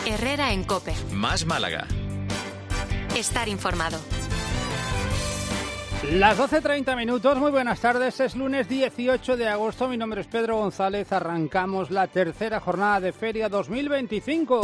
Herrera en COPE. Más Málaga. Estar informado. Las 12:30, muy buenas tardes, es lunes 18 de agosto, mi nombre es Pedro González, arrancamos la tercera jornada de Feria 2025.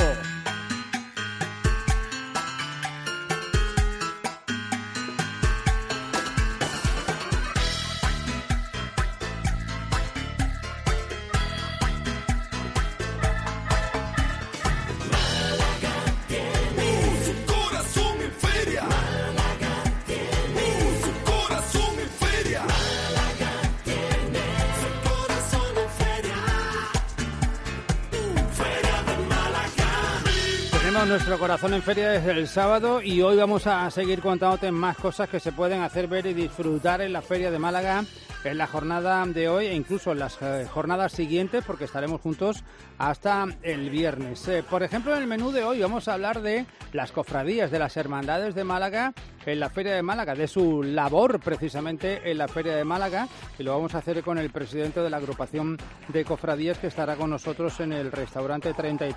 Nuestro corazón en feria desde el sábado y hoy vamos a seguir contándote más cosas que se pueden hacer ver y disfrutar en la Feria de Málaga en la jornada de hoy e incluso en las jornadas siguientes, porque estaremos juntos hasta el viernes. Por ejemplo, en el menú de hoy vamos a hablar de las cofradías, de las hermandades de Málaga en la Feria de Málaga, de su labor precisamente en la Feria de Málaga, y lo vamos a hacer con el presidente de la agrupación de cofradías, que estará con nosotros en el restaurante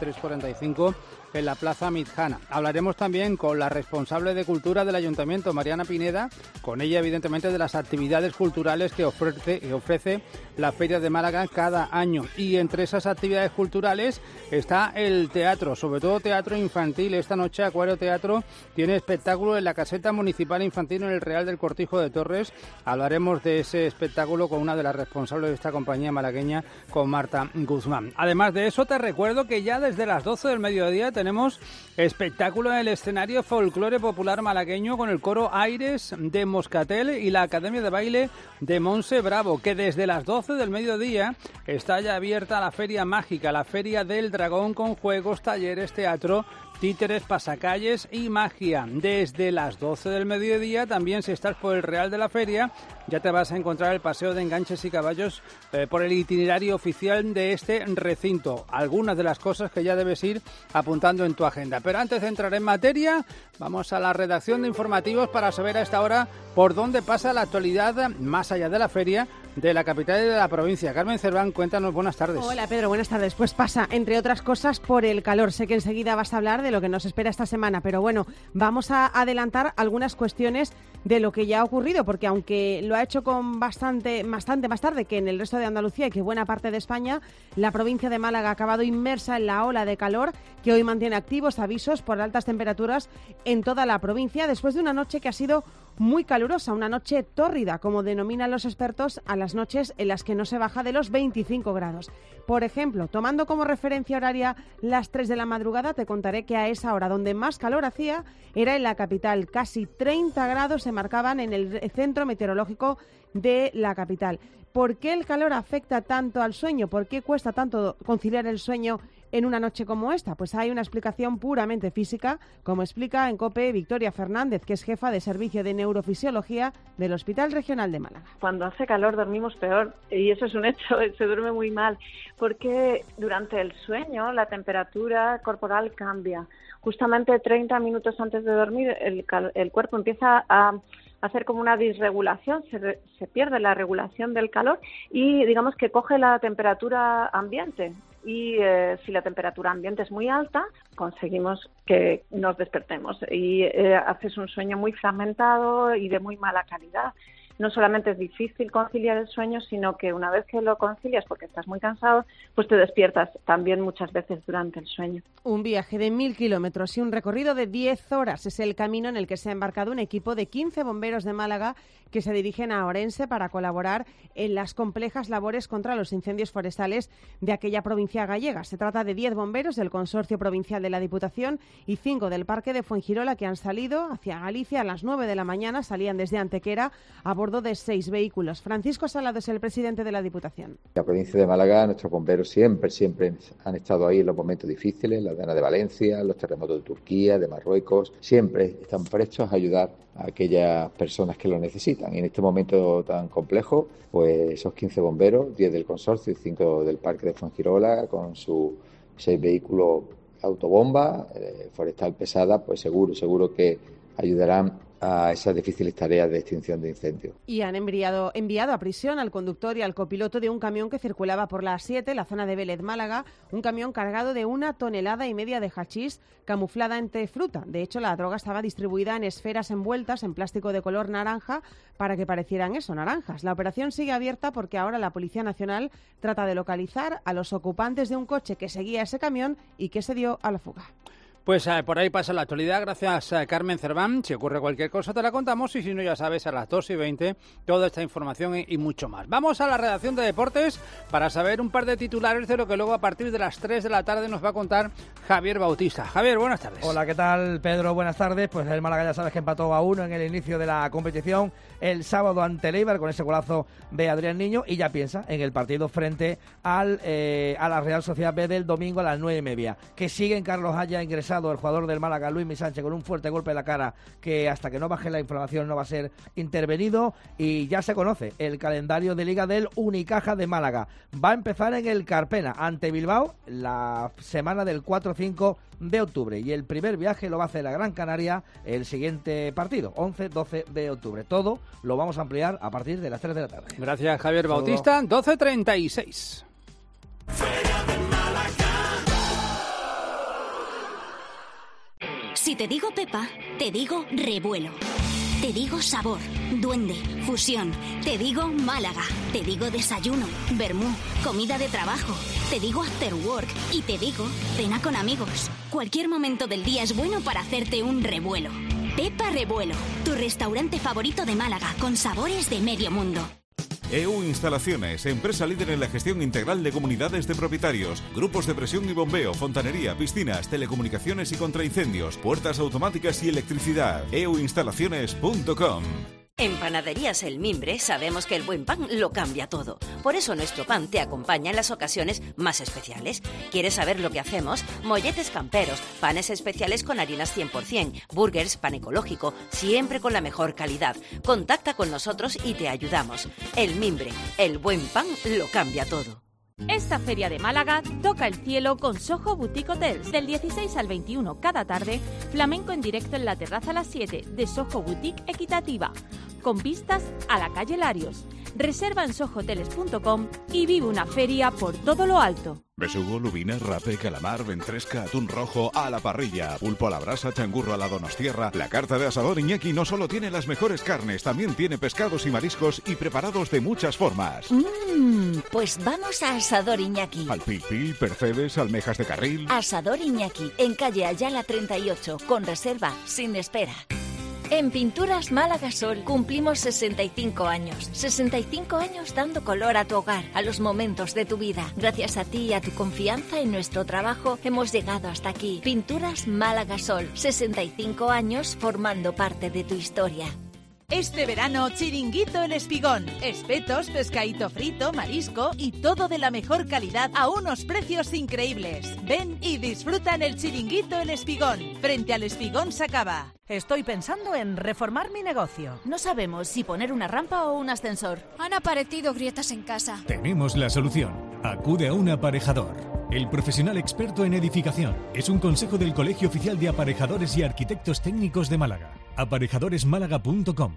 3345 en la Plaza Midjana. Hablaremos también con la responsable de Cultura del Ayuntamiento, Mariana Pineda, con ella evidentemente de las actividades culturales que ofrece la Feria de Málaga cada año, y entre esas actividades culturales está el teatro, sobre todo teatro infantil. Esta noche Acuario Teatro tiene espectáculo en la caseta municipal infantil en el Real del Cortijo de Torres. Hablaremos de ese espectáculo con una de las responsables de esta compañía malagueña, con Marta Guzmán. Además de eso, te recuerdo que ya desde las 12 del mediodía tenemos espectáculo en el escenario Folclore Popular Malagueño con el coro Aires de Moscatel y la Academia de Baile de Monse Bravo, que desde las 12 del mediodía está ya abierta la Feria Mágica, la Feria del Dragón, con juegos, talleres, teatro, títeres, pasacalles y magia. Desde las 12 del mediodía también, si estás por el Real de la Feria, ya te vas a encontrar el paseo de enganches y caballos por el itinerario oficial de este recinto. Algunas de las cosas que ya debes ir apuntando en tu agenda. Pero antes de entrar en materia, vamos a la redacción de informativos para saber a esta hora por dónde pasa la actualidad más allá de la feria de la capital y de la provincia. Carmen Cerván, cuéntanos, buenas tardes. Hola Pedro, buenas tardes. Pues pasa, entre otras cosas, por el calor. Sé que enseguida vas a hablar de lo que nos espera esta semana, pero bueno, vamos a adelantar algunas cuestiones de lo que ya ha ocurrido, porque aunque lo ha hecho con bastante más tarde que en el resto de Andalucía y que buena parte de España, la provincia de Málaga ha acabado inmersa en la ola de calor que hoy mantiene activos avisos por altas temperaturas en toda la provincia, después de una noche que ha sido muy calurosa, una noche tórrida, como denominan los expertos a las noches en las que no se baja de los 25 grados. Por ejemplo, tomando como referencia horaria las 3 de la madrugada, te contaré que a esa hora donde más calor hacía era en la capital. Casi 30 grados se marcaban en el centro meteorológico de la capital. ¿Por qué el calor afecta tanto al sueño? ¿Por qué cuesta tanto conciliar el sueño en una noche como esta? Pues hay una explicación puramente física, como explica en COPE Victoria Fernández, que es jefa de servicio de neurofisiología del Hospital Regional de Málaga. Cuando hace calor dormimos peor, y eso es un hecho, se duerme muy mal, porque durante el sueño la temperatura corporal cambia. Justamente 30 minutos antes de dormir el cuerpo empieza a hacer como una disregulación, se pierde la regulación del calor y digamos que coge la temperatura ambiente. Y si la temperatura ambiente es muy alta, conseguimos que nos despertemos y haces un sueño muy fragmentado y de muy mala calidad. No solamente es difícil conciliar el sueño, sino que una vez que lo concilias porque estás muy cansado, pues te despiertas también muchas veces durante el sueño. Un viaje de 1.000 kilómetros y un recorrido de 10 horas es el camino en el que se ha embarcado un equipo de 15 bomberos de Málaga que se dirigen a Orense para colaborar en las complejas labores contra los incendios forestales de aquella provincia gallega. Se trata de 10 bomberos del Consorcio Provincial de la Diputación y 5 del Parque de Fuengirola, que han salido hacia Galicia a las 9 de la mañana, salían desde Antequera a bordo de 6 vehículos. Francisco Salado es el presidente de la Diputación. La provincia de Málaga, nuestros bomberos siempre han estado ahí en los momentos difíciles, la Dana de Valencia, los terremotos de Turquía, de Marruecos, siempre están prestos a ayudar a aquellas personas que lo necesitan. Y en este momento tan complejo, pues esos 15 bomberos, 10 del consorcio y 5 del Parque de Fuengirola, con sus 6 vehículos autobomba, forestal pesada, pues seguro que ayudarán a esas difíciles tareas de extinción de incendios. Y han enviado a prisión al conductor y al copiloto de un camión que circulaba por la A7, la zona de Vélez, Málaga, un camión cargado de 1,5 toneladas de hachís camuflada entre fruta. De hecho, la droga estaba distribuida en esferas envueltas en plástico de color naranja para que parecieran eso, naranjas. La operación sigue abierta porque ahora la Policía Nacional trata de localizar a los ocupantes de un coche que seguía ese camión y que se dio a la fuga. Pues por ahí pasa la actualidad. Gracias, Carmen Cerván. Si ocurre cualquier cosa te la contamos y si no, ya sabes, a las 2:20 toda esta información y mucho más. Vamos a la redacción de deportes para saber un par de titulares de lo que luego a partir de las 3 de la tarde nos va a contar Javier Bautista. Javier, buenas tardes. Hola, ¿qué tal, Pedro? Buenas tardes. Pues el Málaga ya sabes que empató a 1 en el inicio de la competición el sábado ante el Eibar con ese golazo de Adrián Niño y ya piensa en el partido frente a la Real Sociedad B del domingo a las 9:30. Que sigue en Carlos Haya ingresado el jugador del Málaga, Luismi Sánchez, con un fuerte golpe en la cara que hasta que no baje la inflamación no va a ser intervenido, y ya se conoce el calendario de Liga del Unicaja de Málaga. Va a empezar en el Carpena ante Bilbao la semana del 4-5 de octubre y el primer viaje lo va a hacer a Gran Canaria el siguiente partido, 11-12 de octubre. Todo lo vamos a ampliar a partir de las 3 de la tarde. Gracias, Javier Bautista. 12:36. Si te digo Pepa, te digo revuelo. Te digo sabor, duende, fusión. Te digo Málaga. Te digo desayuno, vermú, comida de trabajo. Te digo after work y te digo cena con amigos. Cualquier momento del día es bueno para hacerte un revuelo. Pepa Revuelo, tu restaurante favorito de Málaga con sabores de medio mundo. EU Instalaciones, empresa líder en la gestión integral de comunidades de propietarios, grupos de presión y bombeo, fontanería, piscinas, telecomunicaciones y contraincendios, puertas automáticas y electricidad. euinstalaciones.com. En Panaderías El Mimbre sabemos que el buen pan lo cambia todo. Por eso nuestro pan te acompaña en las ocasiones más especiales. ¿Quieres saber lo que hacemos? Molletes camperos, panes especiales con harinas 100%, burgers, pan ecológico, siempre con la mejor calidad. Contacta con nosotros y te ayudamos. El Mimbre, el buen pan lo cambia todo. Esta feria de Málaga toca el cielo con Soho Boutique Hotels. Del 16 al 21 cada tarde, flamenco en directo en la terraza a las 7 de Soho Boutique Equitativa, con vistas a la calle Larios. Reserva en sohoteles.com y vive una feria por todo lo alto. Besugo, lubina, rape, calamar, ventresca, atún rojo a la parrilla, pulpo a la brasa, changurro a la donostierra. La carta de Asador Iñaki no solo tiene las mejores carnes, también tiene pescados y mariscos y preparados de muchas formas. Pues vamos a Asador Iñaki. Al pil pil, percebes, almejas de carril. Asador Iñaki, en calle Ayala 38, con reserva, sin espera. En Pinturas Málaga Sol cumplimos 65 años. 65 años dando color a tu hogar, a los momentos de tu vida. Gracias a ti y a tu confianza en nuestro trabajo hemos llegado hasta aquí. Pinturas Málaga Sol, 65 años formando parte de tu historia. Este verano, Chiringuito El Espigón. Espetos, pescadito frito, marisco y todo de la mejor calidad a unos precios increíbles. Ven y disfruta en el Chiringuito El Espigón, frente al Espigón Sacaba. Estoy pensando en reformar mi negocio. No sabemos si poner una rampa o un ascensor. Han aparecido grietas en casa. Tenemos la solución. Acude a un aparejador. El profesional experto en edificación. Es un consejo del Colegio Oficial de Aparejadores y Arquitectos Técnicos de Málaga. Aparejadoresmálaga.com.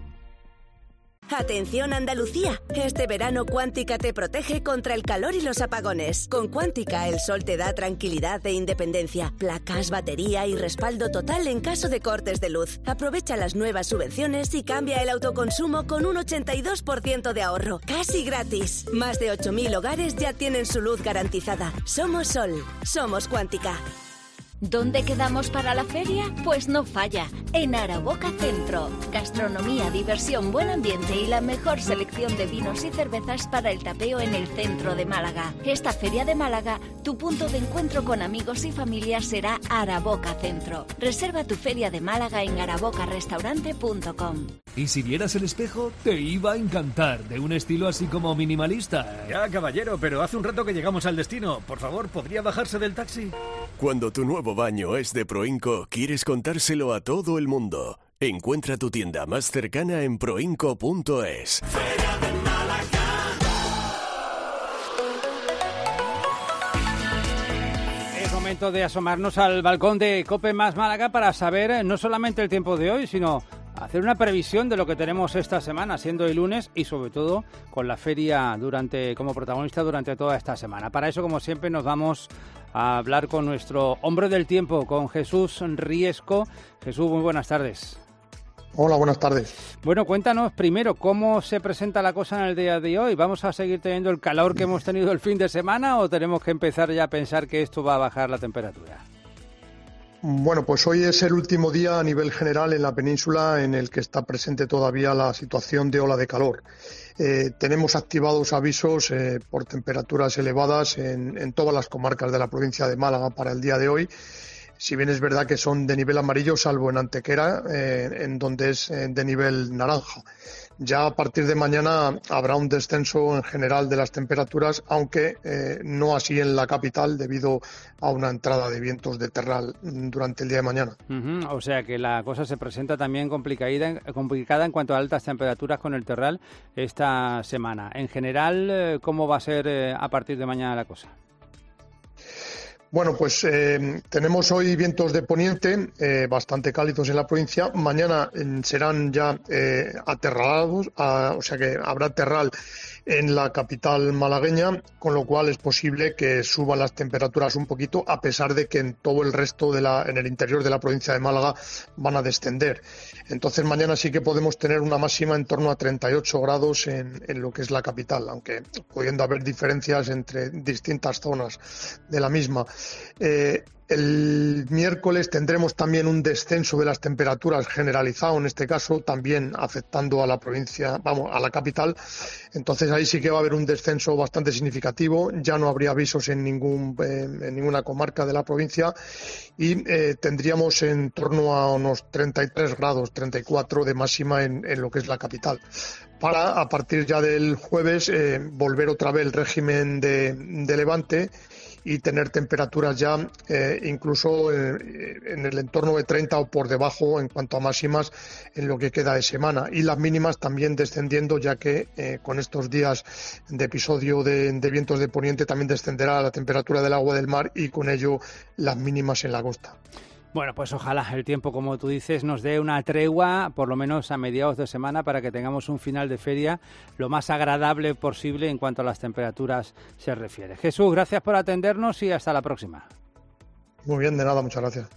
Atención Andalucía, este verano Cuántica te protege contra el calor y los apagones. Con Cuántica el sol te da tranquilidad e independencia, placas, batería y respaldo total en caso de cortes de luz. Aprovecha las nuevas subvenciones y cambia el autoconsumo con un 82% de ahorro, casi gratis. Más de 8.000 hogares ya tienen su luz garantizada. Somos Sol, somos Cuántica. ¿Dónde quedamos para la feria? Pues no falla, en Araboca Centro. Gastronomía, diversión, buen ambiente y la mejor selección de vinos y cervezas para el tapeo en el centro de Málaga. Esta feria de Málaga, tu punto de encuentro con amigos y familia será Araboca Centro. Reserva tu feria de Málaga en arabocarestaurante.com. Y si vieras el espejo, te iba a encantar, de un estilo así como minimalista. Ya, caballero, pero hace un rato que llegamos al destino. Por favor, ¿podría bajarse del taxi? Cuando tu nuevo baño es de Proinco, quieres contárselo a todo el mundo. Encuentra tu tienda más cercana en proinco.es. Es momento de asomarnos al balcón de COPE más Málaga para saber no solamente el tiempo de hoy, sino hacer una previsión de lo que tenemos esta semana, siendo hoy lunes, y sobre todo con la feria como protagonista durante toda esta semana. Para eso, como siempre, nos vamos a hablar con nuestro hombre del tiempo, con Jesús Riesco. Jesús, muy buenas tardes. Hola, buenas tardes. Bueno, cuéntanos primero cómo se presenta la cosa en el día de hoy. ¿Vamos a seguir teniendo el calor que hemos tenido el fin de semana o tenemos que empezar ya a pensar que esto va a bajar la temperatura? Bueno, pues hoy es el último día a nivel general en la península en el que está presente todavía la situación de ola de calor. Tenemos activados avisos por temperaturas elevadas en todas las comarcas de la provincia de Málaga para el día de hoy. Si bien es verdad que son de nivel amarillo, salvo en Antequera, en donde es de nivel naranja. Ya a partir de mañana habrá un descenso en general de las temperaturas, aunque no así en la capital, debido a una entrada de vientos de terral durante el día de mañana. O sea que la cosa se presenta también complicada en cuanto a altas temperaturas con el terral esta semana. En general, ¿cómo va a ser a partir de mañana la cosa? Bueno, pues tenemos hoy vientos de poniente bastante cálidos en la provincia. Mañana serán ya aterralados, o sea que habrá terral en la capital malagueña, con lo cual es posible que suban las temperaturas un poquito, a pesar de que en todo el resto en el interior de la provincia de Málaga van a descender. Entonces mañana sí que podemos tener una máxima en torno a 38 grados en lo que es la capital, aunque pudiendo haber diferencias entre distintas zonas de la misma. El miércoles tendremos también un descenso de las temperaturas generalizado, en este caso también afectando a la provincia, a la capital. Entonces ahí sí que va a haber un descenso bastante significativo. Ya no habría avisos en ninguna comarca de la provincia y tendríamos en torno a unos 33 grados, 34 de máxima en lo que es la capital. Para a partir ya del jueves volver otra vez el régimen de levante y tener temperaturas ya incluso en el entorno de 30 o por debajo en cuanto a máximas en lo que queda de semana. Y las mínimas también descendiendo, ya que con estos días de episodio de vientos de poniente también descenderá la temperatura del agua del mar y con ello las mínimas en la costa. Bueno, pues ojalá el tiempo, como tú dices, nos dé una tregua, por lo menos a mediados de semana, para que tengamos un final de feria lo más agradable posible en cuanto a las temperaturas se refiere. Jesús, gracias por atendernos y hasta la próxima. Muy bien, de nada, muchas gracias.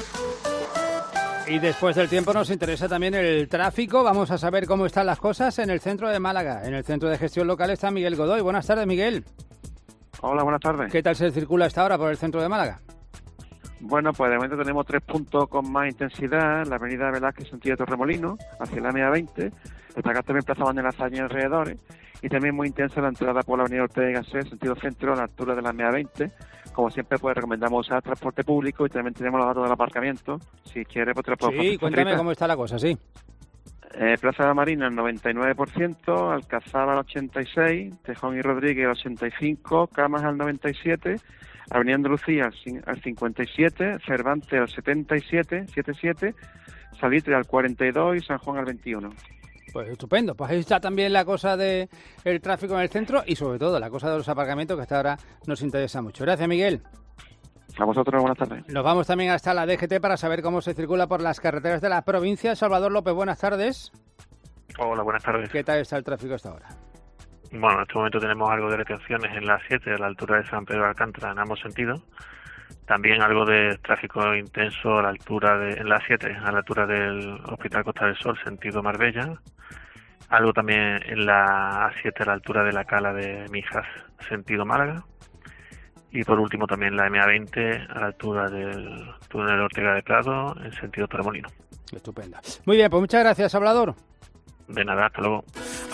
Y después del tiempo nos interesa también el tráfico. Vamos a saber cómo están las cosas en el centro de Málaga. En el centro de gestión local está Miguel Godoy. Buenas tardes, Miguel. Hola, buenas tardes. ¿Qué tal se circula hasta ahora por el centro de Málaga? Bueno, pues de momento tenemos 3 puntos con más intensidad. La avenida Velázquez, sentido Torremolinos, hacia la MA20. Destacar también Plaza Manuel Azaña y alrededores. Y también muy intensa la entrada por la avenida Ortega y Gasset, sentido centro, a la altura de la MA20. Como siempre, pues recomendamos usar transporte público y también tenemos los datos del aparcamiento. Si quieres, pues te lo puedo facilitar. Sí, cuéntame cómo está la cosa, sí. Plaza de la Marina, el 99%, Alcazaba, el 86%, Tejón y Rodríguez, el 85%, Camas, al 97%, Avenida Andalucía, al 57%, Cervantes, al 77%, Salitre, al 42% y San Juan, al 21%. Pues estupendo, pues ahí está también la cosa del tráfico en el centro y sobre todo la cosa de los aparcamientos, que hasta ahora nos interesa mucho. Gracias, Miguel. A vosotros, buenas tardes. Nos vamos también hasta la DGT para saber cómo se circula por las carreteras de la provincia. Salvador López, buenas tardes. Hola, buenas tardes. ¿Qué tal está el tráfico hasta ahora? Bueno, en este momento tenemos algo de retenciones en la 7, a la altura de San Pedro de Alcántara, en ambos sentidos. También algo de tráfico intenso a la altura en la 7, a la altura del Hospital Costa del Sol, sentido Marbella. Algo también en la A7, a la altura de la Cala de Mijas, sentido Málaga. Y por último también la MA20 a la altura del túnel Ortega de Prado en sentido Torremolinos. Estupenda. Muy bien, pues muchas gracias, Hablador. De nada, hasta luego.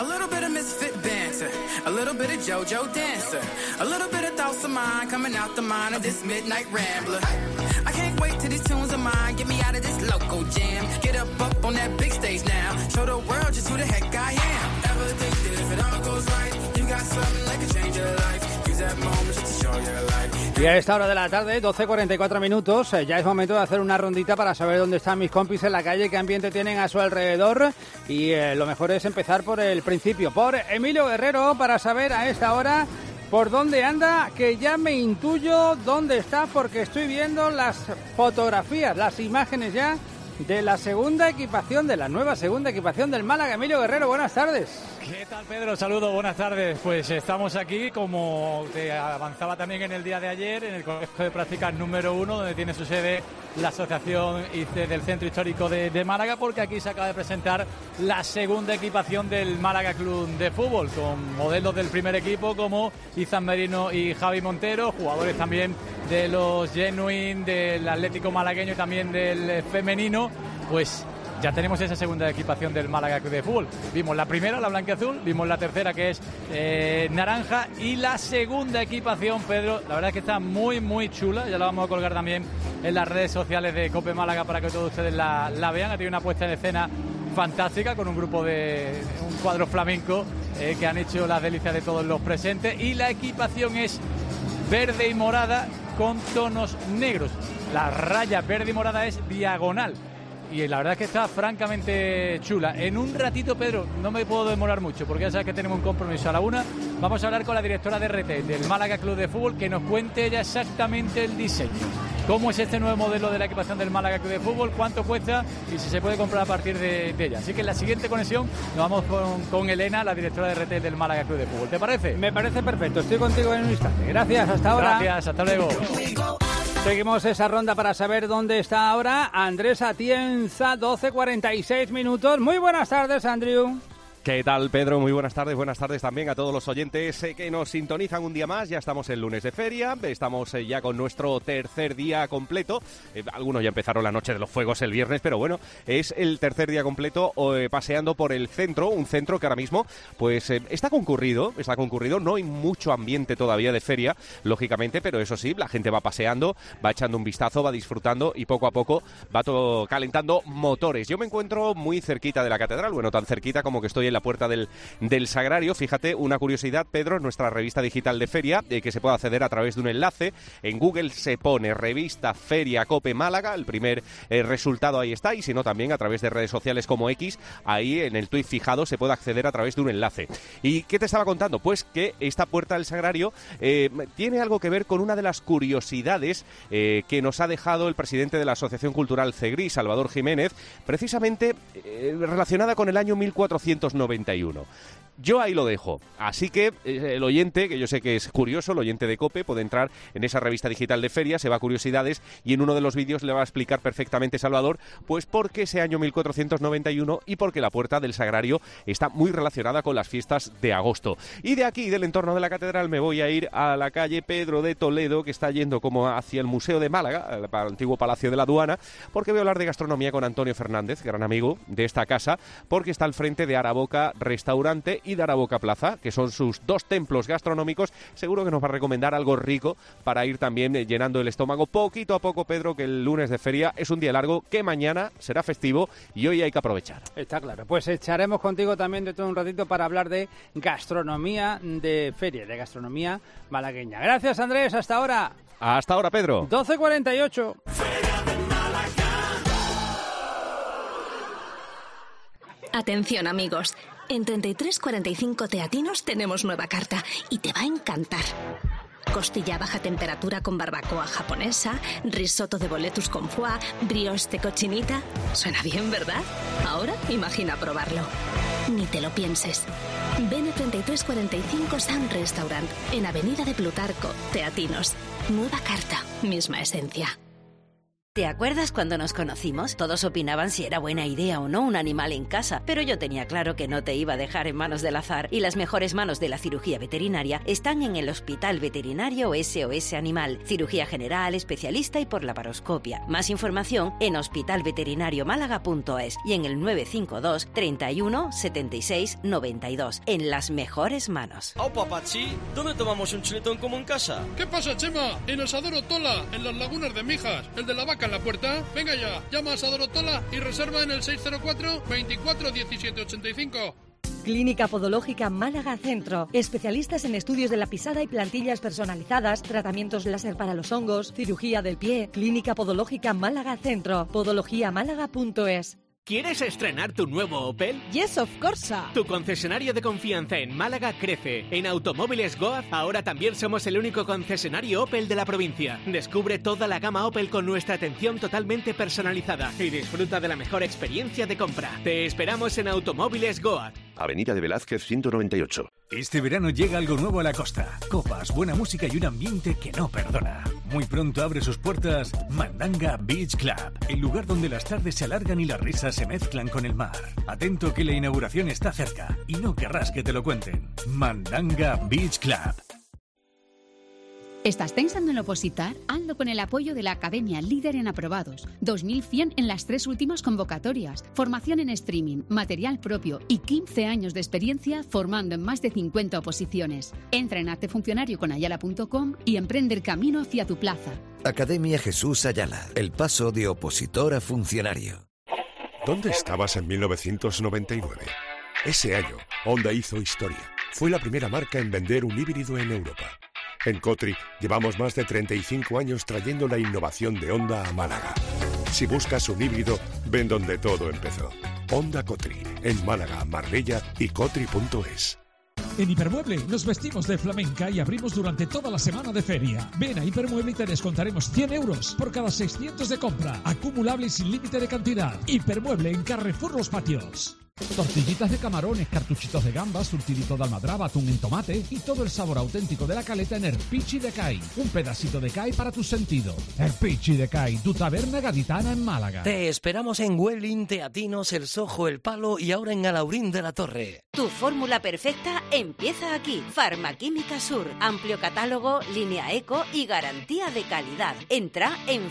A little bit of JoJo Dancer, a little bit of thoughts of mine coming out the mind of this midnight rambler. I can't wait till these tunes of mine get me out of this local jam. Get up on that big stage now, show the world just who the heck I am. Ever think that if it all goes right, you got something that can change your life? Use that moment just to show your life. Y a esta hora de la tarde, 12:44 minutos, ya es momento de hacer una rondita para saber dónde están mis compis en la calle, qué ambiente tienen a su alrededor. Y lo mejor es empezar por el principio, por Emilio Guerrero, para saber a esta hora por dónde anda, que ya me intuyo dónde está, porque estoy viendo las fotografías, las imágenes ya de la segunda equipación, de la nueva segunda equipación del Málaga. Emilio Guerrero, buenas tardes. ¿Qué tal, Pedro? Saludos, buenas tardes. Pues estamos aquí, como te avanzaba también en el día de ayer, en el Colegio de Prácticas número 1, donde tiene su sede la Asociación del Centro Histórico de Málaga, porque aquí se acaba de presentar la segunda equipación del Málaga Club de Fútbol, con modelos del primer equipo como Izan Merino y Javi Montero, jugadores también de los Genuine, del Atlético malagueño y también del femenino. Pues ya tenemos esa segunda equipación del Málaga Club de Fútbol. Vimos la primera, la blanquiazul, vimos la tercera, que es naranja, y la segunda equipación, Pedro, la verdad es que está muy, muy chula. Ya la vamos a colgar también en las redes sociales de COPE Málaga para que todos ustedes la vean. Ha tenido una puesta en escena fantástica con un grupo de un cuadro flamenco que han hecho las delicias de todos los presentes, y la equipación es verde y morada con tonos negros. La raya verde y morada es diagonal. Y la verdad es que está francamente chula. En un ratito, Pedro, no me puedo demorar mucho porque ya sabes que tenemos un compromiso a la 1. Vamos a hablar con la directora de RT del Málaga Club de Fútbol, que nos cuente ella exactamente el diseño. Cómo es este nuevo modelo de la equipación del Málaga Club de Fútbol, cuánto cuesta y si se puede comprar a partir de ella. Así que en la siguiente conexión nos vamos con Elena, la directora de RT del Málaga Club de Fútbol. ¿Te parece? Me parece perfecto. Estoy contigo en un instante. Gracias, hasta ahora. Gracias, hasta luego. Seguimos esa ronda para saber dónde está ahora Andrés Atienza, 12:46 minutos. Muy buenas tardes, Andrew. ¿Qué tal, Pedro? Muy buenas tardes también a todos los oyentes que nos sintonizan un día más. Ya estamos el lunes de feria, estamos ya con nuestro tercer día completo. Algunos ya empezaron la noche de los fuegos el viernes, pero bueno, es el tercer día completo paseando por el centro, un centro que ahora mismo pues está concurrido, no hay mucho ambiente todavía de feria, lógicamente, pero eso sí, la gente va paseando, va echando un vistazo, va disfrutando y poco a poco va todo calentando motores. Yo me encuentro muy cerquita de la catedral, bueno, tan cerquita como que estoy en la puerta del Sagrario. Fíjate, una curiosidad, Pedro, nuestra revista digital de feria, que se puede acceder a través de un enlace. En Google se pone revista Feria Cope Málaga, el primer resultado ahí está, y si no también a través de redes sociales como X, ahí en el tuit fijado se puede acceder a través de un enlace. ¿Y qué te estaba contando? Pues que esta puerta del Sagrario tiene algo que ver con una de las curiosidades que nos ha dejado el presidente de la Asociación Cultural CEGRI, Salvador Jiménez, precisamente relacionada con el año 1491. Yo ahí lo dejo. Así que el oyente, que yo sé que es curioso, el oyente de COPE, puede entrar en esa revista digital de feria, se va a curiosidades y en uno de los vídeos le va a explicar perfectamente Salvador, pues por qué ese año 1491 y por qué la puerta del Sagrario está muy relacionada con las fiestas de agosto. Y de aquí, del entorno de la catedral, me voy a ir a la calle Pedro de Toledo, que está yendo como hacia el Museo de Málaga, el antiguo Palacio de la Aduana, porque voy a hablar de gastronomía con Antonio Fernández, gran amigo de esta casa, porque está al frente de Araboca Restaurante y de Araboca Plaza, que son sus dos templos gastronómicos. Seguro que nos va a recomendar algo rico para ir también llenando el estómago poquito a poco, Pedro, que el lunes de feria es un día largo, que mañana será festivo y hoy hay que aprovechar. Está claro. Pues echaremos contigo también de todo un ratito para hablar de gastronomía de feria, de gastronomía malagueña. Gracias, Andrés. Hasta ahora. Hasta ahora, Pedro. 12:48. Atención, amigos. En 3345 Teatinos tenemos nueva carta y te va a encantar. Costilla a baja temperatura con barbacoa japonesa, risotto de boletus con foie, brioche de cochinita. Suena bien, ¿verdad? Ahora imagina probarlo. Ni te lo pienses. Ven a 3345 Sun Restaurant, en Avenida de Plutarco, Teatinos. Nueva carta, misma esencia. ¿Te acuerdas cuando nos conocimos? Todos opinaban si era buena idea o no un animal en casa, pero yo tenía claro que no te iba a dejar en manos del azar, y las mejores manos de la cirugía veterinaria están en el Hospital Veterinario SOS Animal. Cirugía general, especialista y por laparoscopia. Más información en hospitalveterinariomálaga.es y en el 952 31 76 92. En las mejores manos. ¡Oh, papachi! ¿Dónde tomamos un chuletón como en casa? ¿Qué pasa, Chema? En Asador Tola, en las Lagunas de Mijas, el de la vaca en la puerta. Venga ya, llama a Asador Tola y reserva en el 604 24 17 85. Clínica Podológica Málaga Centro. Especialistas en estudios de la pisada y plantillas personalizadas, tratamientos láser para los hongos, cirugía del pie. Clínica Podológica Málaga Centro. podologiamálaga.es. ¿Quieres estrenar tu nuevo Opel? Yes, of course. Tu concesionario de confianza en Málaga crece. En Automóviles Goaz ahora también somos el único concesionario Opel de la provincia. Descubre toda la gama Opel con nuestra atención totalmente personalizada y disfruta de la mejor experiencia de compra. Te esperamos en Automóviles Goaz. Avenida de Velázquez 198. Este verano llega algo nuevo a la costa. Copas, buena música y un ambiente que no perdona. Muy pronto abre sus puertas Mandanga Beach Club, el lugar donde las tardes se alargan y las risas se mezclan con el mar. Atento que la inauguración está cerca y no querrás que te lo cuenten. Mandanga Beach Club. ¿Estás pensando en opositar? Hazlo con el apoyo de la Academia Líder en Aprobados. 2.100 en las 3 últimas convocatorias. Formación en streaming, material propio y 15 años de experiencia formando en más de 50 oposiciones. Entra en artefuncionarioconayala.com y emprende el camino hacia tu plaza. Academia Jesús Ayala. El paso de opositor a funcionario. ¿Dónde estabas en 1999? Ese año, Honda hizo historia. Fue la primera marca en vender un híbrido en Europa. En Cotri llevamos más de 35 años trayendo la innovación de Honda a Málaga. Si buscas un híbrido, ven donde todo empezó. Honda Cotri, en Málaga, Marbella y Cotri.es. En Hipermueble nos vestimos de flamenca y abrimos durante toda la semana de feria. Ven a Hipermueble y te descontaremos 100 euros por cada 600 de compra, acumulable y sin límite de cantidad. Hipermueble en Carrefour Los Patios. Tortillitas de camarones, cartuchitos de gambas, surtidito de almadraba, atún en tomate y todo el sabor auténtico de la caleta en Erpichi de Cai. Un pedacito de Cai para tus sentidos. Erpichi de Cai, tu taberna gaditana en Málaga. Te esperamos en Welling, Teatinos, El Sojo, El Palo y ahora en Alaurín de la Torre. Tu fórmula perfecta empieza aquí. Farmaquímica Sur. Amplio catálogo, línea eco y garantía de calidad. Entra en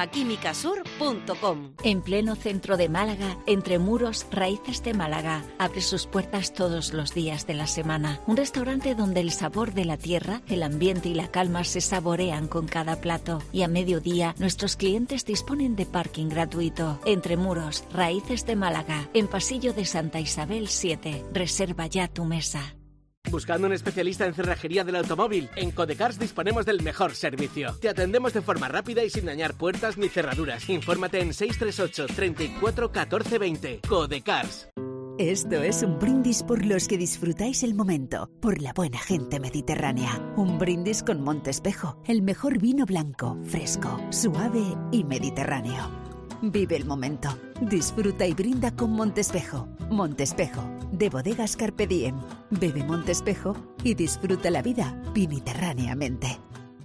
farmaquímicasur.com. En pleno centro de Málaga, entre muros, Raíces de Málaga abre sus puertas todos los días de la semana. Un restaurante donde el sabor de la tierra, el ambiente y la calma se saborean con cada plato. Y a mediodía, nuestros clientes disponen de parking gratuito. Entre muros, Raíces de Málaga, en Pasillo de Santa Isabel 7. Reserva ya tu mesa. Buscando un especialista en cerrajería del automóvil, en Codecars disponemos del mejor servicio. Te atendemos de forma rápida y sin dañar puertas ni cerraduras. Infórmate en 638 34 14 20. Codecars. Esto es un brindis por los que disfrutáis el momento, por la buena gente mediterránea. Un brindis con Montespejo, el mejor vino blanco, fresco, suave y mediterráneo. Vive el momento, disfruta y brinda con Montespejo. Montespejo, de Bodegas Carpe Diem. Bebe Montespejo y disfruta la vida mediterráneamente.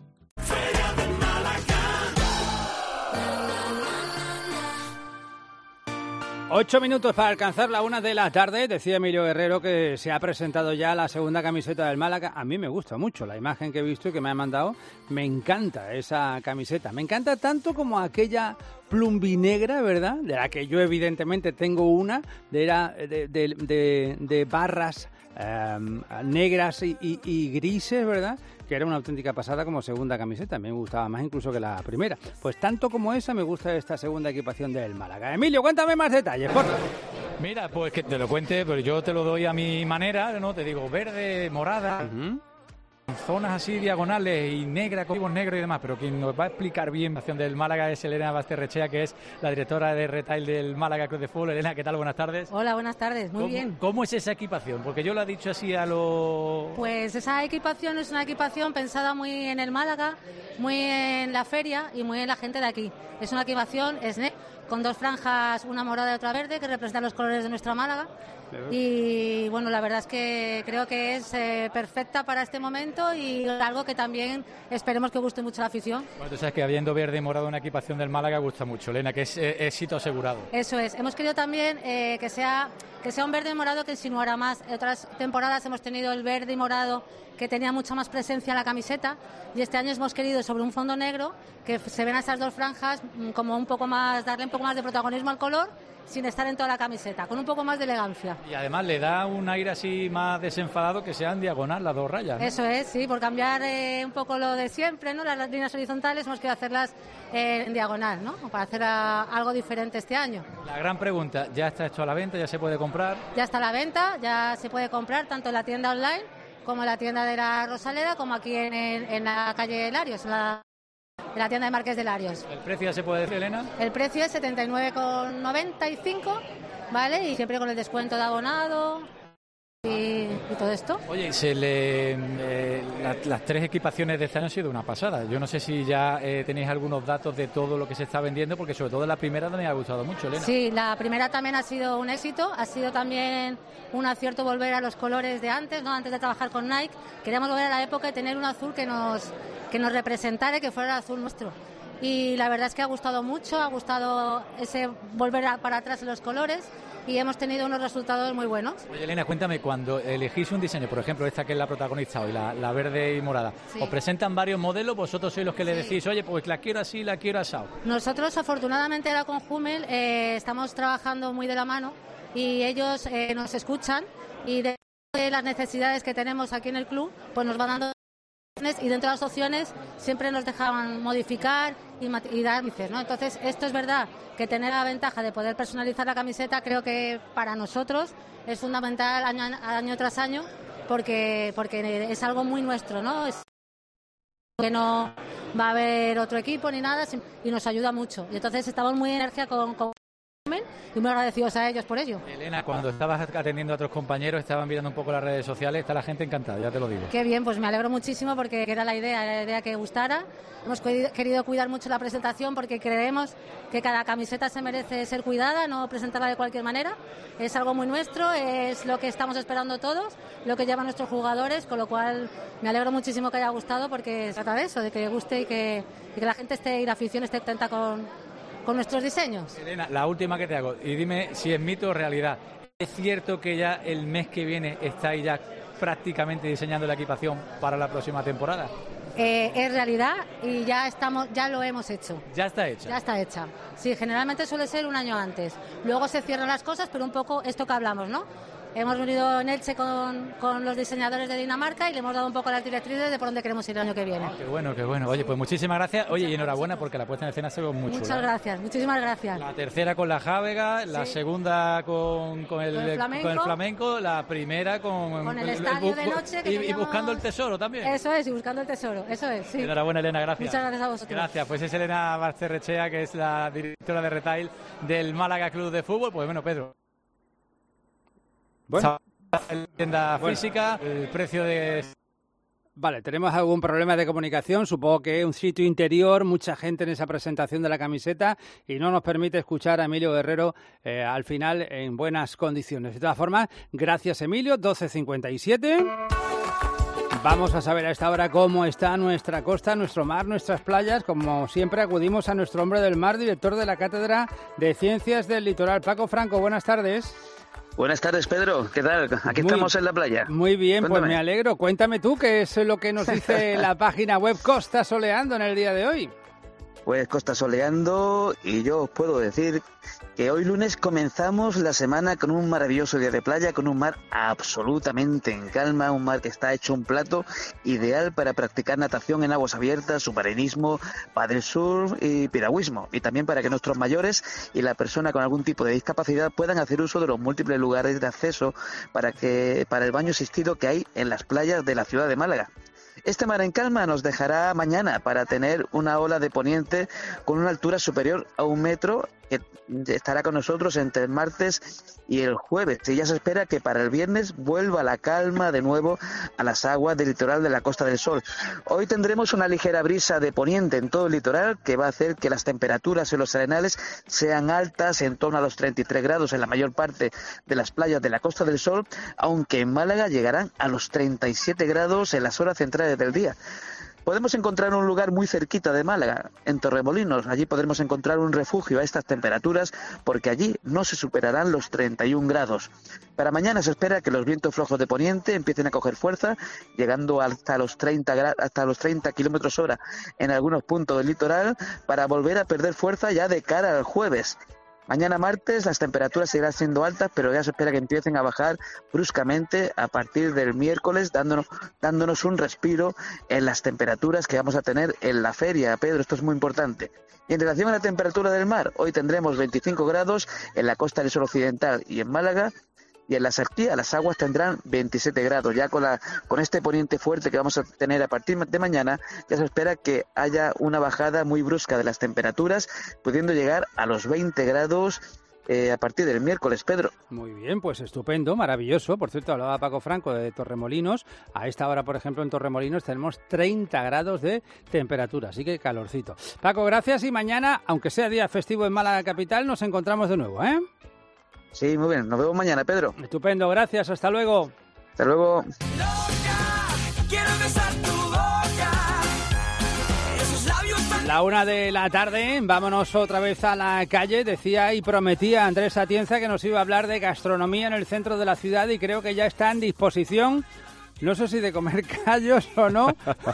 8 minutos para alcanzar la 1 de la tarde. Decía Emilio Guerrero que se ha presentado ya la segunda camiseta del Málaga. A mí me gusta mucho la imagen que he visto y que me ha mandado. Me encanta esa camiseta. Me encanta tanto como aquella plumbinegra, ¿verdad? De la que yo evidentemente tengo una, de barras negras y grises, ¿verdad? Que era una auténtica pasada como segunda camiseta. Me gustaba más incluso que la primera. Pues tanto como esa me gusta esta segunda equipación del Málaga. Emilio, cuéntame más detalles, por favor. Mira, pues que te lo cuente, pero yo te lo doy a mi manera, ¿no? Te digo verde, morada, zonas así diagonales y negras, con vivos negros y demás, pero quien nos va a explicar bien la acción del Málaga es Elena Basterrechea, que es la directora de retail del Málaga Club de Fútbol. Elena, ¿qué tal? Buenas tardes. Hola, buenas tardes, muy bien. ¿Cómo es esa equipación? Porque yo lo he dicho así a lo... Pues esa equipación es una equipación pensada muy en el Málaga, muy en la feria y muy en la gente de aquí. Es una equipación con 2 franjas, una morada y otra verde, que representan los colores de nuestra Málaga. Y bueno, la verdad es que creo que es perfecta para este momento y algo que también esperemos que guste mucho a la afición. Bueno, tú sabes que habiendo verde y morado una equipación del Málaga gusta mucho, Elena, que es éxito asegurado. Eso es, hemos querido también que sea un verde y morado que insinuara más. En otras temporadas hemos tenido el verde y morado que tenía mucha más presencia en la camiseta y este año hemos querido sobre un fondo negro que se ven esas 2 franjas como un poco más, darle un poco más de protagonismo al color sin estar en toda la camiseta, con un poco más de elegancia. Y además le da un aire así más desenfadado que sean diagonal las 2 rayas, ¿no? Eso es, sí, por cambiar un poco lo de siempre, ¿no? Las líneas horizontales hemos querido hacerlas en diagonal, ¿no? Para hacer algo diferente este año. La gran pregunta, ¿ya está esto a la venta? ¿Ya se puede comprar? Ya está a la venta, ya se puede comprar tanto en la tienda online como en la tienda de la Rosaleda, como aquí en la calle Larios, en la en la tienda de Marqués de Larios. ¿El precio ya se puede decir, Elena? El precio es 79,95, ¿vale? Y siempre con el descuento de abonado y todo esto. Oye, las 3 equipaciones de este año han sido una pasada. Yo no sé si ya tenéis algunos datos de todo lo que se está vendiendo, porque sobre todo la primera me ha gustado mucho, Elena. Sí, la primera también ha sido un éxito, ha sido también un acierto volver a los colores de antes, ¿no? Antes de trabajar con Nike, queríamos volver a la época y tener un azul que nos representara y que fuera el azul nuestro. Y la verdad es que ha gustado mucho, ha gustado ese volver para atrás en los colores y hemos tenido unos resultados muy buenos. Oye, Elena, cuéntame, cuando elegís un diseño, por ejemplo, esta que es la protagonista hoy, la verde y morada, sí. Os presentan varios modelos, vosotros sois los que le decís, oye, pues la quiero así, la quiero asado. Nosotros, afortunadamente, ahora con Hummel estamos trabajando muy de la mano y ellos nos escuchan y de las necesidades que tenemos aquí en el club, pues nos van dando y dentro de las opciones siempre nos dejaban modificar y dar matices, ¿no? Entonces, esto es verdad que tener la ventaja de poder personalizar la camiseta, creo que para nosotros es fundamental año tras año, porque es algo muy nuestro, ¿no? Es que no va a haber otro equipo ni nada y nos ayuda mucho. Y entonces estamos muy en energía con y muy agradecidos a ellos por ello. Elena, cuando estabas atendiendo a otros compañeros, estaban mirando un poco las redes sociales, está la gente encantada, ya te lo digo. Qué bien, pues me alegro muchísimo porque era la idea que gustara. Hemos querido cuidar mucho la presentación porque creemos que cada camiseta se merece ser cuidada, no presentarla de cualquier manera. Es algo muy nuestro, es lo que estamos esperando todos, lo que llevan nuestros jugadores, con lo cual me alegro muchísimo que haya gustado porque se trata de eso, de que guste y que la gente y la afición esté atenta con nuestros diseños. Elena, la última que te hago, y dime si es mito o realidad. ¿Es cierto que ya el mes que viene estáis ya prácticamente diseñando la equipación para la próxima temporada? Es realidad y ya lo hemos hecho. ¿Ya está hecha? Ya está hecha. Sí, generalmente suele ser un año antes. Luego se cierran las cosas, pero un poco esto que hablamos, ¿no? Hemos venido en Elche con los diseñadores de Dinamarca y le hemos dado un poco las directrices de por dónde queremos ir el año que viene. Qué bueno, qué bueno. Oye, pues muchísimas gracias. Oye, y enhorabuena porque la puesta en escena se ve muy chula. Muchas gracias, muchísimas gracias. La tercera con la Jávega, la segunda con el flamenco, la primera con el estadio de noche. Y buscando el tesoro también. Eso es, y buscando el tesoro, eso es, sí. Enhorabuena, Elena, gracias. Muchas gracias a vosotros. Gracias, pues es Elena Basterrechea, que es la directora de retail del Málaga Club de Fútbol. Pues bueno, Pedro. Bueno. Tienda física, el precio de... Vale, tenemos algún problema de comunicación, supongo que un sitio interior, mucha gente en esa presentación de la camiseta y no nos permite escuchar a Emilio Guerrero al final en buenas condiciones. De todas formas, gracias Emilio, 12:57. Vamos a saber a esta hora cómo está nuestra costa, nuestro mar, nuestras playas. Como siempre acudimos a nuestro hombre del mar, director de la Cátedra de Ciencias del Litoral. Paco Franco, buenas tardes. Buenas tardes, Pedro. ¿Qué tal? Aquí estamos en la playa. Muy bien, Cuéntame. Pues me alegro. Cuéntame tú qué es lo que nos dice la página web Costa Soleando en el día de hoy. Pues Costa Soleando, y yo os puedo decir que hoy lunes comenzamos la semana con un maravilloso día de playa, con un mar absolutamente en calma, un mar que está hecho un plato ideal para practicar natación en aguas abiertas, submarinismo, paddle surf y piragüismo, y también para que nuestros mayores y la persona con algún tipo de discapacidad puedan hacer uso de los múltiples lugares de acceso para el baño asistido que hay en las playas de la ciudad de Málaga. Este mar en calma nos dejará mañana para tener una ola de poniente con una altura superior a 1 metro que estará con nosotros entre el martes y el jueves. Y ya se espera que para el viernes vuelva la calma de nuevo a las aguas del litoral de la Costa del Sol. Hoy tendremos una ligera brisa de poniente en todo el litoral que va a hacer que las temperaturas en los arenales sean altas, en torno a los 33 grados en la mayor parte de las playas de la Costa del Sol, aunque en Málaga llegarán a los 37 grados en las horas centrales del día. Podemos encontrar un lugar muy cerquita de Málaga, en Torremolinos. Allí podremos encontrar un refugio a estas temperaturas porque allí no se superarán los 31 grados. Para mañana se espera que los vientos flojos de poniente empiecen a coger fuerza, llegando hasta los 30 kilómetros hora en algunos puntos del litoral, para volver a perder fuerza ya de cara al jueves. Mañana martes las temperaturas seguirán siendo altas, pero ya se espera que empiecen a bajar bruscamente a partir del miércoles, dándonos un respiro en las temperaturas que vamos a tener en la feria. Pedro, esto es muy importante. Y en relación a la temperatura del mar, hoy tendremos 25 grados en la Costa del Sol Occidental y en Málaga, y en la Sarquía las aguas tendrán 27 grados. Ya con este poniente fuerte que vamos a tener a partir de mañana, ya se espera que haya una bajada muy brusca de las temperaturas, pudiendo llegar a los 20 grados a partir del miércoles, Pedro. Muy bien, pues estupendo, maravilloso. Por cierto, hablaba Paco Franco de Torremolinos. A esta hora, por ejemplo, en Torremolinos tenemos 30 grados de temperatura, así que calorcito. Paco, gracias, y mañana, aunque sea día festivo en Málaga capital, nos encontramos de nuevo, ¿eh? Sí, muy bien. Nos vemos mañana, Pedro. Estupendo, gracias. Hasta luego. Hasta luego. La 1 de la tarde, vámonos otra vez a la calle. Decía y prometía Andrés Atienza que nos iba a hablar de gastronomía en el centro de la ciudad y creo que ya está en disposición. No sé si de comer callos o no,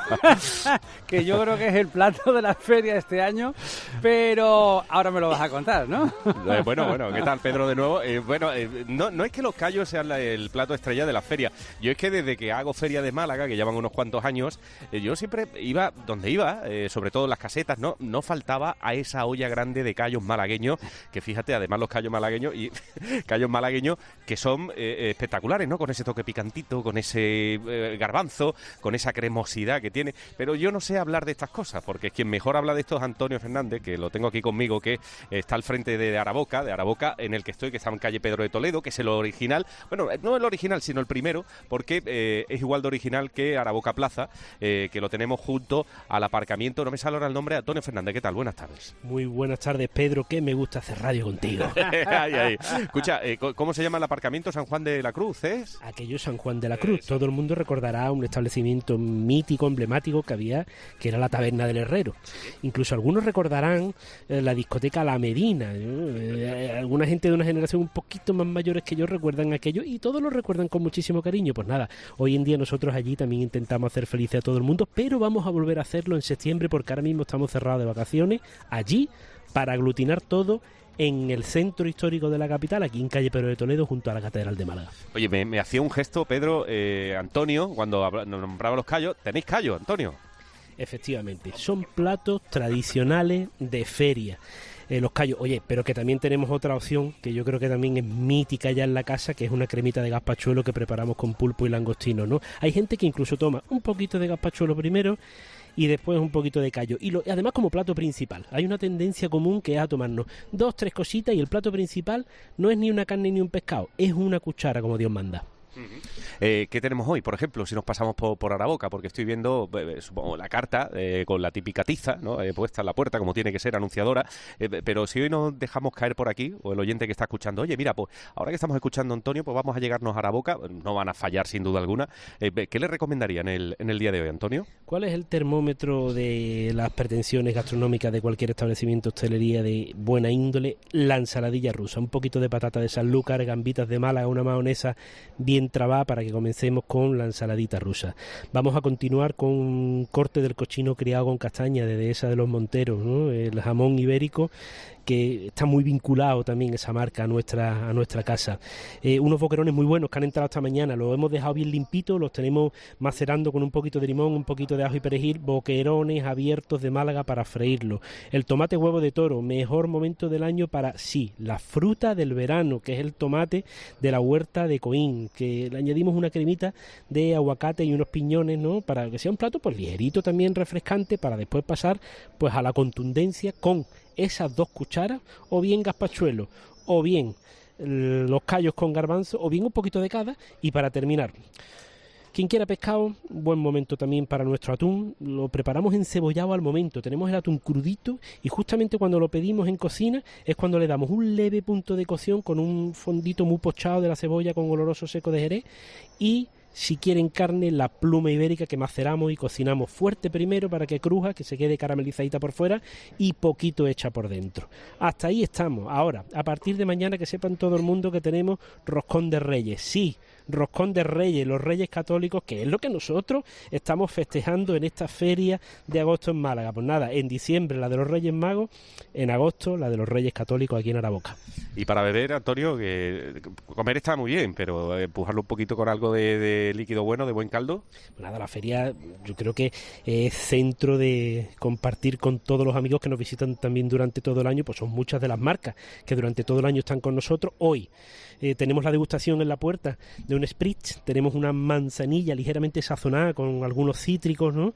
que yo creo que es el plato de la feria este año, pero ahora me lo vas a contar, ¿no? Bueno, ¿qué tal, Pedro, de nuevo? No es que los callos sean el plato estrella de la feria. Yo es que desde que hago feria de Málaga, que llevan unos cuantos años, yo siempre iba donde iba, sobre todo en las casetas, no faltaba a esa olla grande de callos malagueños, que fíjate, además los callos malagueños que son espectaculares, ¿no? Con ese toque picantito, con ese garbanzo, con esa cremosidad que tiene, pero yo no sé hablar de estas cosas, porque quien mejor habla de esto es Antonio Fernández, que lo tengo aquí conmigo, que está al frente de Araboca, en el que estoy, que está en calle Pedro de Toledo, que es el original, bueno, no el original, sino el primero, porque es igual de original que Araboca Plaza, que lo tenemos junto al aparcamiento, no me sale ahora el nombre. Antonio Fernández, ¿qué tal? Buenas tardes. Muy buenas tardes, Pedro, que me gusta hacer radio contigo. Ay. Escucha, ¿cómo se llama el aparcamiento? San Juan de la Cruz, ¿es? Aquello es San Juan de la Cruz. Todo el mundo recordará un establecimiento mítico, emblemático que había, que era la Taberna del Herrero. Incluso algunos recordarán la discoteca La Medina. Alguna gente de una generación un poquito más mayores que yo recuerdan aquello y todos lo recuerdan con muchísimo cariño. Pues nada, hoy en día nosotros allí también intentamos hacer feliz a todo el mundo, pero vamos a volver a hacerlo en septiembre porque ahora mismo estamos cerrados de vacaciones allí para aglutinar todo en el centro histórico de la capital, aquí en calle Pedro de Toledo, junto a la Catedral de Málaga. Oye, me hacía un gesto, Pedro, Antonio, cuando nos nombraba los callos. ¿Tenéis callos, Antonio? Efectivamente, son platos tradicionales de feria. Los callos, oye, pero que también tenemos otra opción que yo creo que también es mítica ya en la casa, que es una cremita de gazpachuelo que preparamos con pulpo y langostino, ¿no? Hay gente que incluso toma un poquito de gazpachuelo primero y después un poquito de callo. Y además como plato principal. Hay una tendencia común que es a tomarnos 2-3 cositas y el plato principal no es ni una carne ni un pescado, es una cuchara como Dios manda. ¿Qué tenemos hoy, por ejemplo, si nos pasamos por Araboca? Porque estoy viendo, supongo, la carta con la típica tiza, ¿no? Puesta en la puerta, como tiene que ser, anunciadora. Pero si hoy nos dejamos caer por aquí, o el oyente que está escuchando, oye, mira, pues ahora que estamos escuchando a Antonio, pues vamos a llegarnos a Araboca. No van a fallar, sin duda alguna. ¿Qué le recomendaría en el día de hoy, Antonio? ¿Cuál es el termómetro de las pretensiones gastronómicas de cualquier establecimiento hostelería de buena índole? La ensaladilla rusa. Un poquito de patata de Sanlúcar, gambitas de Málaga, una mahonesa bien trabada para que comencemos con la ensaladita rusa. Vamos a continuar con un corte del cochino criado con castaña de Dehesa de los Monteros, ¿no? El jamón ibérico, que está muy vinculado también esa marca a nuestra casa. Unos boquerones muy buenos que han entrado esta mañana, los hemos dejado bien limpitos, los tenemos macerando con un poquito de limón, un poquito de ajo y perejil, boquerones abiertos de Málaga para freírlos. El tomate huevo de toro, mejor momento del año para, sí, la fruta del verano, que es el tomate de la huerta de Coín, que le añadimos una cremita de aguacate y unos piñones, ¿no? Para que sea un plato pues ligerito también, refrescante, para después pasar pues a la contundencia con esas 2 cucharas, o bien gazpachuelo, o bien los callos con garbanzo, o bien un poquito de cada, y para terminar, quien quiera pescado, buen momento también para nuestro atún. Lo preparamos encebollado al momento, tenemos el atún crudito y justamente cuando lo pedimos en cocina es cuando le damos un leve punto de cocción con un fondito muy pochado de la cebolla con oloroso seco de Jerez y, si quieren carne, la pluma ibérica que maceramos y cocinamos fuerte primero para que cruja, que se quede caramelizadita por fuera y poquito hecha por dentro. Hasta ahí estamos. Ahora, a partir de mañana que sepan todo el mundo que tenemos roscón de Reyes. Sí, roscón de Reyes, los Reyes Católicos, que es lo que nosotros estamos festejando en esta feria de agosto en Málaga. Pues nada, en diciembre la de los Reyes Magos, en agosto la de los Reyes Católicos aquí en Araboca. Y para beber, Antonio, que comer está muy bien, pero empujarlo un poquito con algo de de líquido bueno, de buen caldo? Nada, la feria yo creo que es centro de compartir con todos los amigos que nos visitan también durante todo el año, pues son muchas de las marcas que durante todo el año están con nosotros. Hoy tenemos la degustación en la puerta de un spritz, tenemos una manzanilla ligeramente sazonada con algunos cítricos, ¿no?,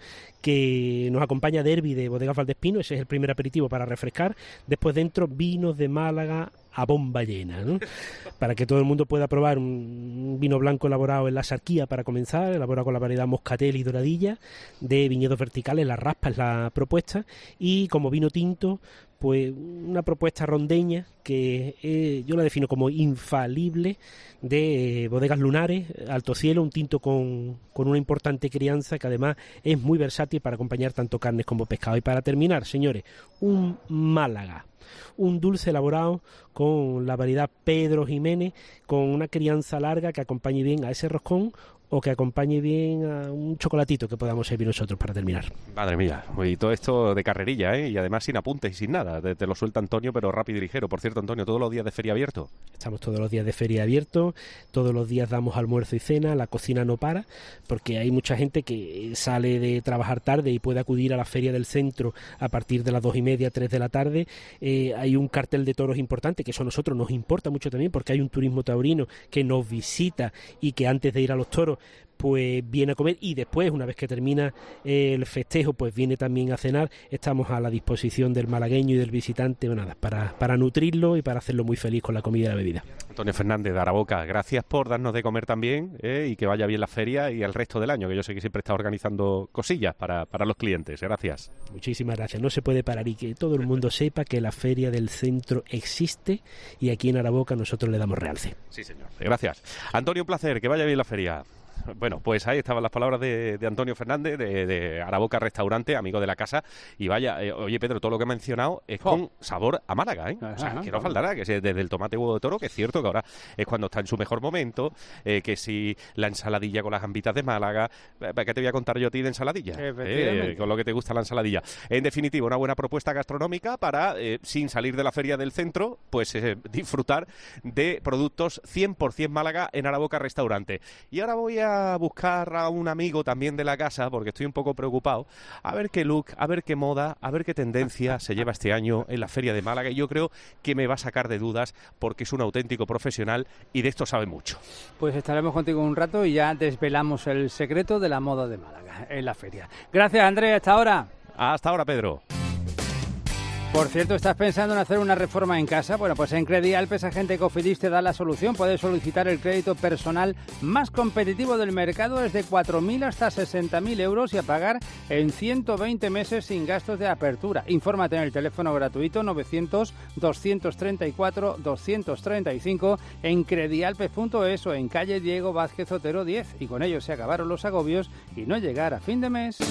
que nos acompaña Derby de Bodegas Valdespino. Ese es el primer aperitivo para refrescar. Después dentro vinos de Málaga a bomba llena, ¿no?, para que todo el mundo pueda probar un vino blanco elaborado en la Sarquía para comenzar, elaborado con la variedad Moscatel y Doradilla, de viñedos verticales. La raspa es la propuesta, y como vino tinto, pues una propuesta rondeña que yo la defino como infalible, de Bodegas Lunares, Alto Cielo, un tinto con una importante crianza que además es muy versátil para acompañar tanto carnes como pescado. Y para terminar, señores, un Málaga, un dulce elaborado con la variedad Pedro Jiménez, con una crianza larga que acompañe bien a ese roscón o que acompañe bien a un chocolatito que podamos servir nosotros para terminar. Madre mía, y todo esto de carrerilla, ¿eh? Y además sin apuntes y sin nada. Te lo suelta Antonio, pero rápido y ligero. Por cierto, Antonio, ¿todos los días de feria abierto? Estamos todos los días de feria abierto, todos los días damos almuerzo y cena, la cocina no para, porque hay mucha gente que sale de trabajar tarde y puede acudir a la feria del centro a partir de las 2:30, 3 de la tarde. Hay un cartel de toros importante, que eso a nosotros nos importa mucho también, porque hay un turismo taurino que nos visita y que antes de ir a los toros pues viene a comer, y después, una vez que termina el festejo, pues viene también a cenar. Estamos a la disposición del malagueño y del visitante, bueno, nada, para nutrirlo y para hacerlo muy feliz con la comida y la bebida. Antonio Fernández de Araboca, gracias por darnos de comer también, y que vaya bien la feria y el resto del año, que yo sé que siempre está organizando cosillas para los clientes. Gracias. Muchísimas gracias. No se puede parar, y que todo el mundo sepa que la feria del centro existe, y aquí en Araboca nosotros le damos realce. Sí, señor. Gracias. Antonio, un placer, que vaya bien la feria. Bueno, pues ahí estaban las palabras de Antonio Fernández, de Araboca Restaurante, amigo de la casa. Y vaya, oye, Pedro, todo lo que he mencionado es con sabor a Málaga, ¿eh? O sea, que no faltará, que desde el tomate huevo de toro, que es cierto que ahora es cuando está en su mejor momento, que si la ensaladilla con las gambitas de Málaga. ¿Qué te voy a contar yo a ti de ensaladilla? Con lo que te gusta la ensaladilla. En definitiva, una buena propuesta gastronómica para, sin salir de la feria del centro, pues disfrutar de productos 100% Málaga en Araboca Restaurante. Y ahora voy a buscar a un amigo también de la casa, porque estoy un poco preocupado, a ver qué look, a ver qué moda, a ver qué tendencia se lleva este año en la Feria de Málaga, y yo creo que me va a sacar de dudas, porque es un auténtico profesional y de esto sabe mucho. Pues estaremos contigo un rato y ya desvelamos el secreto de la moda de Málaga en la feria. Gracias, Andrés, hasta ahora. Hasta ahora, Pedro. Por cierto, ¿estás pensando en hacer una reforma en casa? Bueno, pues en Credialpes Agente Cofidis te da la solución. Puedes solicitar el crédito personal más competitivo del mercado, desde 4.000 hasta 60.000 euros, y a pagar en 120 meses sin gastos de apertura. Infórmate en el teléfono gratuito 900-234-235 en credialpes.es o en calle Diego Vázquez Otero 10. Y con ello se acabaron los agobios y no llegar a fin de mes.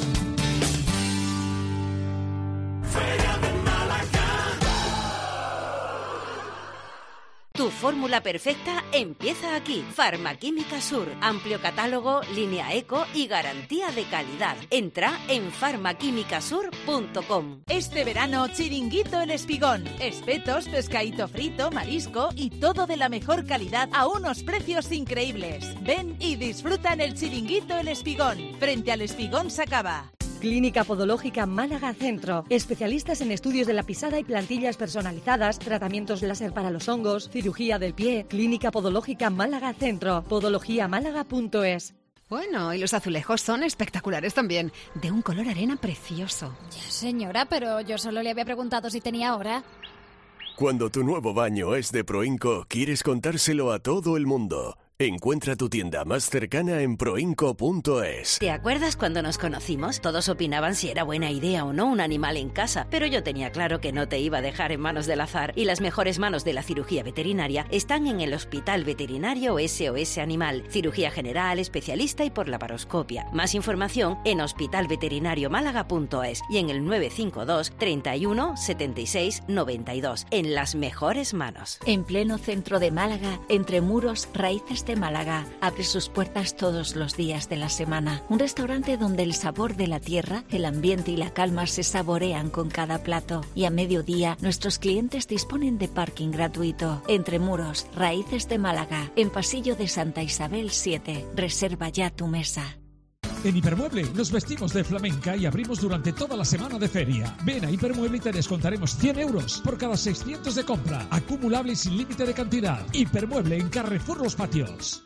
Tu fórmula perfecta empieza aquí. Farmaquímica Sur. Amplio catálogo, línea eco y garantía de calidad. Entra en farmaquímicasur.com. Este verano, Chiringuito El Espigón. Espetos, pescadito frito, marisco y todo de la mejor calidad a unos precios increíbles. Ven y disfruta en el Chiringuito El Espigón. Frente al Espigón Sacaba. Clínica Podológica Málaga Centro. Especialistas en estudios de la pisada y plantillas personalizadas, tratamientos láser para los hongos, cirugía del pie. Clínica Podológica Málaga Centro. podologiamálaga.es. Bueno, y los azulejos son espectaculares también, de un color arena precioso. Ya, señora, pero yo solo le había preguntado si tenía hora. Cuando tu nuevo baño es de Proinco, quieres contárselo a todo el mundo. Encuentra tu tienda más cercana en proinco.es. ¿Te acuerdas cuando nos conocimos? Todos opinaban si era buena idea o no un animal en casa, pero yo tenía claro que no te iba a dejar en manos del azar, y las mejores manos de la cirugía veterinaria están en el Hospital Veterinario SOS Animal. Cirugía general, especialista y por laparoscopia. Más información en hospitalveterinariomálaga.es y en el 952 31 76 92. En las mejores manos. En pleno centro de Málaga, entre muros, raíces de Málaga abre sus puertas todos los días de la semana. Un restaurante donde el sabor de la tierra, el ambiente y la calma se saborean con cada plato. Y a mediodía, nuestros clientes disponen de parking gratuito. Entre Muros, Raíces de Málaga, en Pasillo de Santa Isabel 7. Reserva ya tu mesa. En Hipermueble nos vestimos de flamenca y abrimos durante toda la semana de feria. Ven a Hipermueble y te descontaremos 100 euros por cada 600 de compra. Acumulable y sin límite de cantidad. Hipermueble en Carrefour Los Patios.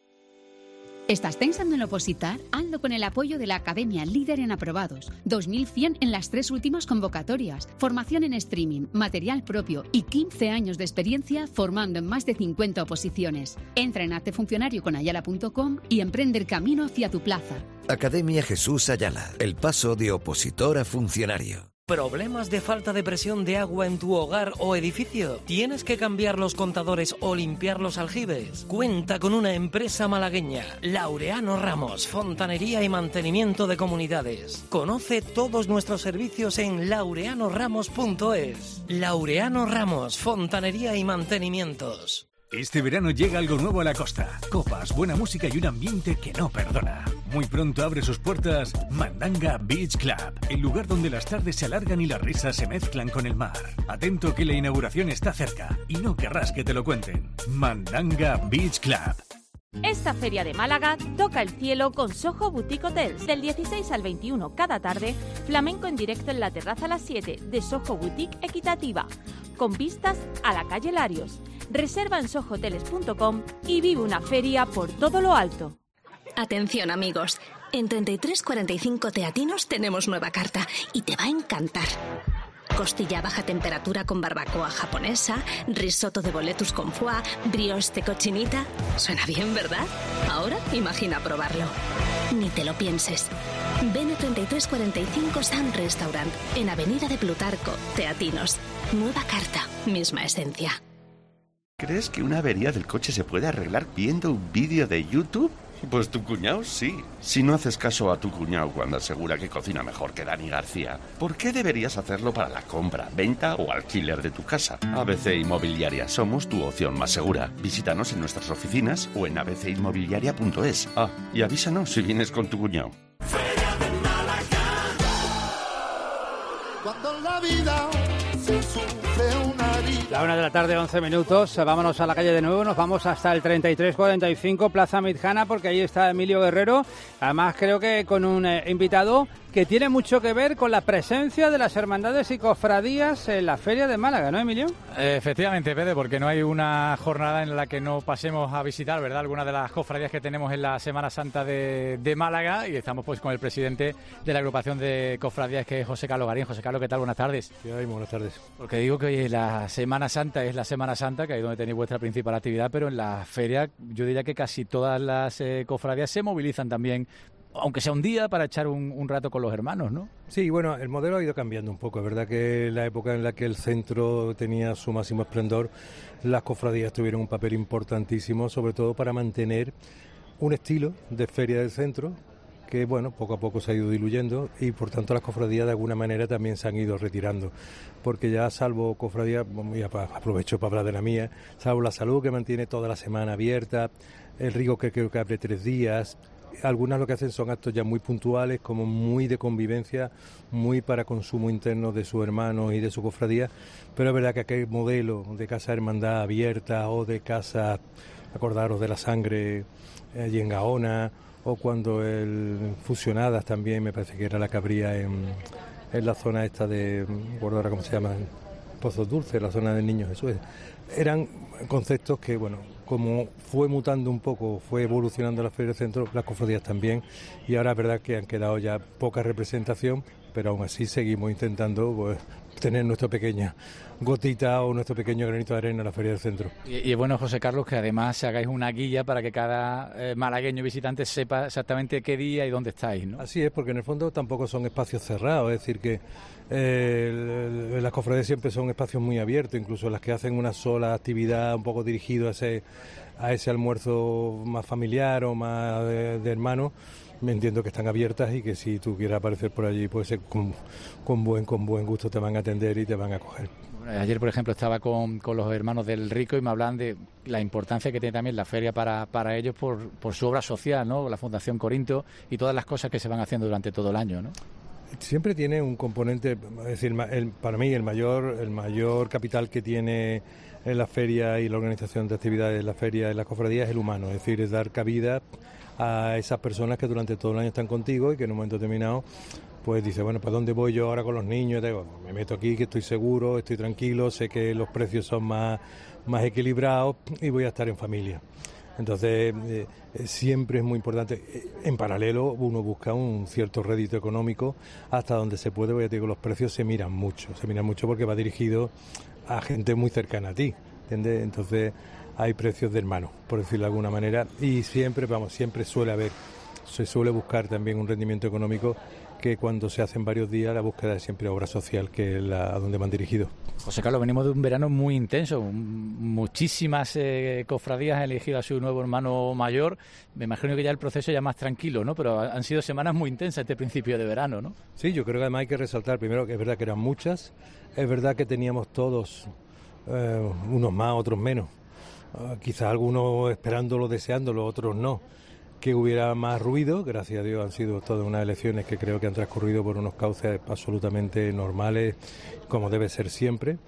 ¿Estás pensando en opositar? Hazlo con el apoyo de la Academia Líder en Aprobados. 2100 en las 3 últimas convocatorias. Formación en streaming, material propio y 15 años de experiencia formando en más de 50 oposiciones. Entra en haztefuncionarioconayala.com y emprende el camino hacia tu plaza. Academia Jesús Ayala. El paso de opositor a funcionario. ¿Problemas de falta de presión de agua en tu hogar o edificio? ¿Tienes que cambiar los contadores o limpiar los aljibes? Cuenta con una empresa malagueña, Laureano Ramos, fontanería y mantenimiento de comunidades. Conoce todos nuestros servicios en laureanoramos.es. Laureano Ramos, fontanería y mantenimientos. Este verano llega algo nuevo a la costa. Copas, buena música y un ambiente que no perdona. Muy pronto abre sus puertas Mandanga Beach Club, el lugar donde las tardes se alargan y las risas se mezclan con el mar. Atento que la inauguración está cerca y no querrás que te lo cuenten. Mandanga Beach Club. Esta feria de Málaga toca el cielo con Soho Boutique Hotels. Del 16 al 21 cada tarde, flamenco en directo en la terraza a las 7 de Soho Boutique Equitativa, con vistas a la calle Larios. Reserva en sohoteles.com y vive una feria por todo lo alto. Atención amigos, en 3345 Teatinos tenemos nueva carta y te va a encantar. Costilla a baja temperatura con barbacoa japonesa, risotto de boletus con foie, brioche de cochinita. Suena bien, ¿verdad? Ahora imagina probarlo. Ni te lo pienses. Ven a 3345 Sun Restaurant, en Avenida de Plutarco, Teatinos. Nueva carta, misma esencia. ¿Crees que una avería del coche se puede arreglar viendo un vídeo de YouTube? Pues tu cuñado sí. Si no haces caso a tu cuñado cuando asegura que cocina mejor que Dani García, ¿por qué deberías hacerlo para la compra, venta o alquiler de tu casa? ABC Inmobiliaria, somos tu opción más segura. Visítanos en nuestras oficinas o en abcinmobiliaria.es. Ah, y avísanos si vienes con tu cuñado. Cuando la vida se sufre una herida. La 1 de la tarde, 11 minutos. Vámonos a la calle de nuevo. Nos vamos hasta el 3345 Plaza Midjana, porque ahí está Emilio Guerrero. Además, creo que con un invitado que tiene mucho que ver con la presencia de las hermandades y cofradías en la Feria de Málaga, ¿no, Emilio? Efectivamente, Pedro, porque no hay una jornada en la que no pasemos a visitar, ¿verdad?, algunas de las cofradías que tenemos en la Semana Santa de Málaga, y estamos pues con el presidente de la agrupación de cofradías, que es José Carlos Garín. José Carlos, ¿qué tal? Buenas tardes. Sí, buenas tardes. Porque digo que hoy la Semana Santa es la Semana Santa, que ahí es donde tenéis vuestra principal actividad, pero en la feria yo diría que casi todas las cofradías se movilizan también, aunque sea un día, para echar un rato con los hermanos, ¿no? Sí, bueno, el modelo ha ido cambiando un poco. Es verdad que en la época en la que el centro tenía su máximo esplendor, las cofradías tuvieron un papel importantísimo, sobre todo para mantener un estilo de feria del centro que, bueno, poco a poco se ha ido diluyendo, y por tanto las cofradías de alguna manera también se han ido retirando, porque ya salvo cofradías, aprovecho para hablar de la mía, salvo la Salud, que mantiene toda la semana abierta, el Rigo, que creo que abre 3 días, algunas lo que hacen son actos ya muy puntuales, como muy de convivencia, muy para consumo interno de sus hermanos y de su cofradía, pero es verdad que aquel modelo de casa hermandad abierta o de casa, acordaros de la Sangre allí en Gaona, o cuando el Fusionadas también, me parece que era la que abría en la zona esta de, recuerdo ahora cómo se llama, Pozos Dulces, la zona del Niño Jesús. Eran conceptos que, bueno, como fue mutando un poco, fue evolucionando la Feria del Centro, las cofradías también, y ahora es verdad que han quedado ya poca representación, pero aún así seguimos intentando, pues, tener nuestra pequeña gotita o nuestro pequeño granito de arena en la Feria del Centro. Y es bueno, José Carlos, que además hagáis una guía para que cada malagueño visitante sepa exactamente qué día y dónde estáis, ¿no? Así es, porque en el fondo tampoco son espacios cerrados, es decir que las cofradías siempre son espacios muy abiertos, incluso las que hacen una sola actividad un poco dirigido a ese almuerzo más familiar o más de hermanos, me entiendo que están abiertas y que si tú quieres aparecer por allí, pues con buen gusto te van a atender y te van a acoger. Ayer, por ejemplo, estaba con los hermanos del Rico y me hablan de la importancia que tiene también la feria para ellos por su obra social, ¿no? La Fundación Corinto y todas las cosas que se van haciendo durante todo el año, ¿no? Siempre tiene un componente, es decir, para mí el mayor capital que tiene en la feria y la organización de actividades de la feria y la cofradía es el humano, es decir, es dar cabida a esas personas que durante todo el año están contigo y que en un momento determinado pues dice, bueno, ¿para dónde voy yo ahora con los niños? Me meto aquí, que estoy seguro, estoy tranquilo, sé que los precios son más equilibrados y voy a estar en familia. Entonces, siempre es muy importante. En paralelo, uno busca un cierto rédito económico hasta donde se puede, porque ya te digo, los precios se miran mucho porque va dirigido a gente muy cercana a ti, ¿entiendes? Entonces, hay precios de hermano, por decirlo de alguna manera, y siempre se suele buscar también un rendimiento económico que cuando se hacen varios días la búsqueda es siempre obra social, que es a donde van dirigidos. José Carlos, venimos de un verano muy intenso, muchísimas cofradías han elegido a su nuevo hermano mayor. Me imagino que ya el proceso ya más tranquilo, ¿no? Pero han sido semanas muy intensas este principio de verano, ¿no? Sí, yo creo que además hay que resaltar primero que es verdad que eran muchas, es verdad que teníamos todos, unos más, otros menos, quizás algunos esperándolo, deseándolo, otros no, que hubiera más ruido. Gracias a Dios han sido todas unas elecciones que creo que han transcurrido por unos cauces absolutamente normales, como debe ser siempre.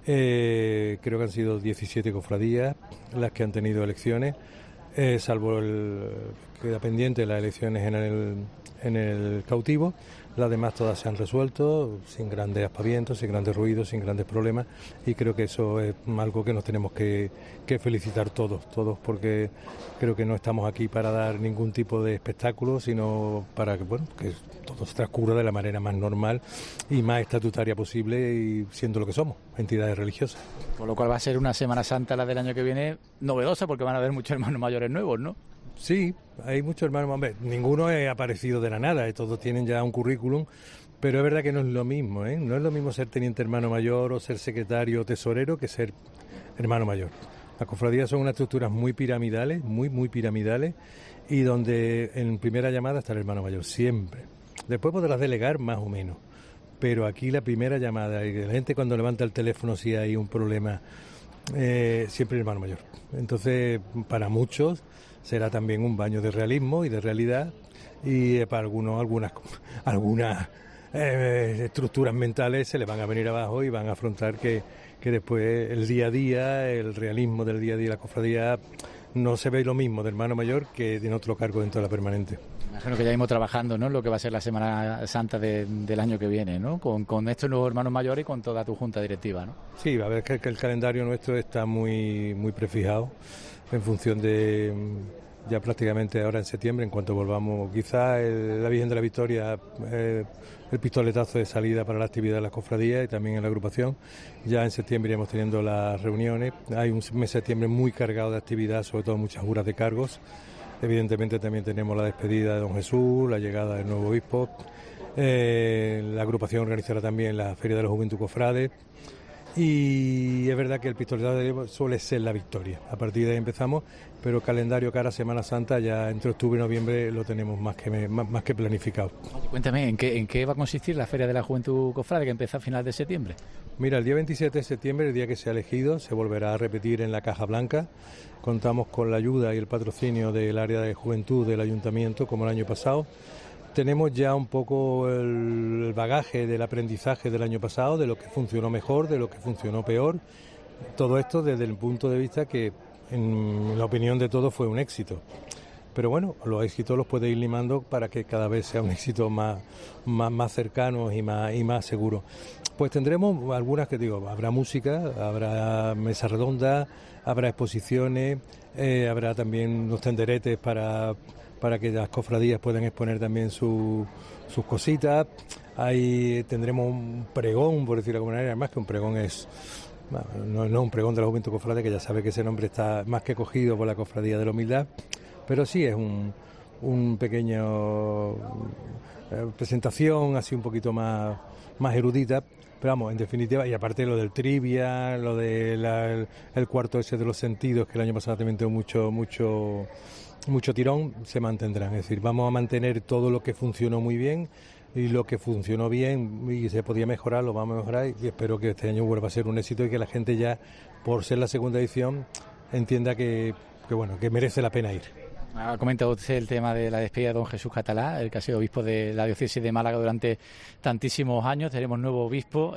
Creo que han sido 17 cofradías las que han tenido elecciones, salvo queda pendiente las elecciones en el cautivo. Las demás todas se han resuelto sin grandes aspavientos, sin grandes ruidos, sin grandes problemas, y creo que eso es algo que nos tenemos que felicitar todos, porque creo que no estamos aquí para dar ningún tipo de espectáculo, sino para que todo se transcurra de la manera más normal y más estatutaria posible, y siendo lo que somos, entidades religiosas. Con lo cual va a ser una Semana Santa, la del año que viene, novedosa, porque van a haber muchos hermanos mayores nuevos, ¿no? Sí, hay muchos hermanos, hombre, ninguno es aparecido de la nada, todos tienen ya un currículum, pero es verdad que no es lo mismo, no es lo mismo ser teniente hermano mayor o ser secretario o tesorero que ser hermano mayor. Las cofradías son unas estructuras muy piramidales, muy piramidales, y donde en primera llamada está el hermano mayor, siempre. Después podrás delegar más o menos, pero aquí la primera llamada, y la gente cuando levanta el teléfono si hay un problema, siempre el hermano mayor. Entonces, para muchos será también un baño de realismo y de realidad, y para algunos algunas estructuras mentales se les van a venir abajo y van a afrontar que después el día a día, el realismo del día a día, la cofradía, no se ve lo mismo de hermano mayor que en otro cargo dentro de la permanente. Imagino que ya iremos trabajando, ¿no?, lo que va a ser la Semana Santa del año que viene, ¿no?, con estos nuevos hermanos mayores y con toda tu junta directiva, ¿no? Sí, a ver, que el calendario nuestro está muy prefijado en función de ya prácticamente ahora en septiembre, en cuanto volvamos, quizá la Virgen de la Victoria, el pistoletazo de salida para la actividad de las cofradías y también en la agrupación. Ya en septiembre iremos teniendo las reuniones. Hay un mes de septiembre muy cargado de actividad, sobre todo muchas juras de cargos. Evidentemente también tenemos la despedida de Don Jesús, la llegada del nuevo obispo. La agrupación organizará también la Feria de la Juventud Cofrade. Y es verdad que el pistoletazo suele ser la victoria. A partir de ahí empezamos, pero el calendario cara a Semana Santa ya entre octubre y noviembre lo tenemos más que planificado. Cuéntame, ¿en qué va a consistir la Feria de la Juventud Cofrade que empieza a finales de septiembre? Mira, el día 27 de septiembre, el día que se ha elegido, se volverá a repetir en la Caja Blanca. Contamos con la ayuda y el patrocinio del área de juventud del Ayuntamiento, como el año pasado. Tenemos ya un poco el bagaje del aprendizaje del año pasado, de lo que funcionó mejor, de lo que funcionó peor. Todo esto desde el punto de vista que, en la opinión de todos, fue un éxito. Pero bueno, los éxitos los puede ir limando para que cada vez sea un éxito más cercano y más seguro. Pues tendremos algunas que digo, habrá música, habrá mesa redonda, habrá exposiciones, habrá también unos tenderetes para que las cofradías puedan exponer también sus cositas. Ahí tendremos un pregón, por decirlo de alguna manera, más que un pregón es... No es un pregón de la Juventud Cofrade, que ya sabe que ese nombre está más que cogido por la Cofradía de la Humildad, pero sí es un pequeño presentación así un poquito más erudita Pero vamos, en definitiva, y aparte lo del trivia, lo de el cuarto ese de los sentidos, que el año pasado también tuvo mucho tirón, se mantendrán. Es decir, vamos a mantener todo lo que funcionó muy bien, y lo que funcionó bien y se podía mejorar, lo vamos a mejorar, y espero que este año vuelva a ser un éxito y que la gente ya, por ser la segunda edición, entienda que merece la pena ir. Ha comentado usted el tema de la despedida de don Jesús Catalá, el que ha sido obispo de la diócesis de Málaga durante tantísimos años. Tenemos nuevo obispo,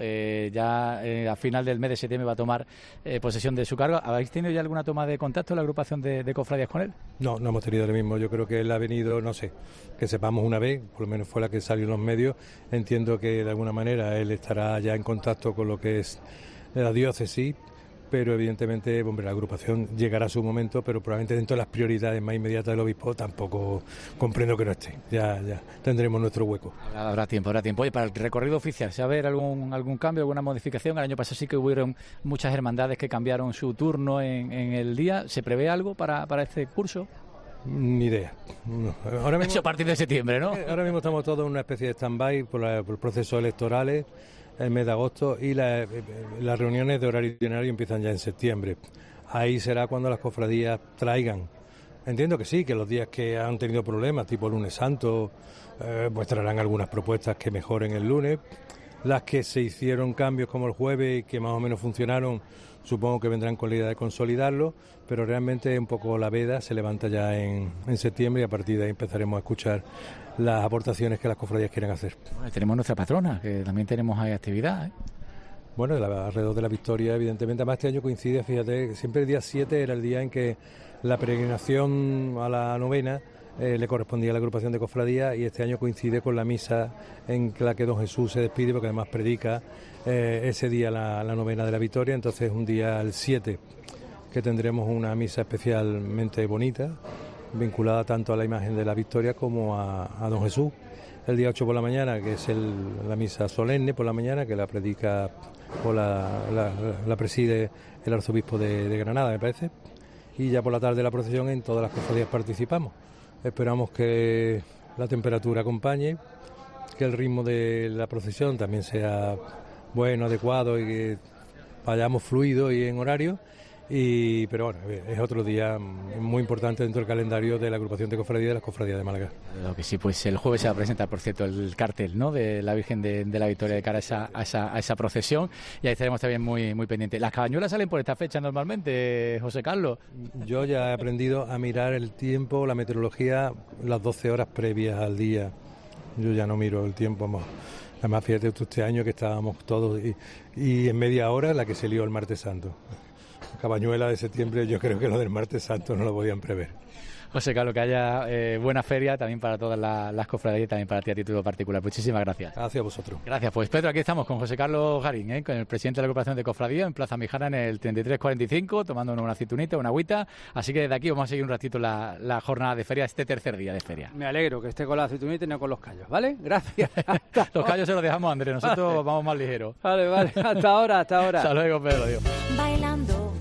a final del mes de septiembre va a tomar posesión de su cargo. ¿Habéis tenido ya alguna toma de contacto en la agrupación de cofradías con él? No hemos tenido lo mismo. Yo creo que él ha venido, no sé, que sepamos una vez, por lo menos fue la que salió en los medios. Entiendo que de alguna manera él estará ya en contacto con lo que es la diócesis, pero evidentemente, la agrupación llegará a su momento, pero probablemente dentro de las prioridades más inmediatas del obispo tampoco comprendo que no esté. Ya tendremos nuestro hueco. Habrá tiempo. Y para el recorrido oficial, ¿se va a ver algún cambio, alguna modificación? El año pasado sí que hubieron muchas hermandades que cambiaron su turno en el día. ¿Se prevé algo para este curso? Ni idea. No. Ahora mismo, a partir de septiembre, ¿no? Ahora mismo estamos todos en una especie de stand-by por procesos electorales, el mes de agosto, y las reuniones de horario ordinario empiezan ya en septiembre. Ahí será cuando las cofradías traigan. Entiendo que sí, que los días que han tenido problemas, tipo el lunes santo, pues traerán algunas propuestas que mejoren el lunes. Las que se hicieron cambios como el jueves y que más o menos funcionaron, supongo que vendrán con la idea de consolidarlo, pero realmente un poco la veda se levanta ya en septiembre, y a partir de ahí empezaremos a escuchar las aportaciones que las cofradías quieren hacer. Bueno, tenemos nuestra patrona, que también tenemos ahí actividad, ¿eh? Bueno, alrededor de la Victoria, evidentemente. Además, este año coincide, fíjate, siempre el día 7 era el día en que la peregrinación a la novena le correspondía a la agrupación de cofradías, y este año coincide con la misa en la que don Jesús se despide, porque además predica ese día la novena de la Victoria. Entonces, un día el 7 que tendremos una misa especialmente bonita, vinculada tanto a la imagen de la Victoria como a don Jesús. El día 8 por la mañana, que es la misa solemne por la mañana, que la predica o la preside el arzobispo de Granada, me parece. Y ya por la tarde la procesión, en todas las cofradías participamos. Esperamos que la temperatura acompañe, que el ritmo de la procesión también sea bueno, adecuado, y que vayamos fluidos y en horario. Pero bueno, es otro día muy importante dentro del calendario de la agrupación de cofradías de las cofradías de Málaga. Lo que sí, pues el jueves se va a presentar, por cierto, el cartel, ¿no?, de la Virgen de la Victoria de cara a esa procesión, y ahí estaremos también muy, muy pendientes. ¿Las cabañuelas salen por esta fecha normalmente, José Carlos? Yo ya he aprendido a mirar el tiempo, la meteorología, las 12 horas previas al día. Yo ya no miro el tiempo más. Además, fíjate tú, este año que estábamos todos y en media hora la que se lió el martes santo. Cabañuela de septiembre, yo creo que lo del martes santo no lo podían prever. José Carlos, que haya buena feria también para todas las cofradías, y también para ti a título particular. Muchísimas gracias. Gracias a vosotros. Gracias. Pues Pedro, aquí estamos con José Carlos Garín, con el presidente de la agrupación de cofradías en Plaza Mijana, en el 3345, tomando una aceitunita, una agüita. Así que desde aquí vamos a seguir un ratito la jornada de feria, este tercer día de feria. Me alegro que esté con la aceitunita y no con los callos, ¿vale? Gracias. Los callos se los dejamos a Andrés, nosotros vamos más ligeros. Vale. Hasta ahora. Hasta luego, Pedro. Adiós. Bailando,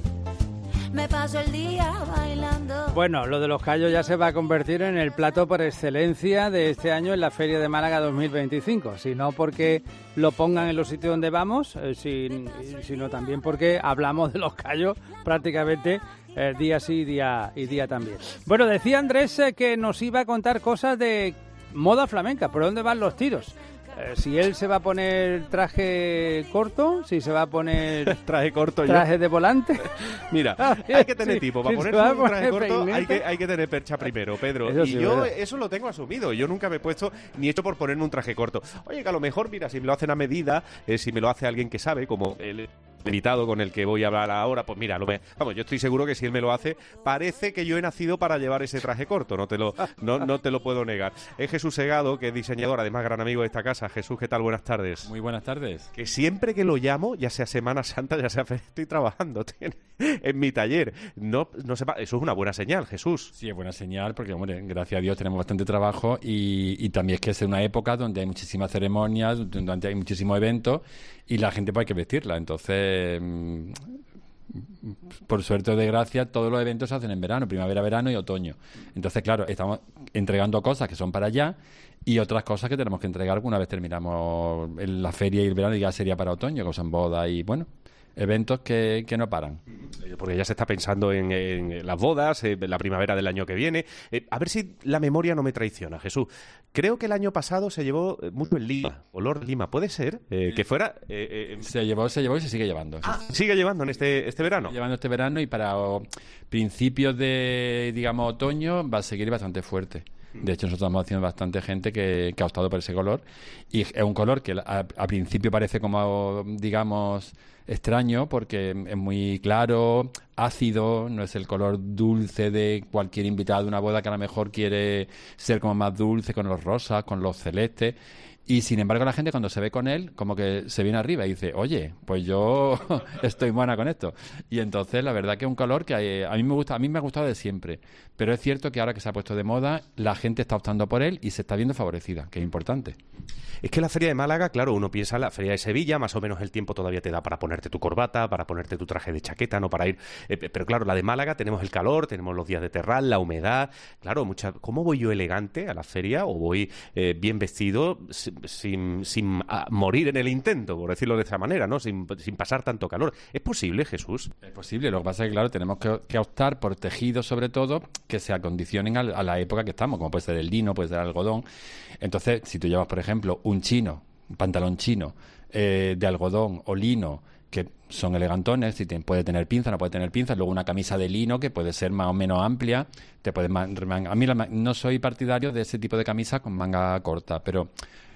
me paso el día bailando. Bueno, lo de los callos ya se va a convertir en el plato por excelencia de este año en la Feria de Málaga 2025, sino porque lo pongan en los sitios donde vamos, sino también porque hablamos de los callos prácticamente día sí día también. Bueno, decía Andrés que nos iba a contar cosas de moda flamenca. ¿Por dónde van los tiros? Si él se va a poner traje corto, si se va a poner traje de volante. Mira, hay que tener tipo para ponerse un traje corto, hay que tener percha primero, Pedro. Eso, y sí, yo eso lo tengo asumido. Yo nunca me he puesto ni hecho por ponerme un traje corto. Oye, que a lo mejor, mira, si me lo hacen a medida, si me lo hace alguien que sabe, como el invitado con el que voy a hablar ahora, pues mira, vamos, yo estoy seguro que si él me lo hace, parece que yo he nacido para llevar ese traje corto, no te lo puedo negar. Es Jesús Segado, que es diseñador, además gran amigo de esta casa. Jesús, ¿qué tal? Buenas tardes. Muy buenas tardes. Que siempre que lo llamo, ya sea Semana Santa, ya sea estoy trabajando en mi taller. No sepa, eso es una buena señal, Jesús. Sí, es buena señal porque, hombre, gracias a Dios tenemos bastante trabajo y también es que es una época donde hay muchísimas ceremonias, donde hay muchísimos eventos y la gente pues hay que vestirla. Entonces, por suerte o desgracia, todos los eventos se hacen en verano, primavera, verano y otoño. Entonces, claro, estamos entregando cosas que son para allá y otras cosas que tenemos que entregar una vez terminamos la feria y el verano, y ya sería para otoño, que son bodas y, bueno, eventos que no paran. Porque ya se está pensando en las bodas, en la primavera del año que viene. A ver si la memoria no me traiciona, Jesús. Creo que el año pasado se llevó mucho el lima, olor lima. ¿Puede ser que fuera...? Se llevó y se sigue llevando. ¿Sigue llevando en este verano? Llevando este verano, y para principios de, digamos, otoño va a seguir bastante fuerte. De hecho, nosotros estamos haciendo bastante gente que ha optado por ese color, y es un color que a principio parece como, digamos, extraño, porque es muy claro, ácido, no es el color dulce de cualquier invitado de una boda que a lo mejor quiere ser como más dulce, con los rosas, con los celestes. Y sin embargo la gente cuando se ve con él como que se viene arriba y dice, oye, pues yo estoy buena con esto. Y entonces la verdad que es un color que a mí me ha gustado de siempre, pero es cierto que ahora que se ha puesto de moda la gente está optando por él y se está viendo favorecida, que es importante. Es que la feria de Málaga, claro, uno piensa en la feria de Sevilla, más o menos el tiempo todavía te da para ponerte tu corbata, para ponerte tu traje de chaqueta, no para ir... pero claro, la de Málaga tenemos el calor, tenemos los días de terral, la humedad. Claro, ¿cómo voy yo elegante a la feria o voy bien vestido sin morir en el intento, por decirlo de esa manera, ¿no? Sin pasar tanto calor? ¿Es posible, Jesús? Es posible, lo que pasa es que, claro, tenemos que optar por tejidos, sobre todo, que se acondicionen a la época que estamos, como puede ser el lino, puede ser el algodón. Entonces, si tú llevas, por ejemplo, un pantalón chino de algodón o lino, que son elegantones, puede tener pinzas, no puede tener pinzas, luego una camisa de lino que puede ser más o menos amplia, a mí no soy partidario de ese tipo de camisa con manga corta, pero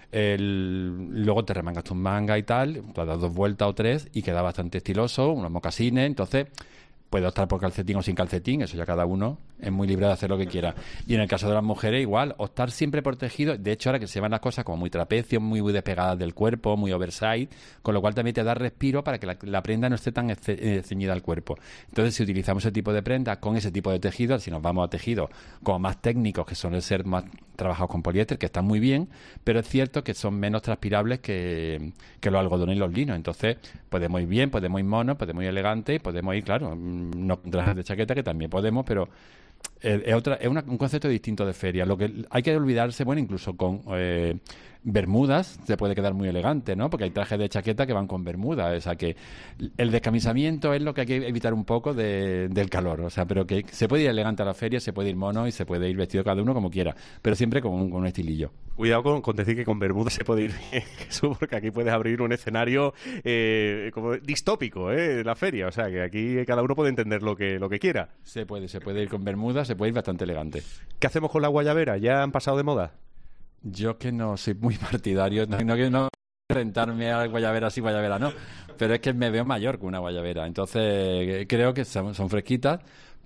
luego te remangas tus mangas y tal, te das 2 vueltas o 3 y queda bastante estiloso, unos mocasines. Entonces puede optar por calcetín o sin calcetín, eso ya cada uno es muy libre de hacer lo que quiera. Y en el caso de las mujeres igual, optar siempre por tejido. De hecho, ahora que se van las cosas como muy trapecios, muy despegadas del cuerpo, muy oversize, con lo cual también te da respiro para que la prenda no esté tan ceñida al cuerpo. Entonces, si utilizamos ese tipo de prenda con ese tipo de tejido, si nos vamos a tejidos como más técnicos, que suelen ser más trabajados con poliéster, que están muy bien, pero es cierto que son menos transpirables que los algodones y los linos. Entonces, podemos ir bien, podemos ir monos, podemos ir elegantes, podemos ir, claro, no con trajes de chaqueta, que también podemos, pero es un concepto distinto de feria. Lo que hay que olvidarse, bueno, incluso con bermudas se puede quedar muy elegante, ¿no? Porque hay trajes de chaqueta que van con bermudas, o sea que el descamisamiento es lo que hay que evitar un poco del calor, o sea, pero que se puede ir elegante a la feria, se puede ir mono y se puede ir vestido cada uno como quiera, pero siempre con un estilillo. Cuidado con decir que con bermudas se puede ir bien, Jesús, porque aquí puedes abrir un escenario como distópico, la feria, o sea que aquí cada uno puede entender lo que quiera. Se puede ir con bermudas, se puede ir bastante elegante. ¿Qué hacemos con la guayabera? ¿Ya han pasado de moda? Yo que no soy muy partidario, no enfrentarme a guayabera sí, guayabera no, pero es que me veo mayor que una guayabera, entonces creo que son fresquitas,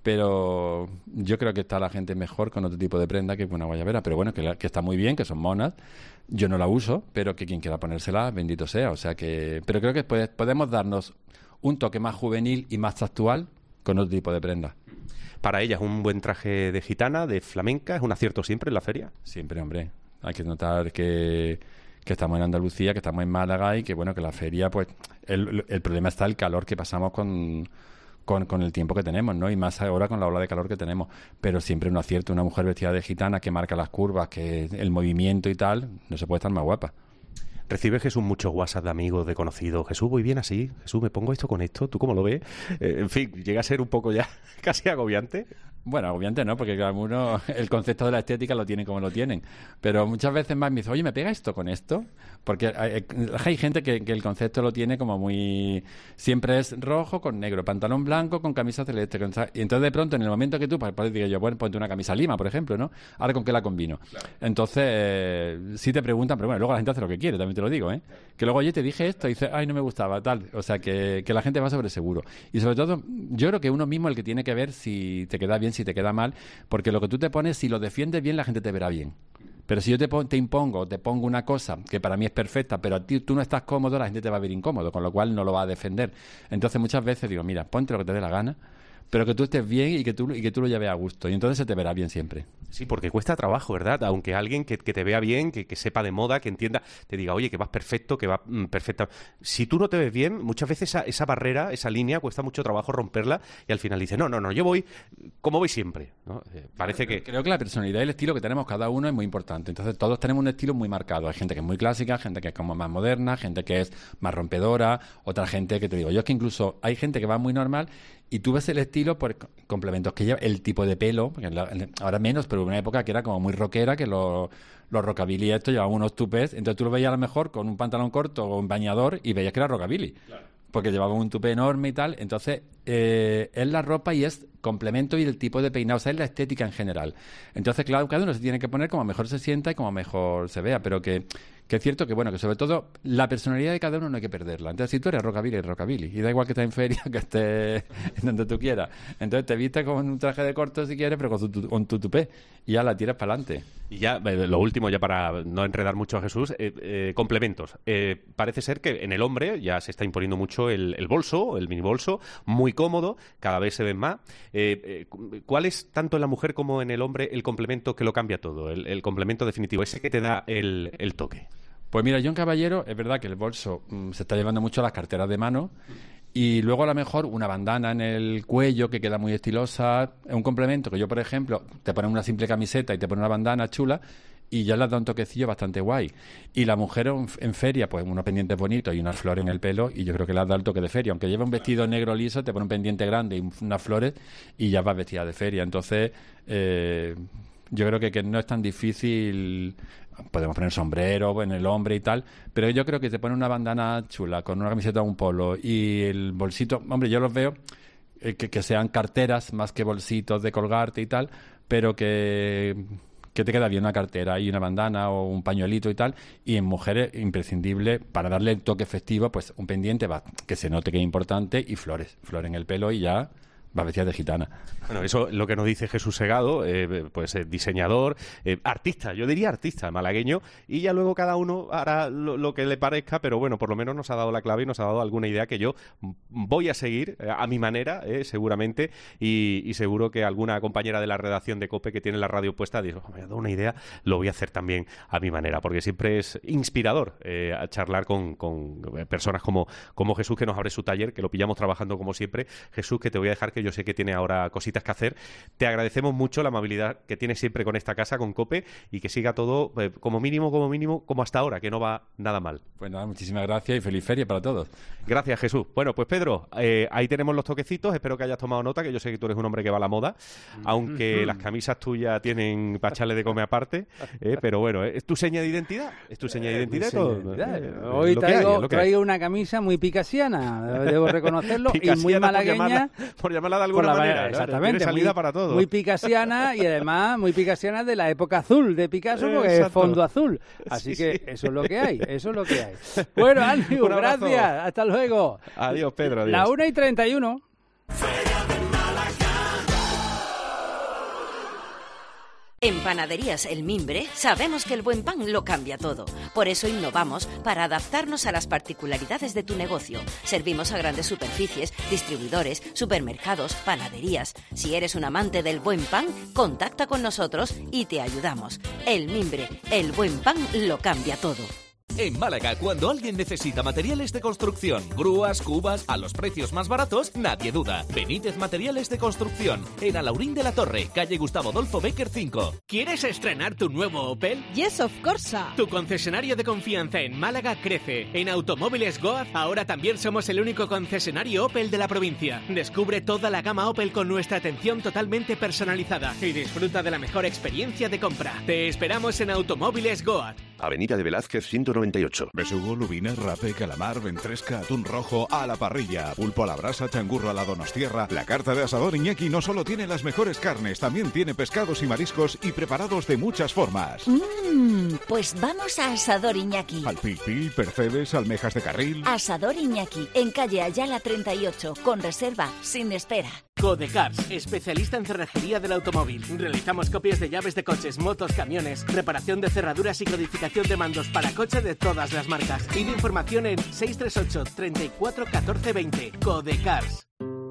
pero yo creo que está la gente mejor con otro tipo de prenda que con una guayabera, pero bueno, que está muy bien, que son monas, yo no la uso, pero que quien quiera ponérsela, bendito sea, o sea que, pero creo que podemos darnos un toque más juvenil y más actual con otro tipo de prenda. Para ellas, un buen traje de gitana, de flamenca, ¿es un acierto siempre en la feria? Siempre, hombre. Hay que notar que estamos en Andalucía, que estamos en Málaga y que, bueno, que la feria, pues, el problema está el calor que pasamos con el tiempo que tenemos, ¿no? Y más ahora con la ola de calor que tenemos. Pero siempre un acierto, una mujer vestida de gitana que marca las curvas, que el movimiento y tal, no se puede estar más guapa. ¿Recibe Jesús muchos WhatsApp de amigos, de conocidos? Jesús, voy bien así. Jesús, me pongo esto con esto. ¿Tú cómo lo ves? En fin, llega a ser un poco ya casi agobiante. Bueno, agobiante no, porque cada uno el concepto de la estética lo tiene como lo tienen. Pero muchas veces más me dice, oye, ¿me pega esto con esto? Porque hay gente que el concepto lo tiene como muy... Siempre es rojo con negro, pantalón blanco con camisa celeste. Y entonces de pronto, en el momento que tú, pues digo yo, bueno, ponte una camisa lima, por ejemplo, ¿no? Ahora, ¿con qué la combino? Claro. Entonces, sí te preguntan, pero bueno, luego la gente hace lo que quiere, también te lo digo, ¿eh? Que luego, oye, te dije esto y dices, ay, no me gustaba, tal. O sea, que la gente va sobre seguro. Y sobre todo, yo creo que uno mismo es el que tiene que ver si te queda bien, si te queda mal, porque lo que tú te pones, si lo defiendes bien, la gente te verá bien. Pero si yo te impongo, te pongo una cosa que para mí es perfecta, pero a ti tú no estás cómodo, la gente te va a ver incómodo, con lo cual no lo va a defender. Entonces muchas veces digo, mira, ponte lo que te dé la gana, pero que tú estés bien y que tú lo lleves a gusto. Y entonces se te verá bien siempre. Sí, porque cuesta trabajo, ¿verdad? Aunque alguien que te vea bien, que sepa de moda, que entienda, te diga, oye, que vas perfecto, que va perfecta. Si tú no te ves bien, muchas veces esa barrera, esa línea, cuesta mucho trabajo romperla y al final dices, no, yo voy como voy siempre, ¿no? Parece que... Creo que la personalidad y el estilo que tenemos cada uno es muy importante. Entonces todos tenemos un estilo muy marcado. Hay gente que es muy clásica, gente que es como más moderna, gente que es más rompedora, otra gente que te digo, yo es que incluso hay gente que va muy normal y tú ves el estilo por complementos que lleva, el tipo de pelo, porque ahora menos, pero en una época que era como muy rockera, que los rockabilly estos llevaban unos tupés, entonces tú lo veías a lo mejor con un pantalón corto o un bañador y veías que era rockabilly. Claro. Porque llevaba un tupé enorme y tal. Entonces, es la ropa y es complemento y el tipo de peinado, o sea, es la estética en general. Entonces, claro, cada uno se tiene que poner como mejor se sienta y como mejor se vea, pero que es cierto que, bueno, que sobre todo la personalidad de cada uno no hay que perderla. Entonces, si tú eres rockabilly, y da igual que estés en feria, que estés donde tú quieras. Entonces, te vistes con un traje de corto si quieres, pero con tu tupé, y ya la tiras para adelante. Y ya, lo último, ya para no enredar mucho a Jesús, complementos. Parece ser que en el hombre ya se está imponiendo mucho el bolso, el mini bolso, muy cómodo, cada vez se ven más. ¿Cuál es, tanto en la mujer como en el hombre, el complemento que lo cambia todo? El complemento definitivo, ese que te da el toque. Pues mira, yo en caballero, es verdad que el bolso se está llevando mucho a las carteras de mano y luego a lo mejor una bandana en el cuello que queda muy estilosa, es un complemento que yo, por ejemplo, te pones una simple camiseta y te pones una bandana chula y ya le da un toquecillo bastante guay. Y la mujer en feria, pues unos pendientes bonitos y unas flores en el pelo y yo creo que le da el toque de feria. Aunque lleve un vestido negro liso, te pone un pendiente grande y unas flores y ya vas vestida de feria. Entonces, yo creo que no es tan difícil. Podemos poner sombrero en el hombre y tal, pero yo creo que te pone una bandana chula con una camiseta o un polo y el bolsito, hombre, yo los veo que sean carteras más que bolsitos de colgarte y tal, pero que te queda bien una cartera y una bandana o un pañuelito y tal, y en mujeres imprescindible para darle el toque festivo, pues un pendiente que se note que es importante y flores en el pelo y ya va vestida de gitana. Bueno, eso es lo que nos dice Jesús Segado, pues diseñador, artista, yo diría artista, malagueño, y ya luego cada uno hará lo que le parezca, pero bueno, por lo menos nos ha dado la clave y nos ha dado alguna idea que yo voy a seguir a mi manera, seguramente, y seguro que alguna compañera de la redacción de COPE que tiene la radio puesta dice, me ha dado una idea, lo voy a hacer también a mi manera, porque siempre es inspirador a charlar con personas como Jesús, que nos abre su taller, que lo pillamos trabajando como siempre. Jesús, que te voy a dejar, que yo sé que tiene ahora cositas que hacer. Te agradecemos mucho la amabilidad que tienes siempre con esta casa, con COPE, y que siga todo como mínimo, como hasta ahora, que no va nada mal. Pues nada, muchísimas gracias y feliz feria para todos. Gracias, Jesús. Bueno, pues Pedro, ahí tenemos los toquecitos, espero que hayas tomado nota, que yo sé que tú eres un hombre que va a la moda, aunque las camisas tuyas tienen para echarle de comer aparte, pero bueno, ¿es tu seña de identidad? ¿Es tu seña de identidad? Hoy traigo una camisa muy picasiana, debo reconocerlo, y muy malagueña. Por llamarla de alguna manera. Exactamente. Tiene salida para todo. Muy picasiana y además muy picasiana de la época azul de Picasso, porque es fondo azul. Así que eso es lo que hay, Bueno, Andrew, gracias. Hasta luego. Adiós, Pedro. Adiós. La 1:31. En Panaderías El Mimbre sabemos que el buen pan lo cambia todo. Por eso innovamos para adaptarnos a las particularidades de tu negocio. Servimos a grandes superficies, distribuidores, supermercados, panaderías. Si eres un amante del buen pan, contacta con nosotros y te ayudamos. El Mimbre, el buen pan lo cambia todo. En Málaga, cuando alguien necesita materiales de construcción, grúas, cubas, a los precios más baratos, nadie duda. Benítez Materiales de Construcción, en Alaurín de la Torre, calle Gustavo Adolfo Bécquer 5. ¿Quieres estrenar tu nuevo Opel? Yes, of course. Tu concesionario de confianza en Málaga crece. En Automóviles Goaz, ahora también somos el único concesionario Opel de la provincia. Descubre toda la gama Opel con nuestra atención totalmente personalizada y disfruta de la mejor experiencia de compra. Te esperamos en Automóviles Goaz. Avenida de Velázquez 198. Besugo, lubina, rape, calamar, ventresca, atún rojo a la parrilla, pulpo a la brasa, changurro a la donostierra. La carta de Asador Iñaki no solo tiene las mejores carnes, también tiene pescados y mariscos y preparados de muchas formas. Pues vamos a Asador Iñaki. Al pil pil, percebes, almejas de carril. Asador Iñaki, en calle Ayala 38, con reserva, sin espera. Codecars, especialista en cerrajería del automóvil. Realizamos copias de llaves de coches, motos, camiones, reparación de cerraduras y codificación de mandos para coche de todas las marcas. Pide información en 638 34 14 20. Codecars.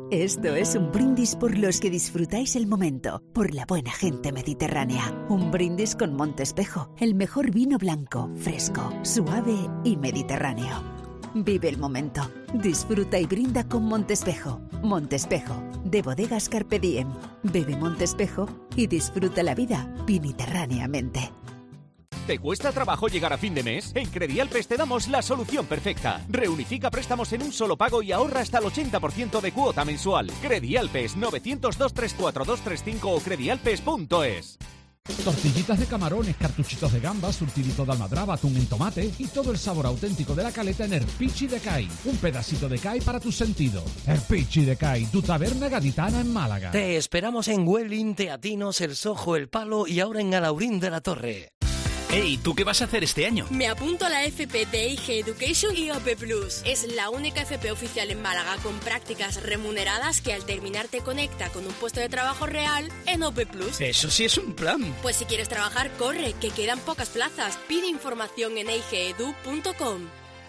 Esto es un brindis por los que disfrutáis el momento, por la buena gente mediterránea. Un brindis con Montespejo, el mejor vino blanco, fresco, suave y mediterráneo. Vive el momento, disfruta y brinda con Montespejo. Montespejo, de Bodegas Carpe Diem. Bebe Montespejo y disfruta la vida mediterráneamente. ¿Te cuesta trabajo llegar a fin de mes? En Credialpes te damos la solución perfecta. Reunifica préstamos en un solo pago y ahorra hasta el 80% de cuota mensual. Credialpes 900-234-235 o credialpes.es. Tortillitas de camarones, cartuchitos de gambas, surtidito de almadraba, atún en tomate y todo el sabor auténtico de la caleta en Erpichi de Cai. Un pedacito de Cai para tus sentidos. Erpichi de Cai, tu taberna gaditana en Málaga. Te esperamos en Welling, Teatinos, El Sojo, El Palo y ahora en Alaurín de la Torre. Hey, ¿tú qué vas a hacer este año? Me apunto a la FP de EIG Education y OP Plus. Es la única FP oficial en Málaga con prácticas remuneradas que al terminar te conecta con un puesto de trabajo real en OP Plus. Eso sí es un plan. Pues si quieres trabajar, corre, que quedan pocas plazas. Pide información en eigeedu.com.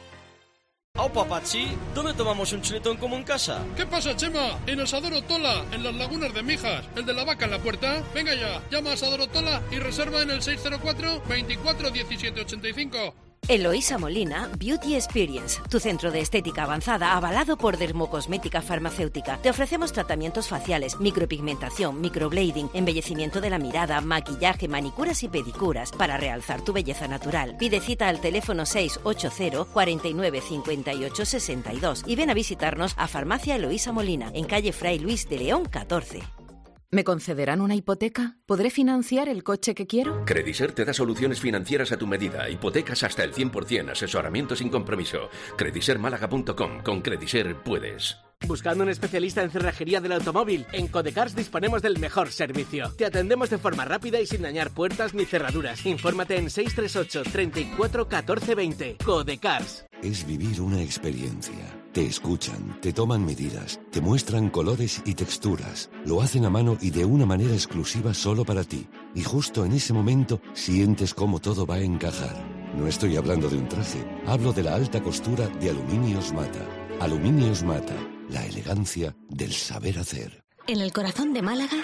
¡Oh, papachi! ¿Dónde tomamos un chuletón como en casa? ¿Qué pasa, Chema? En Asador Tola, en las Lagunas de Mijas. ¿El de la vaca en la puerta? Venga ya, llama a Asador Tola y reserva en el 604 24 17 85. Eloísa Molina Beauty Experience, tu centro de estética avanzada avalado por Dermocosmética Farmacéutica. Te ofrecemos tratamientos faciales, micropigmentación, microblading, embellecimiento de la mirada, maquillaje, manicuras y pedicuras para realzar tu belleza natural. Pide cita al teléfono 680 49 58 62 y ven a visitarnos a Farmacia Eloísa Molina, en calle Fray Luis de León 14. ¿Me concederán una hipoteca? ¿Podré financiar el coche que quiero? Crediser te da soluciones financieras a tu medida, hipotecas hasta el 100%, asesoramiento sin compromiso. Credisermálaga.com. Con Crediser puedes. Buscando un especialista en cerrajería del automóvil, en Codecars disponemos del mejor servicio. Te atendemos de forma rápida y sin dañar puertas ni cerraduras. Infórmate en 638 34 14 20. Codecars. Es vivir una experiencia. Te escuchan, te toman medidas, te muestran colores y texturas. Lo hacen a mano y de una manera exclusiva solo para ti. Y justo en ese momento sientes cómo todo va a encajar. No estoy hablando de un traje, hablo de la alta costura de Aluminios Mata. Aluminios Mata, la elegancia del saber hacer. En el corazón de Málaga,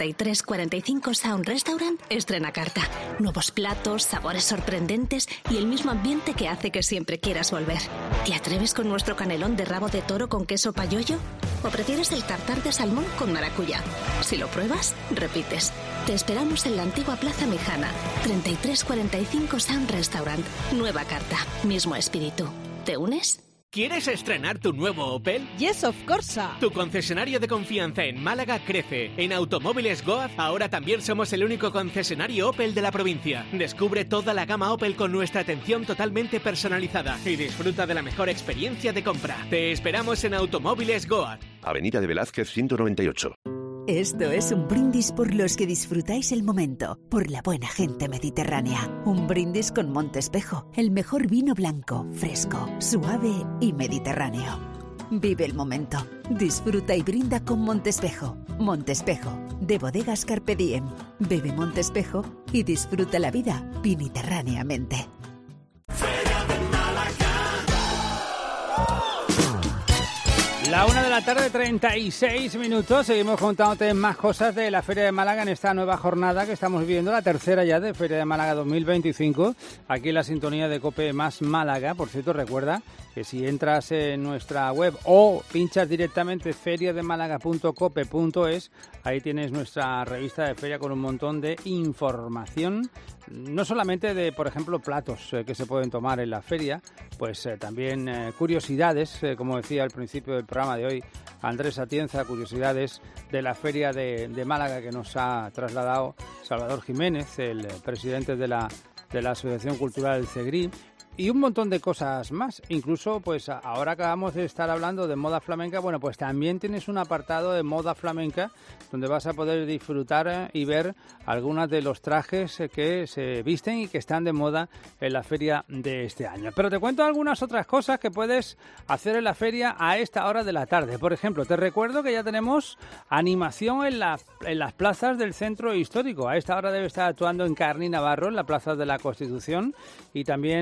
3345 Sound Restaurant estrena carta. Nuevos platos, sabores sorprendentes y el mismo ambiente que hace que siempre quieras volver. ¿Te atreves con nuestro canelón de rabo de toro con queso payollo? ¿O prefieres el tartar de salmón con maracuyá? Si lo pruebas, repites. Te esperamos en la antigua Plaza Mijana, 3345 Sound Restaurant. Nueva carta, mismo espíritu. ¿Te unes? ¿Quieres estrenar tu nuevo Opel? Yes, of course. Tu concesionario de confianza en Málaga crece. En Automóviles Goaz ahora también somos el único concesionario Opel de la provincia. Descubre toda la gama Opel con nuestra atención totalmente personalizada y disfruta de la mejor experiencia de compra. Te esperamos en Automóviles Goaz. Avenida de Velázquez 198. Esto es un brindis por los que disfrutáis el momento, por la buena gente mediterránea. Un brindis con Montespejo, el mejor vino blanco, fresco, suave y mediterráneo. Vive el momento, disfruta y brinda con Montespejo. Montespejo, de Bodegas Carpe Diem. Bebe Montespejo y disfruta la vida mediterráneamente. La 1 de la tarde, 36 minutos. Seguimos contándote más cosas de la Feria de Málaga en esta nueva jornada que estamos viviendo, la tercera ya de Feria de Málaga 2025. Aquí en la sintonía de COPE más Málaga. Por cierto, recuerda que si entras en nuestra web o pinchas directamente feriademálaga.cope.es, ahí tienes nuestra revista de feria con un montón de información. No solamente de, por ejemplo, platos que se pueden tomar en la feria, pues también curiosidades, como decía al principio del programa de hoy Andrés Atienza, curiosidades de la feria de Málaga que nos ha trasladado Salvador Jiménez, el presidente de la Asociación Cultural CEGRI, y un montón de cosas más. Incluso, pues ahora acabamos de estar hablando de moda flamenca, bueno, pues también tienes un apartado de moda flamenca donde vas a poder disfrutar y ver algunos de los trajes que se visten y que están de moda en la feria de este año. Pero te cuento algunas otras cosas que puedes hacer en la feria a esta hora de la tarde. Por ejemplo, te recuerdo que ya tenemos animación en las plazas del centro histórico. A esta hora debe estar actuando Encarni Navarro en la Plaza de la Constitución y también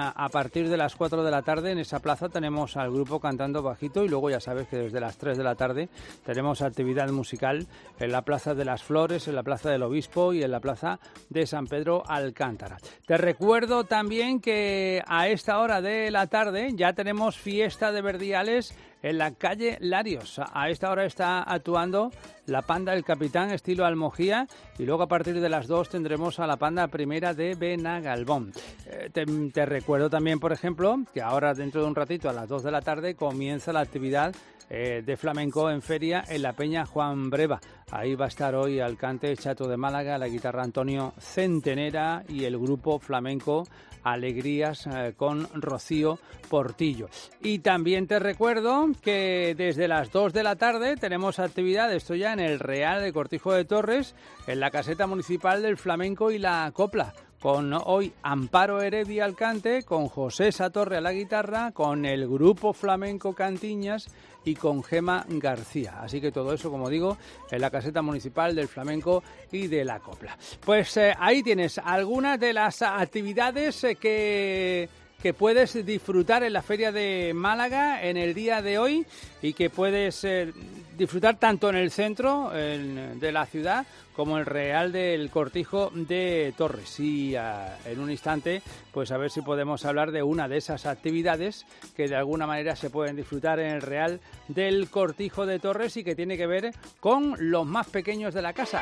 a partir de las 4 de la tarde en esa plaza tenemos al grupo cantando bajito y luego ya sabes que desde las 3 de la tarde tenemos actividad musical en la Plaza de las Flores, en la Plaza del Obispo y en la Plaza de San Pedro Alcántara. Te recuerdo también que a esta hora de la tarde ya tenemos fiesta de Verdiales en la calle Larios. A esta hora está actuando la Panda del Capitán estilo Almojía y luego a partir de las 2 tendremos a la Panda Primera de Benagalbón. Te recuerdo también, por ejemplo, que ahora dentro de un ratito a las 2 de la tarde comienza la actividad de flamenco en feria en la Peña Juan Breva. Ahí va a estar hoy Alcante Chato de Málaga, la guitarra Antonio Centenera y el grupo flamenco Alegrías con Rocío Portillo. Y también te recuerdo que desde las 2 de la tarde tenemos actividad, esto ya en el Real de Cortijo de Torres, en la caseta municipal del flamenco y la copla, con hoy Amparo Heredia al cante, con José Satorre a la guitarra, con el grupo flamenco Cantiñas y con Gema García. Así que todo eso, como digo, en la caseta municipal del flamenco y de la copla. Pues ahí tienes algunas de las actividades que puedes disfrutar en la Feria de Málaga en el día de hoy y que puedes disfrutar tanto en el centro de la ciudad como el Real del Cortijo de Torres. Y en un instante, pues a ver si podemos hablar de una de esas actividades que de alguna manera se pueden disfrutar en el Real del Cortijo de Torres y que tiene que ver con los más pequeños de la casa.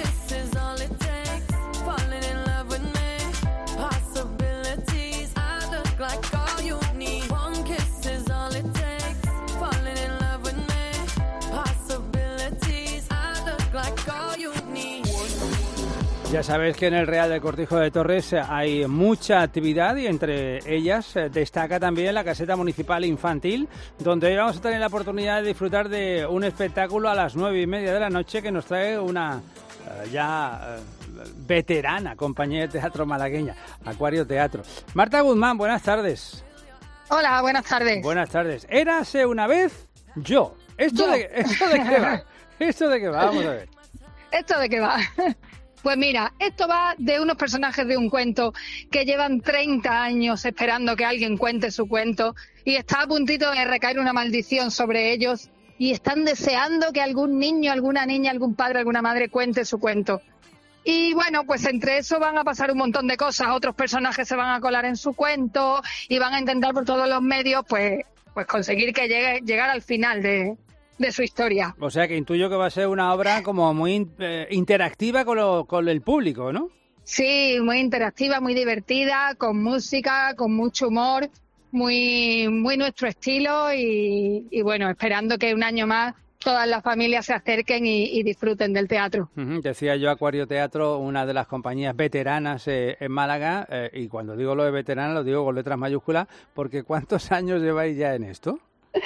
Ya sabéis que en el Real del Cortijo de Torres hay mucha actividad y entre ellas destaca también la caseta municipal infantil, donde hoy vamos a tener la oportunidad de disfrutar de un espectáculo a las 9:30 de la noche que nos trae una veterana compañía de teatro malagueña, Acuario Teatro. Marta Guzmán, buenas tardes. Hola, buenas tardes. Buenas tardes. Érase una vez yo. ¿Esto de qué va? ¿Esto de qué va? Vamos a ver. ¿Esto de qué va? Pues mira, esto va de unos personajes de un cuento que llevan 30 años esperando que alguien cuente su cuento y está a puntito de recaer una maldición sobre ellos y están deseando que algún niño, alguna niña, algún padre, alguna madre cuente su cuento. Y bueno, pues entre eso van a pasar un montón de cosas, otros personajes se van a colar en su cuento y van a intentar por todos los medios pues conseguir que llegar al final de su historia. O sea que intuyo que va a ser una obra como muy interactiva con el público, ¿no? Sí, muy interactiva, muy divertida, con música, con mucho humor, muy nuestro estilo y bueno, esperando que un año más todas las familias se acerquen y disfruten del teatro. Decía yo, Acuario Teatro, una de las compañías veteranas en Málaga, y cuando digo lo de veterana lo digo con letras mayúsculas, porque ¿cuántos años lleváis ya en esto?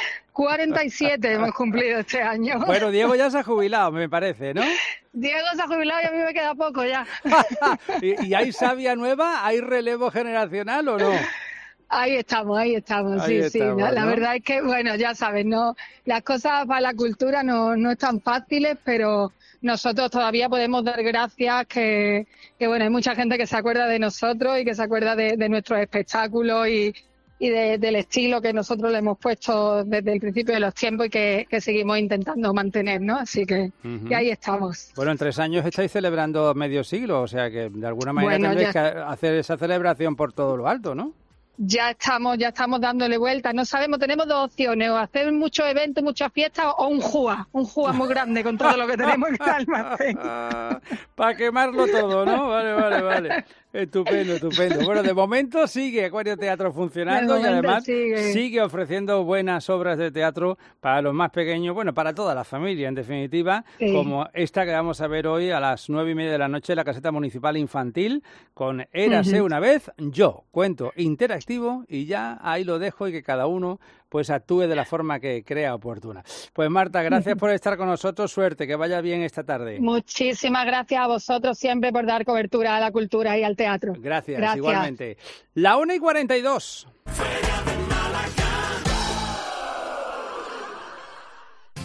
47 hemos cumplido este año. Bueno, Diego ya se ha jubilado, me parece, ¿no? Diego se ha jubilado y a mí me queda poco ya. ¿Y hay savia nueva? ¿Hay relevo generacional o no? Ahí estamos, sí. La verdad es que, bueno, ya sabes, no, las cosas para la cultura no están fáciles, pero nosotros todavía podemos dar gracias que bueno, hay mucha gente que se acuerda de nosotros y que se acuerda de nuestros espectáculos y del estilo que nosotros le hemos puesto desde el principio de los tiempos y que seguimos intentando mantener, ¿no? Así que y ahí estamos. Bueno, en 3 años estáis celebrando medio siglo, o sea que de alguna manera tendréis que hacer esa celebración por todo lo alto, ¿no? Ya estamos dándole vueltas. No sabemos, tenemos 2 opciones, o hacer muchos eventos, muchas fiestas, o un JUA muy grande con todo lo que tenemos en el almacén. Para quemarlo todo, ¿no? Vale. Estupendo. Bueno, de momento sigue Acuario Teatro funcionando y además sigue ofreciendo buenas obras de teatro para los más pequeños, bueno, para toda la familia, en definitiva, como esta que vamos a ver hoy a las 9:30 de la noche en la caseta municipal infantil con Érase una vez yo, cuento interactivo y ya ahí lo dejo y que cada uno pues actúe de la forma que crea oportuna. Pues Marta, gracias por estar con nosotros, suerte, que vaya bien esta tarde. Muchísimas gracias a vosotros siempre por dar cobertura a la cultura y al teatro. Gracias. Igualmente. La 1:42.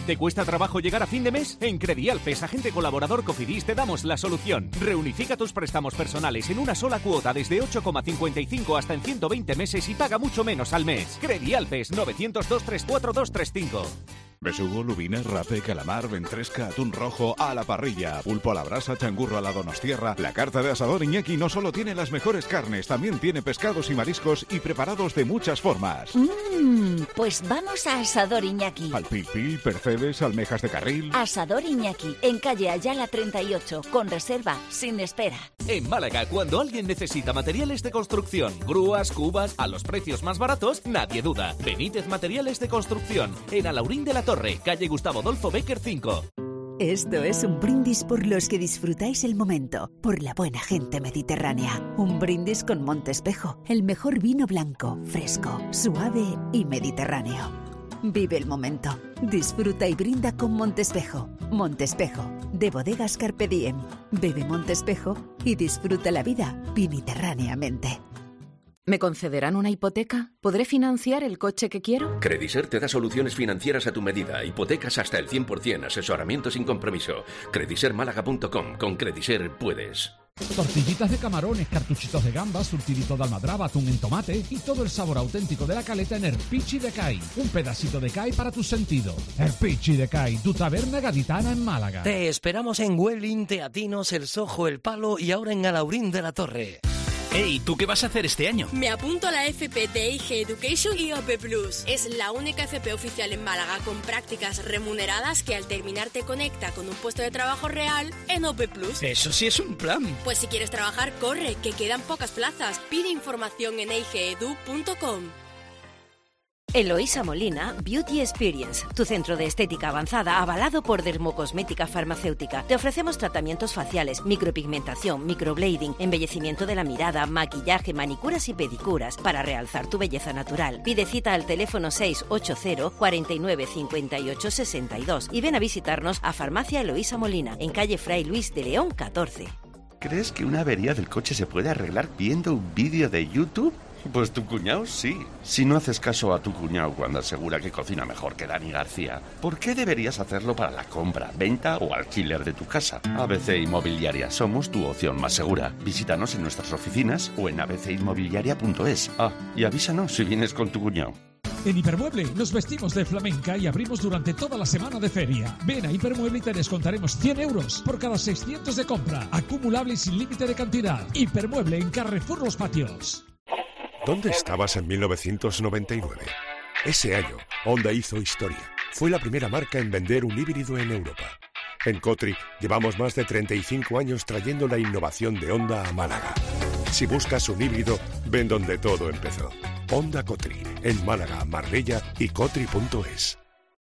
¿Te cuesta trabajo llegar a fin de mes? En Credialpes, agente colaborador Cofidis, te damos la solución. Reunifica tus préstamos personales en una sola cuota desde 8,55 hasta en 120 meses y paga mucho menos al mes. Credialpes, 900-234-235. Besugo, lubina, rape, calamar, ventresca, atún rojo a la parrilla, pulpo a la brasa, changurro a la donostierra. La carta de Asador Iñaki no solo tiene las mejores carnes, también tiene pescados y mariscos y preparados de muchas formas. Pues vamos a Asador Iñaki. Al pil pil, percebes, almejas de carril. Asador Iñaki, en calle Ayala 38, con reserva, sin espera. En Málaga, cuando alguien necesita materiales de construcción, grúas, cubas, a los precios más baratos, nadie duda. Benítez Materiales de Construcción, en Alaurín de la Torre, calle Gustavo Adolfo Bécquer 5. Esto es un brindis por los que disfrutáis el momento, por la buena gente mediterránea. Un brindis con Montespejo, el mejor vino blanco, fresco, suave y mediterráneo. Vive el momento, disfruta y brinda con Montespejo. Montespejo, de Bodegas Carpe Diem. Bebe Montespejo y disfruta la vida mediterráneamente. ¿Me concederán una hipoteca? ¿Podré financiar el coche que quiero? Crediser te da soluciones financieras a tu medida, hipotecas hasta el 100%, asesoramiento sin compromiso. Credisermálaga.com, con Crediser puedes. Tortillitas de camarones, cartuchitos de gambas, surtidito de almadraba, atún en tomate y todo el sabor auténtico de la caleta en Erpichi de Cai. Un pedacito de Cai para tus sentidos. Erpichi de Cai, tu taberna gaditana en Málaga. Te esperamos en Welling, Teatinos, El Sojo, El Palo y ahora en Alaurín de la Torre. Hey, ¿tú qué vas a hacer este año? Me apunto a la FP de IG Education y OP Plus. Es la única FP oficial en Málaga con prácticas remuneradas que al terminar te conecta con un puesto de trabajo real en OP Plus. Eso sí es un plan. Pues si quieres trabajar, corre, que quedan pocas plazas. Pide información en eigeedu.com. Eloísa Molina Beauty Experience, tu centro de estética avanzada avalado por Dermocosmética Farmacéutica. Te ofrecemos tratamientos faciales, micropigmentación, microblading, embellecimiento de la mirada, maquillaje, manicuras y pedicuras para realzar tu belleza natural. Pide cita al teléfono 680 49 58 62 y ven a visitarnos a Farmacia Eloísa Molina, en calle Fray Luis de León 14. ¿Crees que una avería del coche se puede arreglar viendo un vídeo de YouTube? Pues tu cuñado sí. Si no haces caso a tu cuñado cuando asegura que cocina mejor que Dani García, ¿por qué deberías hacerlo para la compra, venta o alquiler de tu casa? ABC Inmobiliaria, somos tu opción más segura. Visítanos en nuestras oficinas o en abcinmobiliaria.es. Y avísanos si vienes con tu cuñado. En Hipermueble nos vestimos de flamenca y abrimos durante toda la semana de feria. Ven a Hipermueble y te descontaremos 100 euros por cada 600 de compra. Acumulable y sin límite de cantidad. Hipermueble en Carrefour Los Patios. ¿Dónde estabas en 1999? Ese año, Honda hizo historia. Fue la primera marca en vender un híbrido en Europa. En Cotri llevamos más de 35 años trayendo la innovación de Honda a Málaga. Si buscas un híbrido, ven donde todo empezó. Honda Cotri, en Málaga, Marbella y Cotri.es.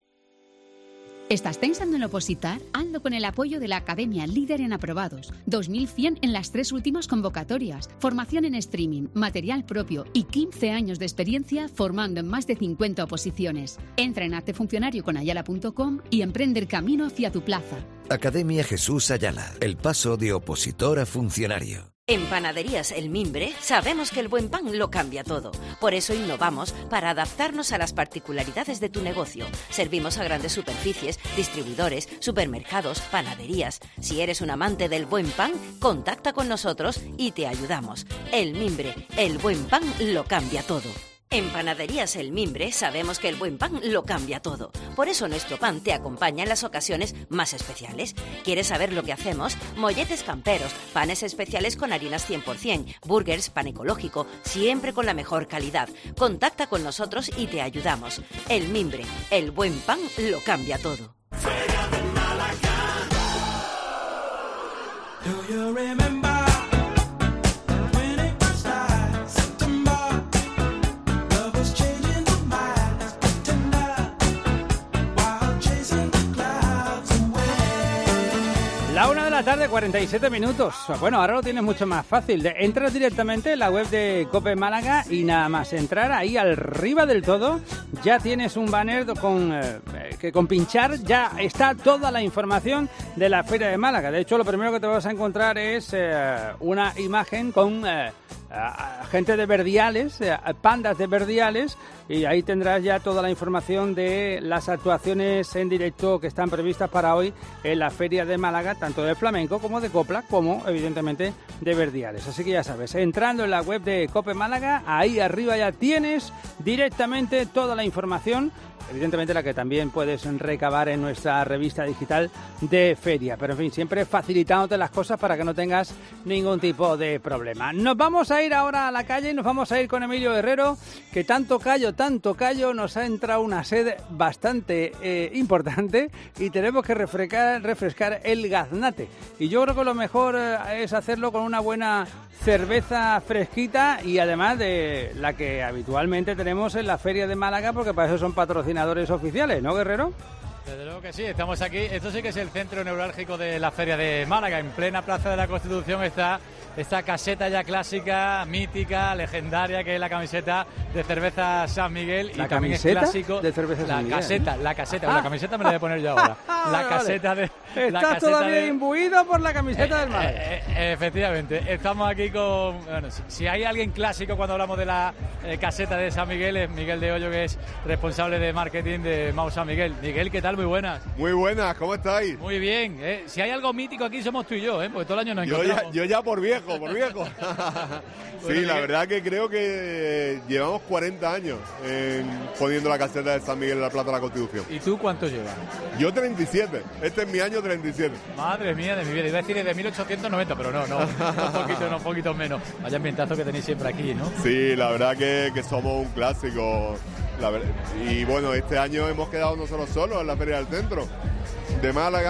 ¿Estás pensando en opositar? Hazlo con el apoyo de la Academia Líder en Aprobados. 2.100 en las 3 últimas convocatorias. Formación en streaming, material propio y 15 años de experiencia formando en más de 50 oposiciones. Entra en actefuncionarioconayala.com y emprende el camino hacia tu plaza. Academia Jesús Ayala. El paso de opositor a funcionario. En Panaderías El Mimbre sabemos que el buen pan lo cambia todo. Por eso innovamos para adaptarnos a las particularidades de tu negocio. Servimos a grandes superficies, distribuidores, supermercados, panaderías. Si eres un amante del buen pan, contacta con nosotros y te ayudamos. El Mimbre, el buen pan lo cambia todo. En Panaderías El Mimbre sabemos que el buen pan lo cambia todo. Por eso nuestro pan te acompaña en las ocasiones más especiales. ¿Quieres saber lo que hacemos? Molletes camperos, panes especiales con harinas 100%, burgers, pan ecológico, siempre con la mejor calidad. Contacta con nosotros y te ayudamos. El Mimbre, el buen pan lo cambia todo. Feria de Málaga. Do you remember? La 1 de la tarde, 47 minutos. Bueno, ahora lo tienes mucho más fácil. Entras directamente en la web de COPE Málaga y nada más entrar ahí arriba del todo, ya tienes un banner que con pinchar ya está toda la información de la Feria de Málaga. De hecho, lo primero que te vas a encontrar es una imagen con gente de Verdiales, pandas de Verdiales, y ahí tendrás ya toda la información de las actuaciones en directo que están previstas para hoy en la Feria de Málaga, tanto de flamenco como de copla, como evidentemente de Verdiales. Así que ya sabes, entrando en la web de COPE Málaga, ahí arriba ya tienes directamente toda la información, evidentemente la que también puedes recabar en nuestra revista digital de feria, pero en fin, siempre facilitándote las cosas para que no tengas ningún tipo de problema. Nos vamos a ir ahora a la calle y nos vamos a ir con Emilio Herrero, que tanto callo, nos ha entrado una sed bastante importante y tenemos que refrescar el gaznate. Y yo creo que lo mejor es hacerlo con una buena cerveza fresquita y además de la que habitualmente tenemos en la Feria de Málaga, porque para eso son patrocinadores oficiales, ¿no, Guerrero? Desde luego que sí, estamos aquí. Esto sí que es el centro neurálgico de la Feria de Málaga. En plena Plaza de la Constitución está esta caseta ya clásica, mítica, legendaria, que es la camiseta de cerveza San Miguel. ¿La y también es clásico de cerveza San Miguel? La caseta. La camiseta me la voy a poner yo ahora. La caseta de... Estás todavía imbuido por la camiseta del Málaga. Efectivamente. Estamos aquí con... Bueno, si hay alguien clásico cuando hablamos de la caseta de San Miguel, es Miguel de Hoyo, que es responsable de marketing de Mau San Miguel. Miguel, ¿qué tal? Muy buenas. Muy buenas, ¿cómo estáis? Muy bien. Si hay algo mítico aquí somos tú y yo, porque todo el año nos encontramos. Yo ya por viejo. Sí, la verdad que creo que llevamos 40 años poniendo la caseta de San Miguel en la Plaza de la Constitución. ¿Y tú cuánto llevas? Yo 37. Este es mi año 37. Madre mía de mi vida. Iba a decir de 1890, pero no, un poquito menos. Vaya ambientazo que tenéis siempre aquí, ¿no? Sí, la verdad que somos un clásico. Y bueno, este año hemos quedado nosotros solos en la Feria del Centro de Málaga.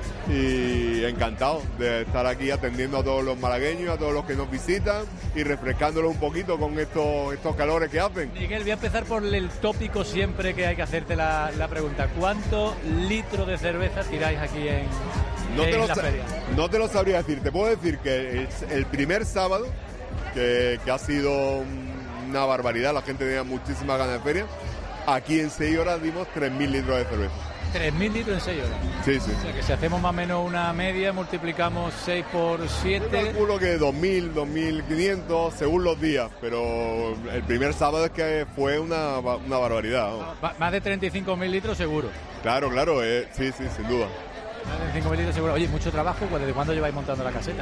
Y encantado de estar aquí atendiendo a todos los malagueños, a todos los que nos visitan y refrescándolos un poquito con estos calores que hacen. Miguel, voy a empezar por el tópico siempre que hay que hacerte la pregunta. ¿Cuántos litros de cerveza tiráis aquí en la feria? No te lo sabría decir. Te puedo decir que el primer sábado, que ha sido una barbaridad, la gente tenía muchísimas ganas de feria, aquí en 6 horas dimos 3.000 litros de cerveza. 3.000 litros en 6 horas. Sí. O sea, que si hacemos más o menos una media, multiplicamos 6 por 7... Yo calculo que 2.000, 2.500, según los días, pero el primer sábado es que fue una barbaridad. ¿No? Más de 35.000 litros seguro. Claro, sí, sin duda. Más de 35.000 litros seguro. Oye, mucho trabajo, ¿desde cuándo lleváis montando la caseta?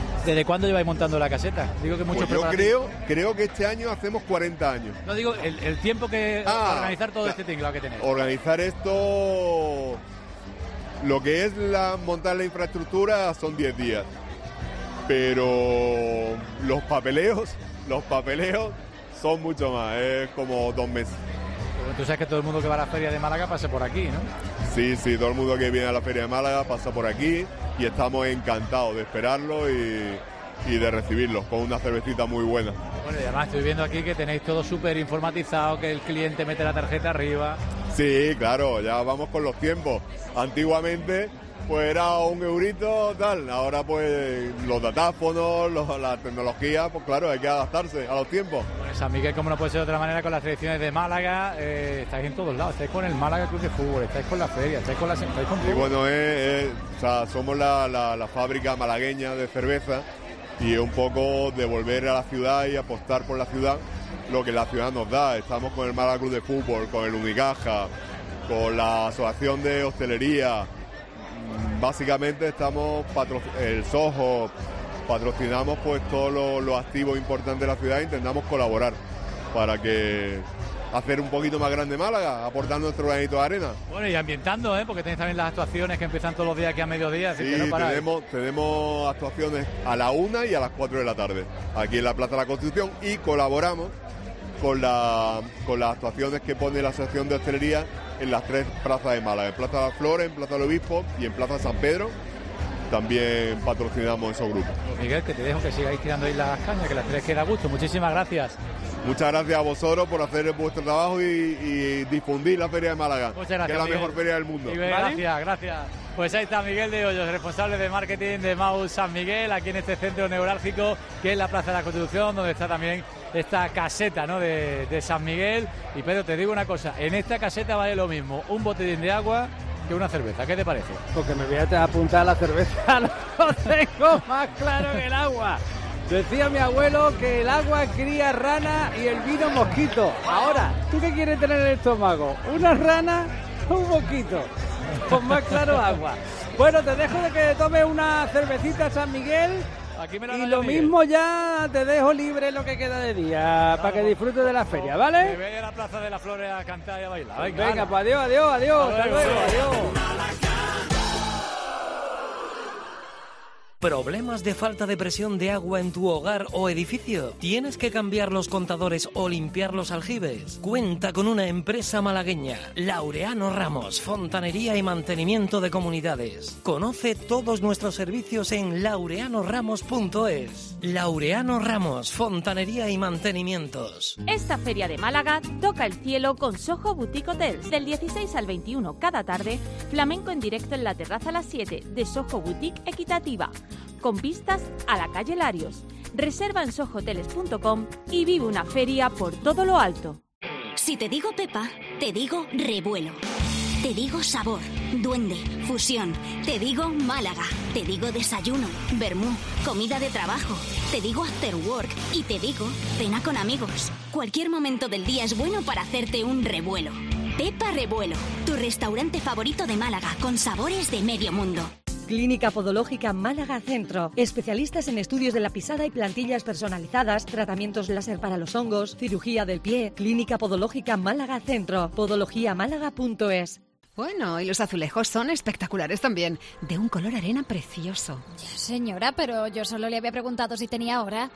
Digo que mucho. Pues yo creo que este año hacemos 40 años. No, digo, el tiempo que organizar todo este tinglado que tenéis. Organizar esto, lo que es montar la infraestructura son 10 días. Pero los papeleos son mucho más, es como 2 meses. Tú sabes que todo el mundo que va a la Feria de Málaga pasa por aquí, ¿no? Sí, todo el mundo que viene a la Feria de Málaga pasa por aquí y estamos encantados de esperarlo y de recibirlos con una cervecita muy buena. Bueno, y además estoy viendo aquí que tenéis todo súper informatizado, que el cliente mete la tarjeta arriba. Sí, claro, ya vamos con los tiempos. Antiguamente pues era 1 eurito, tal. Ahora pues los datáfonos, la tecnología, pues claro, hay que adaptarse a los tiempos. Bueno, San Miguel, como no puede ser de otra manera, con las selecciones de Málaga, estáis en todos lados. Estáis con el Málaga Club de Fútbol, estáis con la feria, estáis con todo. Y bueno, o sea, somos la fábrica malagueña de cerveza y es un poco devolver a la ciudad y apostar por la ciudad lo que la ciudad nos da. Estamos con el Málaga Club de Fútbol, con el Unicaja, con la Asociación de Hostelería. Básicamente estamos el Soho, patrocinamos pues todos los activos importantes de la ciudad e intentamos colaborar para que hacer un poquito más grande Málaga, aportando nuestro granito de arena. Bueno, y ambientando, porque tenéis también las actuaciones que empiezan todos los días aquí a mediodía. Así sí, que no tenemos actuaciones a la 1 y a las 4 de la tarde, aquí en la Plaza de la Constitución, y colaboramos con las actuaciones que pone la Asociación de Hostelería en las 3 plazas de Málaga, en Plaza de las Flores, en Plaza del Obispo y en Plaza San Pedro. También patrocinamos esos grupos. Pues Miguel, que te dejo que sigáis tirando ahí las cañas, que las 3 queda a gusto. Muchísimas gracias. Muchas gracias a vosotros por hacer vuestro trabajo y difundir la Feria de Málaga, muchas gracias, que es la Miguel. mejor feria del mundo. Miguel, gracias. Pues ahí está Miguel de Hoyos, responsable de marketing de Mau San Miguel, aquí en este centro neurálgico que es la Plaza de la Constitución, donde está también esta caseta, ¿no?, de San Miguel. Y Pedro, te digo una cosa, en esta caseta vale lo mismo un botellín de agua que una cerveza. ¿Qué te parece? Porque me voy a apuntar a la cerveza, lo tengo más claro que el agua. Decía mi abuelo que el agua cría rana y el vino mosquito. Ahora, ¿tú qué quieres tener en el estómago? ¿Una rana o un mosquito? Con más claro agua. Bueno, te dejo de que tomes una cervecita San Miguel. Aquí me Y lo mismo ya te dejo libre lo que queda de día, para que disfrutes de la feria, ¿vale? Me voy a la Plaza de las Flores a cantar y a bailar. Venga, pues adiós. Hasta luego, adiós. ¿Problemas de falta de presión de agua en tu hogar o edificio? ¿Tienes que cambiar los contadores o limpiar los aljibes? Cuenta con una empresa malagueña, Laureano Ramos, fontanería y mantenimiento de comunidades. Conoce todos nuestros servicios en laureanoramos.es. Laureano Ramos, fontanería y mantenimientos. Esta feria de Málaga toca el cielo con Soho Boutique Hotels. Del 16 al 21 cada tarde, flamenco en directo en la terraza a las 7 de Soho Boutique Equitativa, con vistas a la calle Larios. Reserva en sohoteles.com y vive una feria por todo lo alto. Si te digo Pepa, te digo revuelo. Te digo sabor, duende, fusión. Te digo Málaga. Te digo desayuno, vermú, comida de trabajo. Te digo after work y te digo cena con amigos. Cualquier momento del día es bueno para hacerte un revuelo. Pepa Revuelo, tu restaurante favorito de Málaga con sabores de medio mundo. Clínica Podológica Málaga Centro. Especialistas en estudios de la pisada y plantillas personalizadas, tratamientos láser para los hongos, cirugía del pie. Clínica Podológica Málaga Centro. podologiamálaga.es. Bueno, y los azulejos son espectaculares también, de un color arena precioso. Ya, señora, pero yo solo le había preguntado si tenía hora.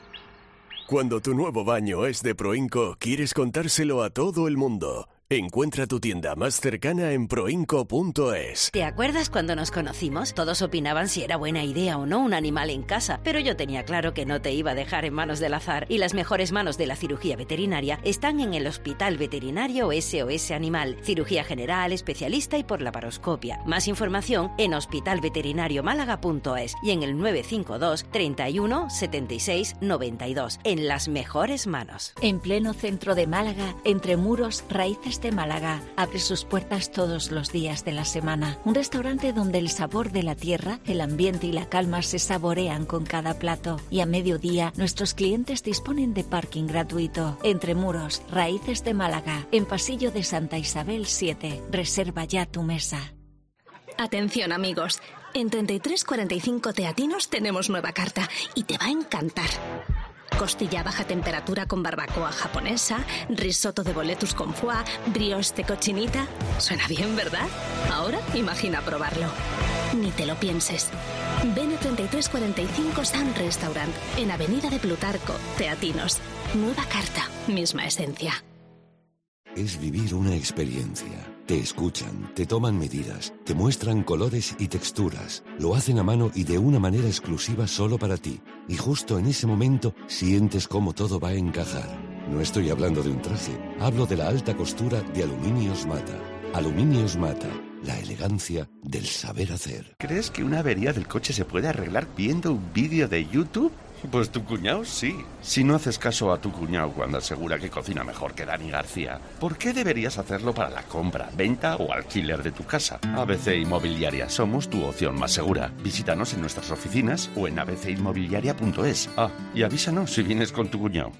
Cuando tu nuevo baño es de Proinco, quieres contárselo a todo el mundo. Encuentra tu tienda más cercana en proinco.es. ¿Te acuerdas cuando nos conocimos? Todos opinaban si era buena idea o no un animal en casa, pero yo tenía claro que no te iba a dejar en manos del azar, y las mejores manos de la cirugía veterinaria están en el Hospital Veterinario SOS Animal, cirugía general, especialista y por laparoscopia. Más información en hospitalveterinariomálaga.es y en el 952 31 76 92. En las mejores manos. En pleno centro de Málaga, entre muros, Raíces de Málaga abre sus puertas todos los días de la semana. Un restaurante donde el sabor de la tierra, el ambiente y la calma se saborean con cada plato. Y a mediodía, nuestros clientes disponen de parking gratuito. Entre muros, Raíces de Málaga, en Pasillo de Santa Isabel 7. Reserva ya tu mesa. Atención, amigos. En 3345 Teatinos tenemos nueva carta y te va a encantar. Costilla a baja temperatura con barbacoa japonesa, risotto de boletus con foie, brioche de cochinita. Suena bien, ¿verdad? Ahora imagina probarlo. Ni te lo pienses. Ven a 3345 Sun Restaurant, en Avenida de Plutarco, Teatinos. Nueva carta, misma esencia. Es vivir una experiencia. Te escuchan, te toman medidas, te muestran colores y texturas. Lo hacen a mano y de una manera exclusiva solo para ti. Y justo en ese momento sientes cómo todo va a encajar. No estoy hablando de un traje, hablo de la alta costura de Aluminios Mata. Aluminios Mata, la elegancia del saber hacer. ¿Crees que una avería del coche se puede arreglar viendo un vídeo de YouTube? Pues tu cuñado sí. Si no haces caso a tu cuñado cuando asegura que cocina mejor que Dani García, ¿por qué deberías hacerlo para la compra, venta o alquiler de tu casa? ABC Inmobiliaria, somos tu opción más segura. Visítanos en nuestras oficinas o en abcinmobiliaria.es. Ah, y avísanos si vienes con tu cuñado.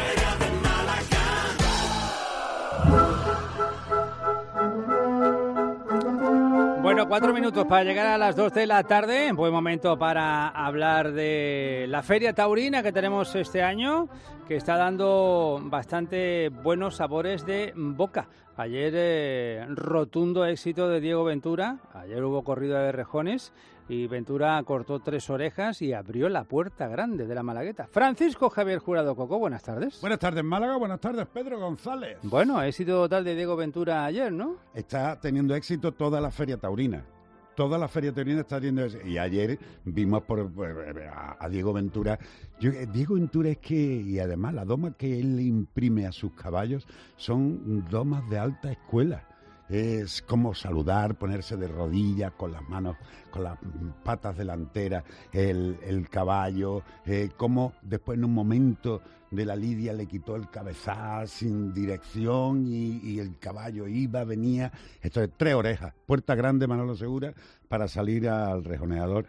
Bueno, 4 minutos para llegar a las 2 de la tarde. Buen momento para hablar de la Feria Taurina que tenemos este año, que está dando bastante buenos sabores de boca. Ayer rotundo éxito de Diego Ventura. Ayer hubo corrida de rejones y Ventura cortó 3 orejas y abrió la puerta grande de la Malagueta. Francisco Javier Jurado Coco, buenas tardes. Buenas tardes, Málaga. Buenas tardes, Pedro González. Bueno, éxito total de Diego Ventura ayer, ¿no? Está teniendo éxito toda la Feria Taurina. Toda la Feria Taurina está teniendo éxito. Y ayer vimos a Diego Ventura. Diego Ventura es que, y además la doma que él le imprime a sus caballos son domas de alta escuela. Es como saludar, ponerse de rodillas con las manos, con las patas delanteras, el caballo, como después en un momento de la lidia le quitó el cabezal sin dirección y el caballo iba, venía. Esto es 3 orejas, Puerta Grande, Manolo Segura, para salir al rejoneador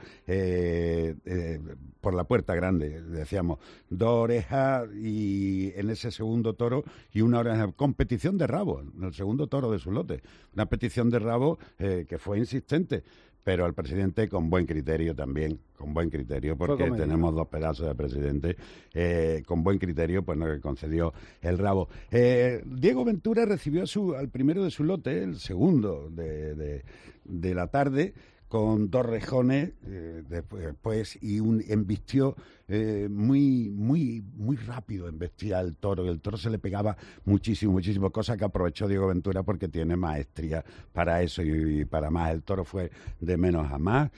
por la Puerta Grande, decíamos, 2 orejas y en ese segundo toro y 1 oreja, competición de rabo, en el segundo toro de su lote, una petición de rabo que fue insistente, pero el presidente con buen criterio también, con buen criterio, porque tenemos 2 pedazos de presidente, con buen criterio, pues nos concedió el rabo. Diego Ventura recibió al primero de su lote, el segundo de la tarde, con 2 rejones después y embistió muy rápido, embestía el toro, y el toro se le pegaba muchísimo, cosa que aprovechó Diego Ventura porque tiene maestría para eso y para más. El toro fue de menos a más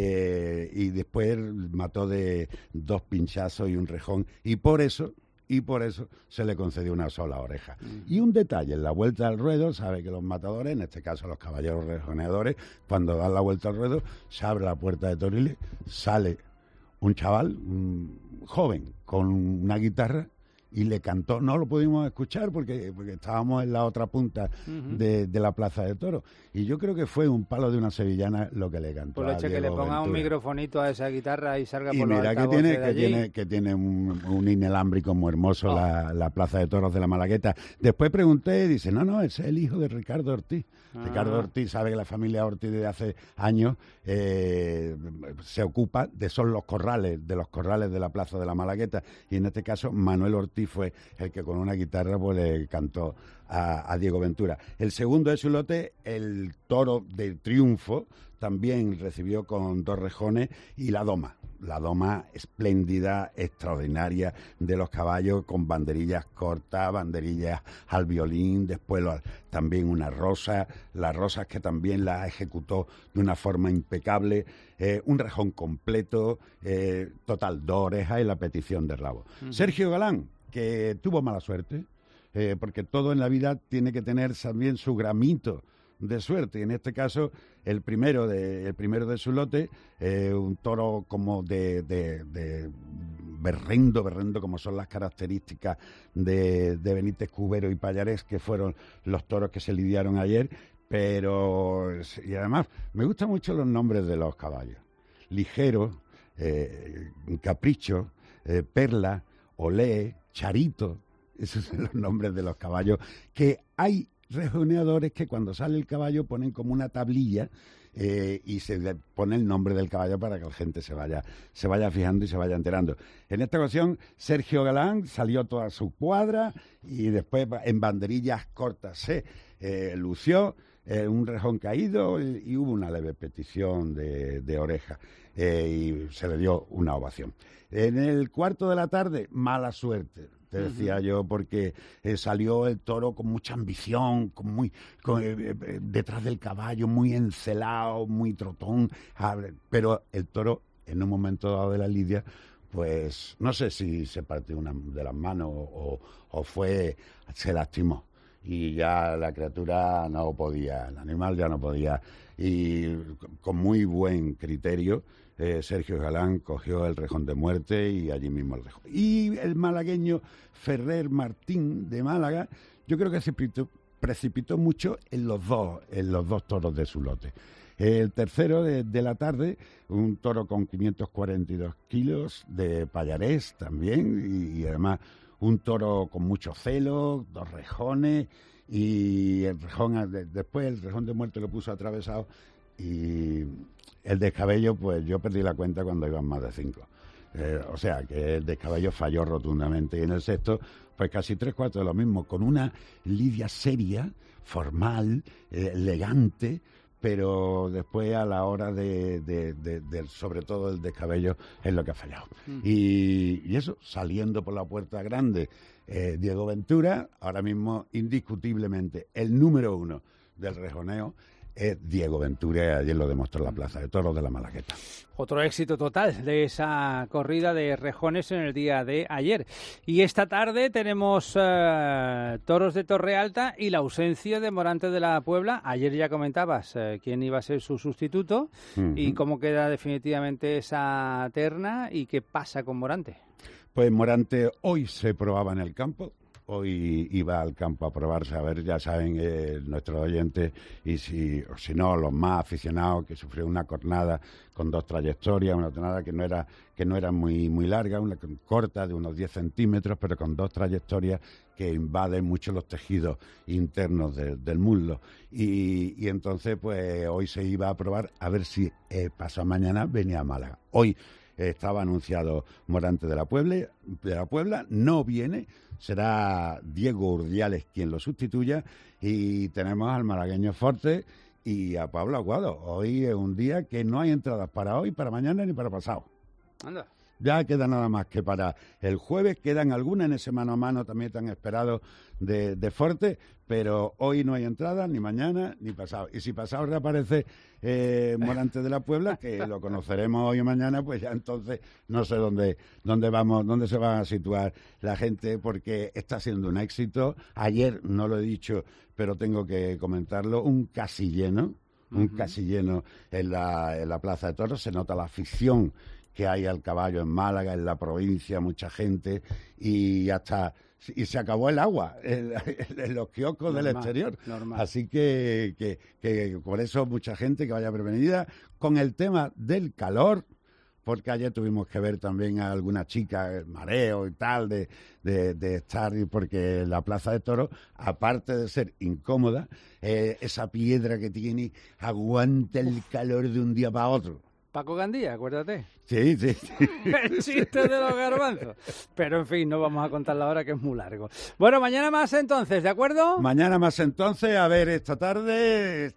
y después mató de 2 pinchazos y 1 rejón y por eso se le concedió 1 sola oreja. Y un detalle, en la vuelta al ruedo, sabe que los matadores, en este caso los caballeros rejoneadores, cuando dan la vuelta al ruedo, se abre la puerta de Toriles, sale un chaval, un joven, con una guitarra, y le cantó. No lo pudimos escuchar porque estábamos en la otra punta de la Plaza de Toros. Y yo creo que fue un palo de una sevillana lo que le cantó. Por hecho que le ponga Ventura un microfonito a esa guitarra y salga por los altavoces de allí. que tiene un inalámbrico muy hermoso la Plaza de Toros de la Malagueta. Después pregunté y dice, no, ese es el hijo de Ricardo Ortiz. Ricardo Ortiz sabe que la familia Ortiz desde hace años se ocupa son los corrales, de la Plaza de la Malagueta, y en este caso Manuel Ortiz fue el que con una guitarra pues le cantó a Diego Ventura. El segundo de su lote, el toro de triunfo, también recibió con 2 rejones y la doma espléndida, extraordinaria de los caballos, con banderillas cortas, banderillas al violín, después también una rosa, las rosas que también las ejecutó de una forma impecable, un rejón completo, total 2 orejas y la petición de rabo. Sergio Galán, que tuvo mala suerte, porque todo en la vida tiene que tener también su gramito de suerte, y en este caso el primero de su lote, un toro como de berrendo como son las características de Benítez Cubero y Pallarés, que fueron los toros que se lidiaron ayer, y además me gustan mucho los nombres de los caballos: Ligero, Capricho, Perla, Olé, Charito. Esos son los nombres de los caballos, que hay rejoneadores que cuando sale el caballo ponen como una tablilla y se le pone el nombre del caballo para que la gente se vaya fijando y se vaya enterando. En esta ocasión, Sergio Galán salió toda su cuadra y después en banderillas cortas se lució un rejón caído y hubo una leve petición de oreja y se le dio una ovación. En el cuarto de la tarde, mala suerte. Te decía yo, porque salió el toro con mucha ambición, detrás del caballo, muy encelado, muy trotón, pero el toro, en un momento dado de la lidia, pues no sé si se partió una de las manos o se lastimó. Y ya la criatura no podía, el animal ya no podía, y con muy buen criterio Sergio Galán cogió el rejón de muerte y allí mismo el rejón. Y el malagueño Ferrer Martín de Málaga, yo creo que se precipitó mucho en los dos toros de su lote. El tercero de la tarde, un toro con 542 kilos de Pallarés también, y además un toro con mucho celo, 2 rejones, y el rejón después el rejón de muerte lo puso atravesado, y el descabello, pues yo perdí la cuenta cuando iban más de 5. O sea, que el descabello falló rotundamente. Y en el sexto, pues casi 3/4 de lo mismo, con una lidia seria, formal, elegante, pero después a la hora sobre todo el descabello es lo que ha fallado. Y eso, saliendo por la Puerta Grande, Diego Ventura, ahora mismo indiscutiblemente el número 1 del rejoneo, es Diego Ventura, y ayer lo demostró en la Plaza de Toros de la Malagueta. Otro éxito total de esa corrida de rejones en el día de ayer. Y esta tarde tenemos toros de Torre Alta y la ausencia de Morante de la Puebla. Ayer ya comentabas quién iba a ser su sustituto y cómo queda definitivamente esa terna y qué pasa con Morante. Pues Morante hoy se probaba en el campo. Hoy iba al campo a probarse, a ver, ya saben nuestros oyentes, y si no, los más aficionados, que sufrió una cornada con 2 trayectorias, una cornada que no era muy larga, una corta de unos 10 centímetros, pero con 2 trayectorias que invaden mucho los tejidos internos del muslo. Y entonces, pues hoy se iba a probar a ver si pasado mañana venía a Málaga. Hoy estaba anunciado Morante de la Puebla, no viene, será Diego Urdiales quien lo sustituya, y tenemos al malagueño Forte y a Pablo Aguado. Hoy es un día que no hay entradas para hoy, para mañana ni para pasado. Anda. Ya queda nada más que para el jueves, quedan algunas en ese mano a mano también tan esperado de Forte, pero hoy no hay entradas, ni mañana, ni pasado. Y si pasado reaparece Morante de la Puebla, que lo conoceremos hoy o mañana, pues ya entonces no sé dónde se va a situar la gente, porque está siendo un éxito. Ayer, no lo he dicho, pero tengo que comentarlo, un casi lleno en la Plaza de Toros. Se nota la afición que hay al caballo en Málaga, en la provincia, mucha gente, y se acabó el agua en los kioscos del exterior. Normal. Así que por eso mucha gente que vaya prevenida con el tema del calor, porque ayer tuvimos que ver también a alguna chica, el mareo y tal, de estar, porque la Plaza de Toros, aparte de ser incómoda, esa piedra que tiene aguanta el calor de un día para otro. Paco Gandía, acuérdate. Sí. El chiste de los garbanzos. Pero, en fin, no vamos a contarla ahora, que es muy largo. Bueno, mañana más entonces, ¿de acuerdo? Mañana más entonces, a ver, esta tarde,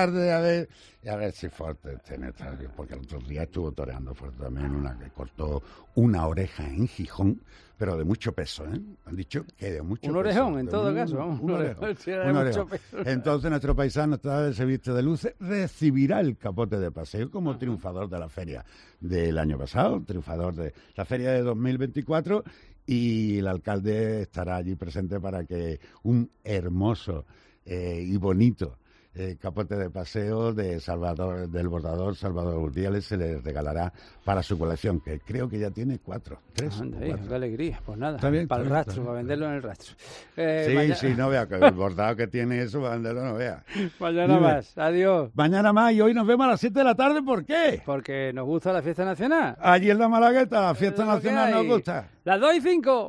a ver si Forte tiene, porque el otro día estuvo toreando Forte también, una que cortó una oreja en Gijón, pero de mucho peso, ¿eh? Han dicho que de mucho peso. Un orejón, en todo caso, vamos. Un orejón. Sí, de mucho peso. Entonces, nuestro paisano, esta vez se viste de luces, recibirá el capote de paseo como triunfador de la feria del año pasado, triunfador de la feria de 2024, y el alcalde estará allí presente para que un hermoso y bonito capote de paseo del bordador Salvador Urdiales se le regalará para su colección, que creo que ya tiene 4. ¡Qué alegría! Pues nada, bien, para el rastro, para venderlo en el rastro. Sí, no vea, que el bordado que tiene eso, para venderlo no vea. Mañana más, adiós. Mañana más, y hoy nos vemos a las 7 de la tarde, ¿por qué? Porque nos gusta la fiesta nacional. Allí en la Malagueta, la fiesta nacional nos gusta. Las 2:05.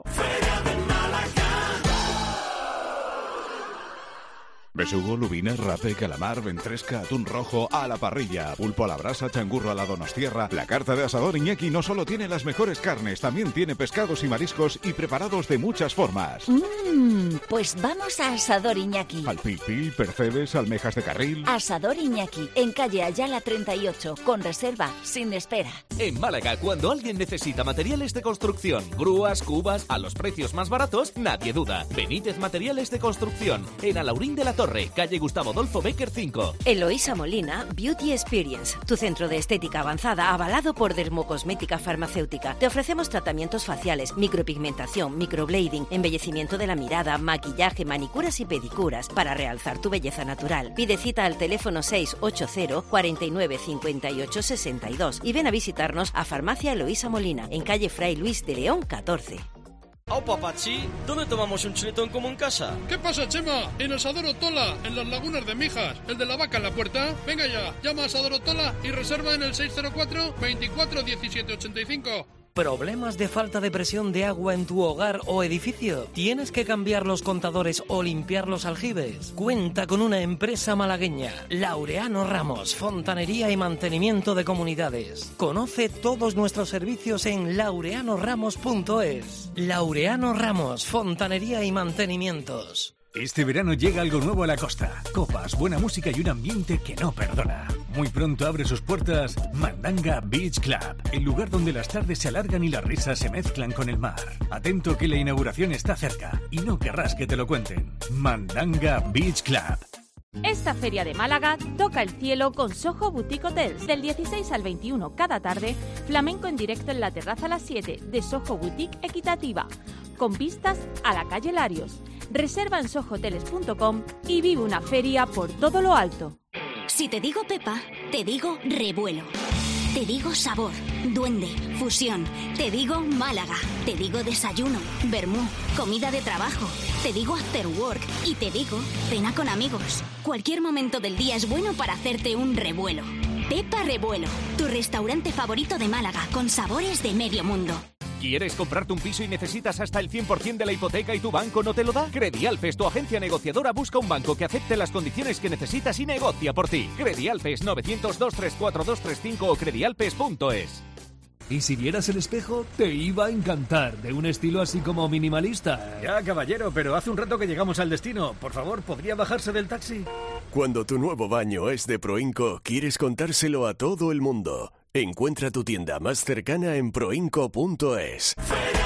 Besugo, lubina, rape, calamar, ventresca, atún rojo a la parrilla, pulpo a la brasa, changurro a la donostierra. La carta de Asador Iñaki no solo tiene las mejores carnes, también tiene pescados y mariscos y preparados de muchas formas. Pues vamos a Asador Iñaki. Al pil pil, percebes, almejas de carril. Asador Iñaki, en calle Ayala 38, con reserva, sin espera. En Málaga, cuando alguien necesita materiales de construcción, grúas, cubas, a los precios más baratos, nadie duda. Benítez Materiales de Construcción, en Alaurín de la Torre, calle Gustavo Adolfo Bécquer 5. Eloísa Molina, Beauty Experience, tu centro de estética avanzada avalado por Dermocosmética Farmacéutica. Te ofrecemos tratamientos faciales, micropigmentación, microblading, embellecimiento de la mirada, maquillaje, manicuras y pedicuras para realzar tu belleza natural. Pide cita al teléfono 680 49 58 62 y ven a visitarnos a Farmacia Eloísa Molina, en calle Fray Luis de León 14. ¡Oh, papachi! ¿Dónde tomamos un chuletón como en casa? ¿Qué pasa, Chema? En Asador Otola, en las Lagunas de Mijas. ¿El de la vaca en la puerta? Venga ya, llama a Asador Otola y reserva en el 604 24 17 85. ¿Problemas de falta de presión de agua en tu hogar o edificio? ¿Tienes que cambiar los contadores o limpiar los aljibes? Cuenta con una empresa malagueña, Laureano Ramos, fontanería y mantenimiento de comunidades. Conoce todos nuestros servicios en laureanoramos.es. Laureano Ramos, fontanería y mantenimientos. Este verano llega algo nuevo a la costa. Copas, buena música y un ambiente que no perdona. Muy pronto abre sus puertas Mandanga Beach Club, el lugar donde las tardes se alargan y las risas se mezclan con el mar. Atento que la inauguración está cerca y no querrás que te lo cuenten. Mandanga Beach Club. Esta feria de Málaga toca el cielo con Soho Boutique Hotels. Del 16 al 21 cada tarde, flamenco en directo en la terraza a las 7 de Soho Boutique Equitativa, con vistas a la calle Larios. Reserva en sohoteles.com y vive una feria por todo lo alto. Si te digo Pepa, te digo revuelo. Te digo sabor, duende, fusión. Te digo Málaga. Te digo desayuno, vermú, comida de trabajo. Te digo after work y te digo cena con amigos. Cualquier momento del día es bueno para hacerte un revuelo. Pepa Revuelo, tu restaurante favorito de Málaga, con sabores de medio mundo. ¿Quieres comprarte un piso y necesitas hasta el 100% de la hipoteca y tu banco no te lo da? Credialpes, tu agencia negociadora, busca un banco que acepte las condiciones que necesitas y negocia por ti. Credialpes 900-234-235 o credialpes.es. Y si vieras el espejo, te iba a encantar, de un estilo así como minimalista. Ya, caballero, pero hace un rato que llegamos al destino. Por favor, ¿podría bajarse del taxi? Cuando tu nuevo baño es de Proinco, quieres contárselo a todo el mundo. Encuentra tu tienda más cercana en proinco.es.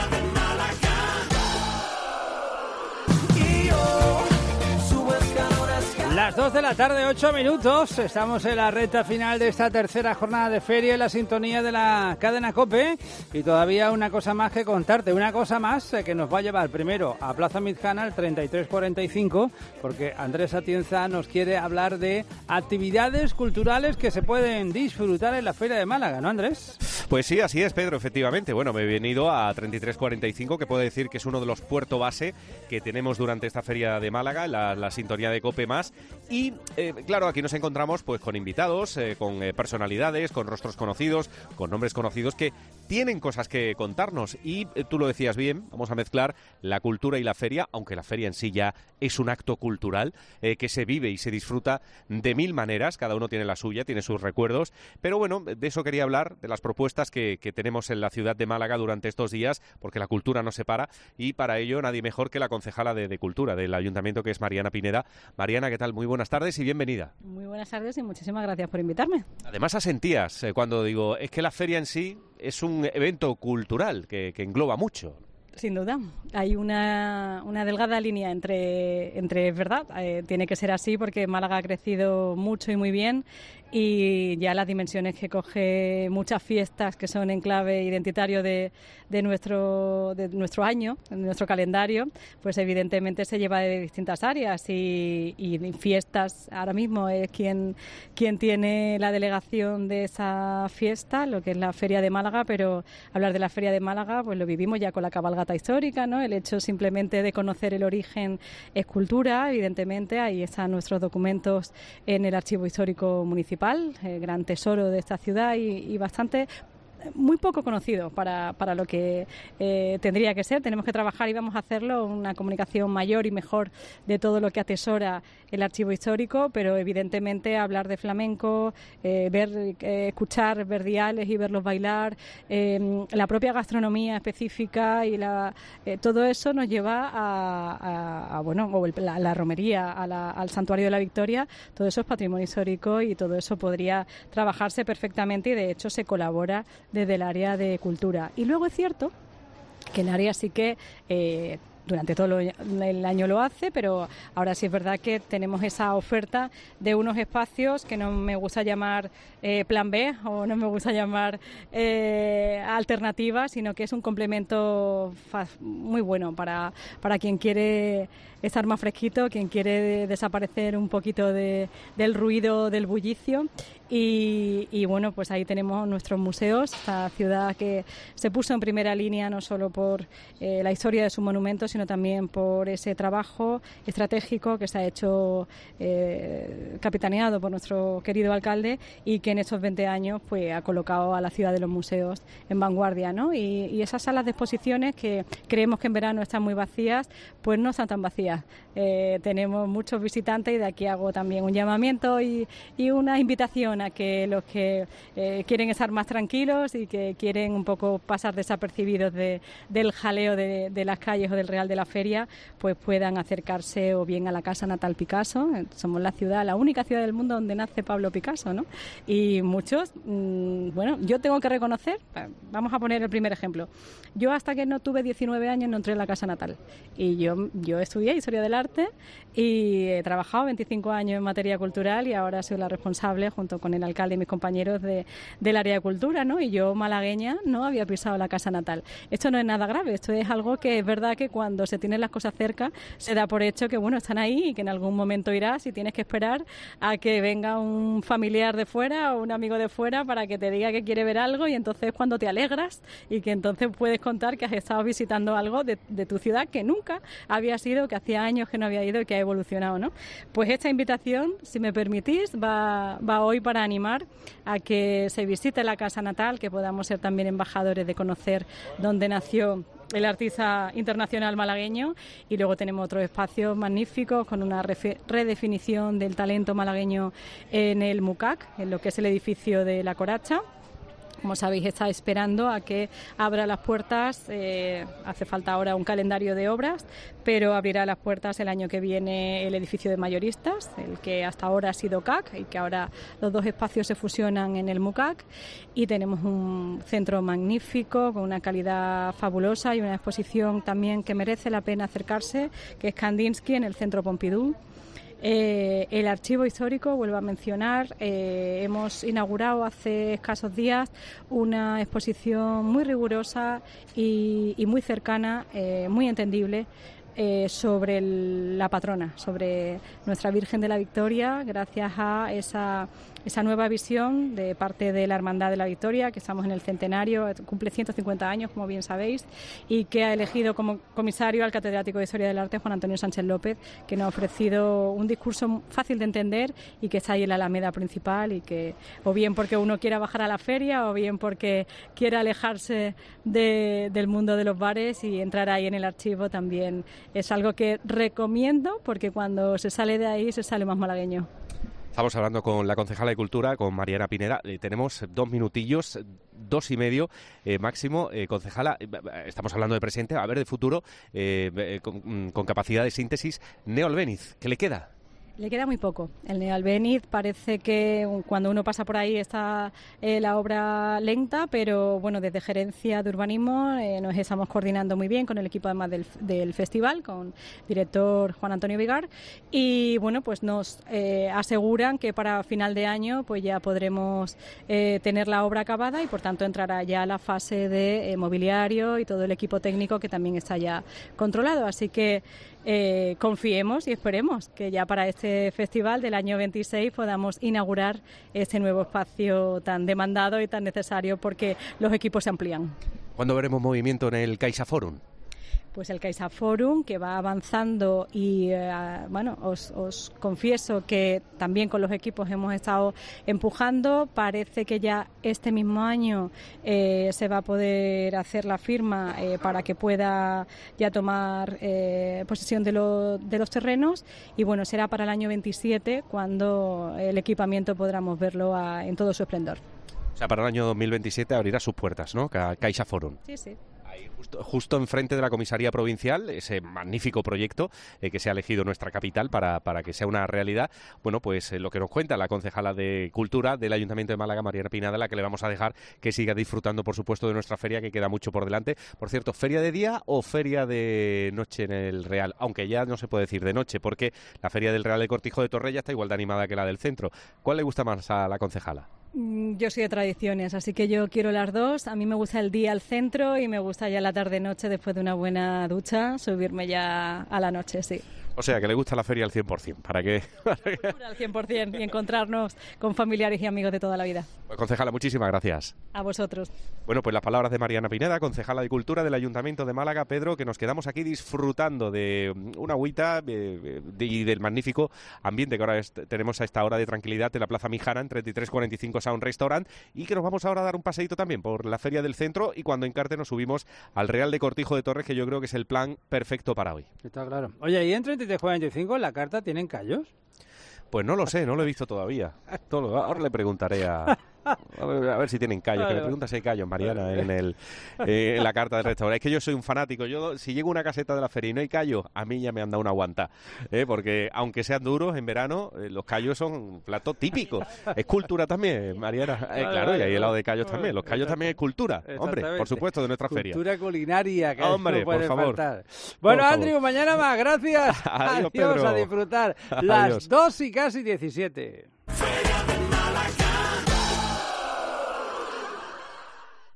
Las 2 de la tarde, 8 minutos. Estamos en la recta final de esta tercera jornada de feria en la sintonía de la cadena COPE. Y todavía una cosa más que contarte. Una cosa más que nos va a llevar primero a Plaza Midjana, al 3345, porque Andrés Atienza nos quiere hablar de actividades culturales que se pueden disfrutar en la Feria de Málaga, ¿no, Andrés? Pues sí, así es, Pedro, efectivamente. Bueno, me he venido a 3345, que puedo decir que es uno de los puertos base que tenemos durante esta Feria de Málaga, la sintonía de COPE más. Y, claro, aquí nos encontramos pues con invitados, con personalidades, con rostros conocidos, con nombres conocidos que tienen cosas que contarnos. Y tú lo decías bien, vamos a mezclar la cultura y la feria, aunque la feria en sí ya es un acto cultural que se vive y se disfruta de mil maneras. Cada uno tiene la suya, tiene sus recuerdos. Pero bueno, de eso quería hablar, de las propuestas que tenemos en la ciudad de Málaga durante estos días, porque la cultura no se para. Y para ello nadie mejor que la concejala de Cultura del Ayuntamiento, que es Mariana Pineda. Mariana, ¿qué tal? Muy buenas tardes y bienvenida. Muy buenas tardes y muchísimas gracias por invitarme. Además asentías cuando digo, es que la feria en sí es un evento cultural que engloba mucho. Sin duda, hay una delgada línea entre verdad, tiene que ser así porque Málaga ha crecido mucho y muy bien y ya las dimensiones que coge muchas fiestas que son en clave identitario de nuestro año, de nuestro calendario, pues evidentemente se lleva de distintas áreas y fiestas ahora mismo es quien tiene la delegación de esa fiesta, lo que es la Feria de Málaga, pero hablar de la Feria de Málaga pues lo vivimos ya con la cabalgata histórica, ¿no? El hecho simplemente de conocer el origen es cultura, evidentemente, ahí están nuestros documentos en el Archivo Histórico Municipal, el gran tesoro de esta ciudad y bastante muy poco conocido para lo que tendría que ser. Tenemos que trabajar y vamos a hacerlo, una comunicación mayor y mejor de todo lo que atesora el archivo histórico, pero evidentemente hablar de flamenco, escuchar verdiales y verlos bailar, la propia gastronomía específica y todo eso nos lleva a la romería, al Santuario de la Victoria. Todo eso es patrimonio histórico y todo eso podría trabajarse perfectamente y de hecho se colabora desde el área de cultura. Y luego es cierto que el área sí que durante todo el año lo hace, pero ahora sí es verdad que tenemos esa oferta de unos espacios que no me gusta llamar plan B o no me gusta llamar alternativa, sino que es un complemento muy bueno para quien quiere estar más fresquito, quien quiere desaparecer un poquito del ruido, del bullicio. Y bueno, pues ahí tenemos nuestros museos, esta ciudad que se puso en primera línea no solo por la historia de sus monumentos, sino también por ese trabajo estratégico que se ha hecho capitaneado por nuestro querido alcalde y que en estos 20 años pues ha colocado a la ciudad de los museos en vanguardia, ¿no? Y esas salas de exposiciones que creemos que en verano están muy vacías, pues no están tan vacías. Tenemos muchos visitantes y de aquí hago también un llamamiento y una invitación a que los que quieren estar más tranquilos y que quieren un poco pasar desapercibidos del jaleo de las calles o del Real de la Feria, pues puedan acercarse o bien a la Casa Natal Picasso. Somos la única ciudad del mundo donde nace Pablo Picasso, ¿no? Y muchos, yo tengo que reconocer, vamos a poner el primer ejemplo. Yo hasta que no tuve 19 años no entré en la Casa Natal y yo estudié Historia del Arte y he trabajado 25 años en materia cultural y ahora soy la responsable junto con con el alcalde y mis compañeros del área de cultura, ¿no? Y yo, malagueña, no había pisado la casa natal. Esto no es nada grave, esto es algo que es verdad que cuando se tienen las cosas cerca se da por hecho que, bueno, están ahí y que en algún momento irás y tienes que esperar a que venga un familiar de fuera o un amigo de fuera para que te diga que quiere ver algo, y entonces cuando te alegras y que entonces puedes contar que has estado visitando algo de tu ciudad que nunca había sido, que hacía años que no había ido y que ha evolucionado, ¿no? Pues esta invitación, si me permitís, va hoy para animar a que se visite la casa natal, que podamos ser también embajadores de conocer dónde nació el artista internacional malagueño, y luego tenemos otros espacios magníficos con una redefinición del talento malagueño en el MUCAC, en lo que es el edificio de La Coracha. Como sabéis, está esperando a que abra las puertas, hace falta ahora un calendario de obras, pero abrirá las puertas el año que viene el edificio de mayoristas, el que hasta ahora ha sido CAC, y que ahora los dos espacios se fusionan en el MUCAC, y tenemos un centro magnífico, con una calidad fabulosa y una exposición también que merece la pena acercarse, que es Kandinsky en el Centro Pompidou. El archivo histórico, vuelvo a mencionar, hemos inaugurado hace escasos días una exposición muy rigurosa y muy cercana, muy entendible, sobre la patrona, sobre nuestra Virgen de la Victoria, gracias a esa nueva visión de parte de la Hermandad de la Victoria, que estamos en el centenario, cumple 150 años, como bien sabéis, y que ha elegido como comisario al catedrático de Historia del Arte, Juan Antonio Sánchez López, que nos ha ofrecido un discurso fácil de entender y que está ahí en la Alameda principal, y que, o bien porque uno quiera bajar a la feria, o bien porque quiera alejarse del mundo de los bares y entrar ahí en el archivo, también es algo que recomiendo, porque cuando se sale de ahí se sale más malagueño. Estamos hablando con la concejala de Cultura, con Mariana Pineda. Tenemos 2 minutillos, 2 y medio máximo. Concejala, estamos hablando de presente, a ver de futuro, con capacidad de síntesis. Neo Albéniz, ¿qué le queda? Le queda muy poco. El Neo Albéniz parece que cuando uno pasa por ahí está la obra lenta, pero bueno, desde Gerencia de Urbanismo nos estamos coordinando muy bien con el equipo además del festival, con el director Juan Antonio Vigar, y bueno, pues nos aseguran que para final de año pues ya podremos tener la obra acabada, y por tanto entrará ya la fase de mobiliario y todo el equipo técnico que también está ya controlado. Así que confiemos y esperemos que ya para este festival del año 26 podamos inaugurar este nuevo espacio tan demandado y tan necesario, porque los equipos se amplían. ¿Cuándo veremos movimiento en el CaixaForum? Pues el CaixaForum, que va avanzando, y bueno, os confieso que también con los equipos hemos estado empujando. Parece que ya este mismo año se va a poder hacer la firma para que pueda ya tomar posesión de los terrenos, y bueno, será para el año 27 cuando el equipamiento podamos verlo en todo su esplendor. O sea, para el año 2027 abrirá sus puertas, ¿no? CaixaForum. Sí, sí. Ahí justo enfrente de la Comisaría Provincial, ese magnífico proyecto que se ha elegido nuestra capital para que sea una realidad. Bueno, pues lo que nos cuenta la concejala de Cultura del Ayuntamiento de Málaga, Mariana Pineda, la que le vamos a dejar que siga disfrutando, por supuesto, de nuestra feria, que queda mucho por delante. Por cierto, ¿feria de día o feria de noche en el Real? Aunque ya no se puede decir de noche, porque la feria del Real de Cortijo de Torrella está igual de animada que la del centro. ¿Cuál le gusta más a la concejala? Yo soy de tradiciones, así que yo quiero las dos. A mí me gusta el día al centro y me gusta ya la tarde-noche, después de una buena ducha, subirme ya a la noche, sí. O sea, que le gusta la feria al 100%, ¿para qué? Al 100%, y encontrarnos con familiares y amigos de toda la vida. Pues, concejala, muchísimas gracias. A vosotros. Bueno, pues las palabras de Mariana Pineda, concejala de Cultura del Ayuntamiento de Málaga. Pedro, que nos quedamos aquí disfrutando de una agüita y del magnífico ambiente que ahora tenemos a esta hora de tranquilidad en la Plaza Mijana, en 3345 Sound Restaurant, y que nos vamos ahora a dar un paseíto también por la Feria del Centro, y cuando encarte nos subimos al Real de Cortijo de Torres, que yo creo que es el plan perfecto para hoy. Está claro. Oye, ¿y en 3345 en la carta tienen callos? Pues no lo sé, no lo he visto todavía. Ahora le preguntaré a ver si tienen callos. Que me pregunta si hay callos, Mariana, en la carta del restaurante. Es que yo soy un fanático. Si llego a una caseta de la feria y no hay callos, a mí ya me han dado una guanta. Porque aunque sean duros en verano, los callos son un plato típico. Es cultura también, Mariana. Claro, y hay helado de callos también. Los callos también es cultura. Hombre, por supuesto, de nuestra feria. Cultura culinaria, que hombre, no puede por favor. faltar. Bueno, Andrew, mañana más. Gracias. Adiós, Pedro. A disfrutar. Las 2 y casi 17. Feria de Málaga.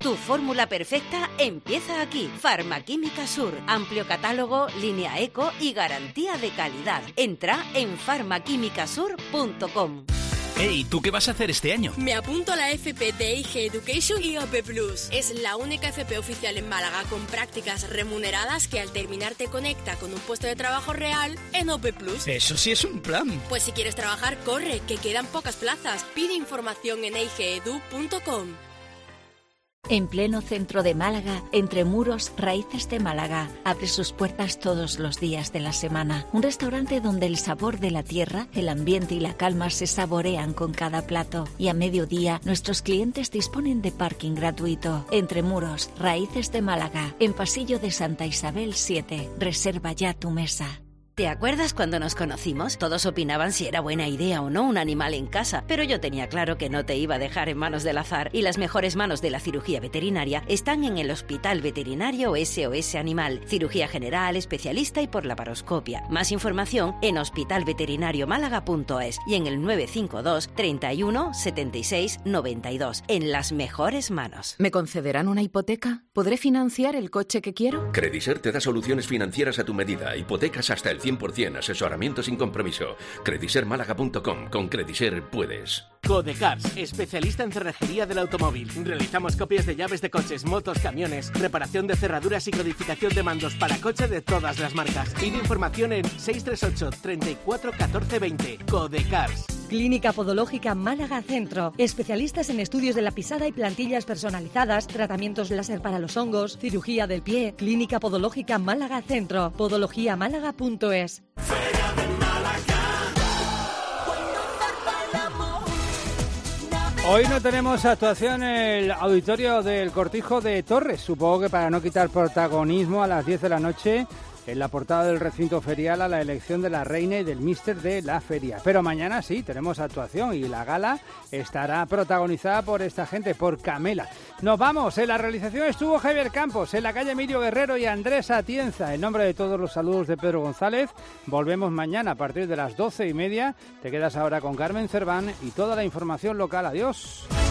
Tu fórmula perfecta empieza aquí. Farmaquímica Sur. Amplio catálogo, línea eco y garantía de calidad. Entra en farmaquimicasur.com. Hey, ¿tú qué vas a hacer este año? Me apunto a la FP de EIG Education y OP Plus. Es la única FP oficial en Málaga con prácticas remuneradas que al terminar te conecta con un puesto de trabajo real en OP Plus. Eso sí es un plan. Pues si quieres trabajar, corre, que quedan pocas plazas. Pide información en eigedu.com. En pleno centro de Málaga, Entre Muros, Raíces de Málaga, abre sus puertas todos los días de la semana. Un restaurante donde el sabor de la tierra, el ambiente y la calma se saborean con cada plato. Y a mediodía, nuestros clientes disponen de parking gratuito. Entre Muros, Raíces de Málaga, en Pasillo de Santa Isabel 7. Reserva ya tu mesa. ¿Te acuerdas cuando nos conocimos? Todos opinaban si era buena idea o no un animal en casa, pero yo tenía claro que no te iba a dejar en manos del azar, y las mejores manos de la cirugía veterinaria están en el Hospital Veterinario SOS Animal, cirugía general, especialista y por laparoscopia. Más información en hospitalveterinariomálaga.es y en el 952 31 76 92. En las mejores manos. ¿Me concederán una hipoteca? ¿Podré financiar el coche que quiero? Crediser te da soluciones financieras a tu medida, hipotecas hasta el 100%, asesoramiento sin compromiso. Credisermálaga.com. Con Crediser puedes. Codecars, especialista en cerrajería del automóvil. Realizamos copias de llaves de coches, motos, camiones, reparación de cerraduras y codificación de mandos para coche de todas las marcas. Pide información en 638 34 14 20. Codecars. Clínica Podológica Málaga Centro. Especialistas en estudios de la pisada y plantillas personalizadas, tratamientos láser para los hongos, cirugía del pie. Clínica Podológica Málaga Centro. podologiamálaga.es. Hoy no tenemos actuación en el auditorio del Cortijo de Torres. Supongo que para no quitar protagonismo a las 10 de la noche en la portada del recinto ferial a la elección de la reina y del míster de la feria. Pero mañana sí, tenemos actuación y la gala estará protagonizada por esta gente, por Camela. Nos vamos, en la realización estuvo Javier Campos, en la calle Emilio Guerrero y Andrés Atienza. En nombre de todos los saludos de Pedro González, volvemos mañana a partir de las 12:30. Te quedas ahora con Carmen Cerván y toda la información local. Adiós.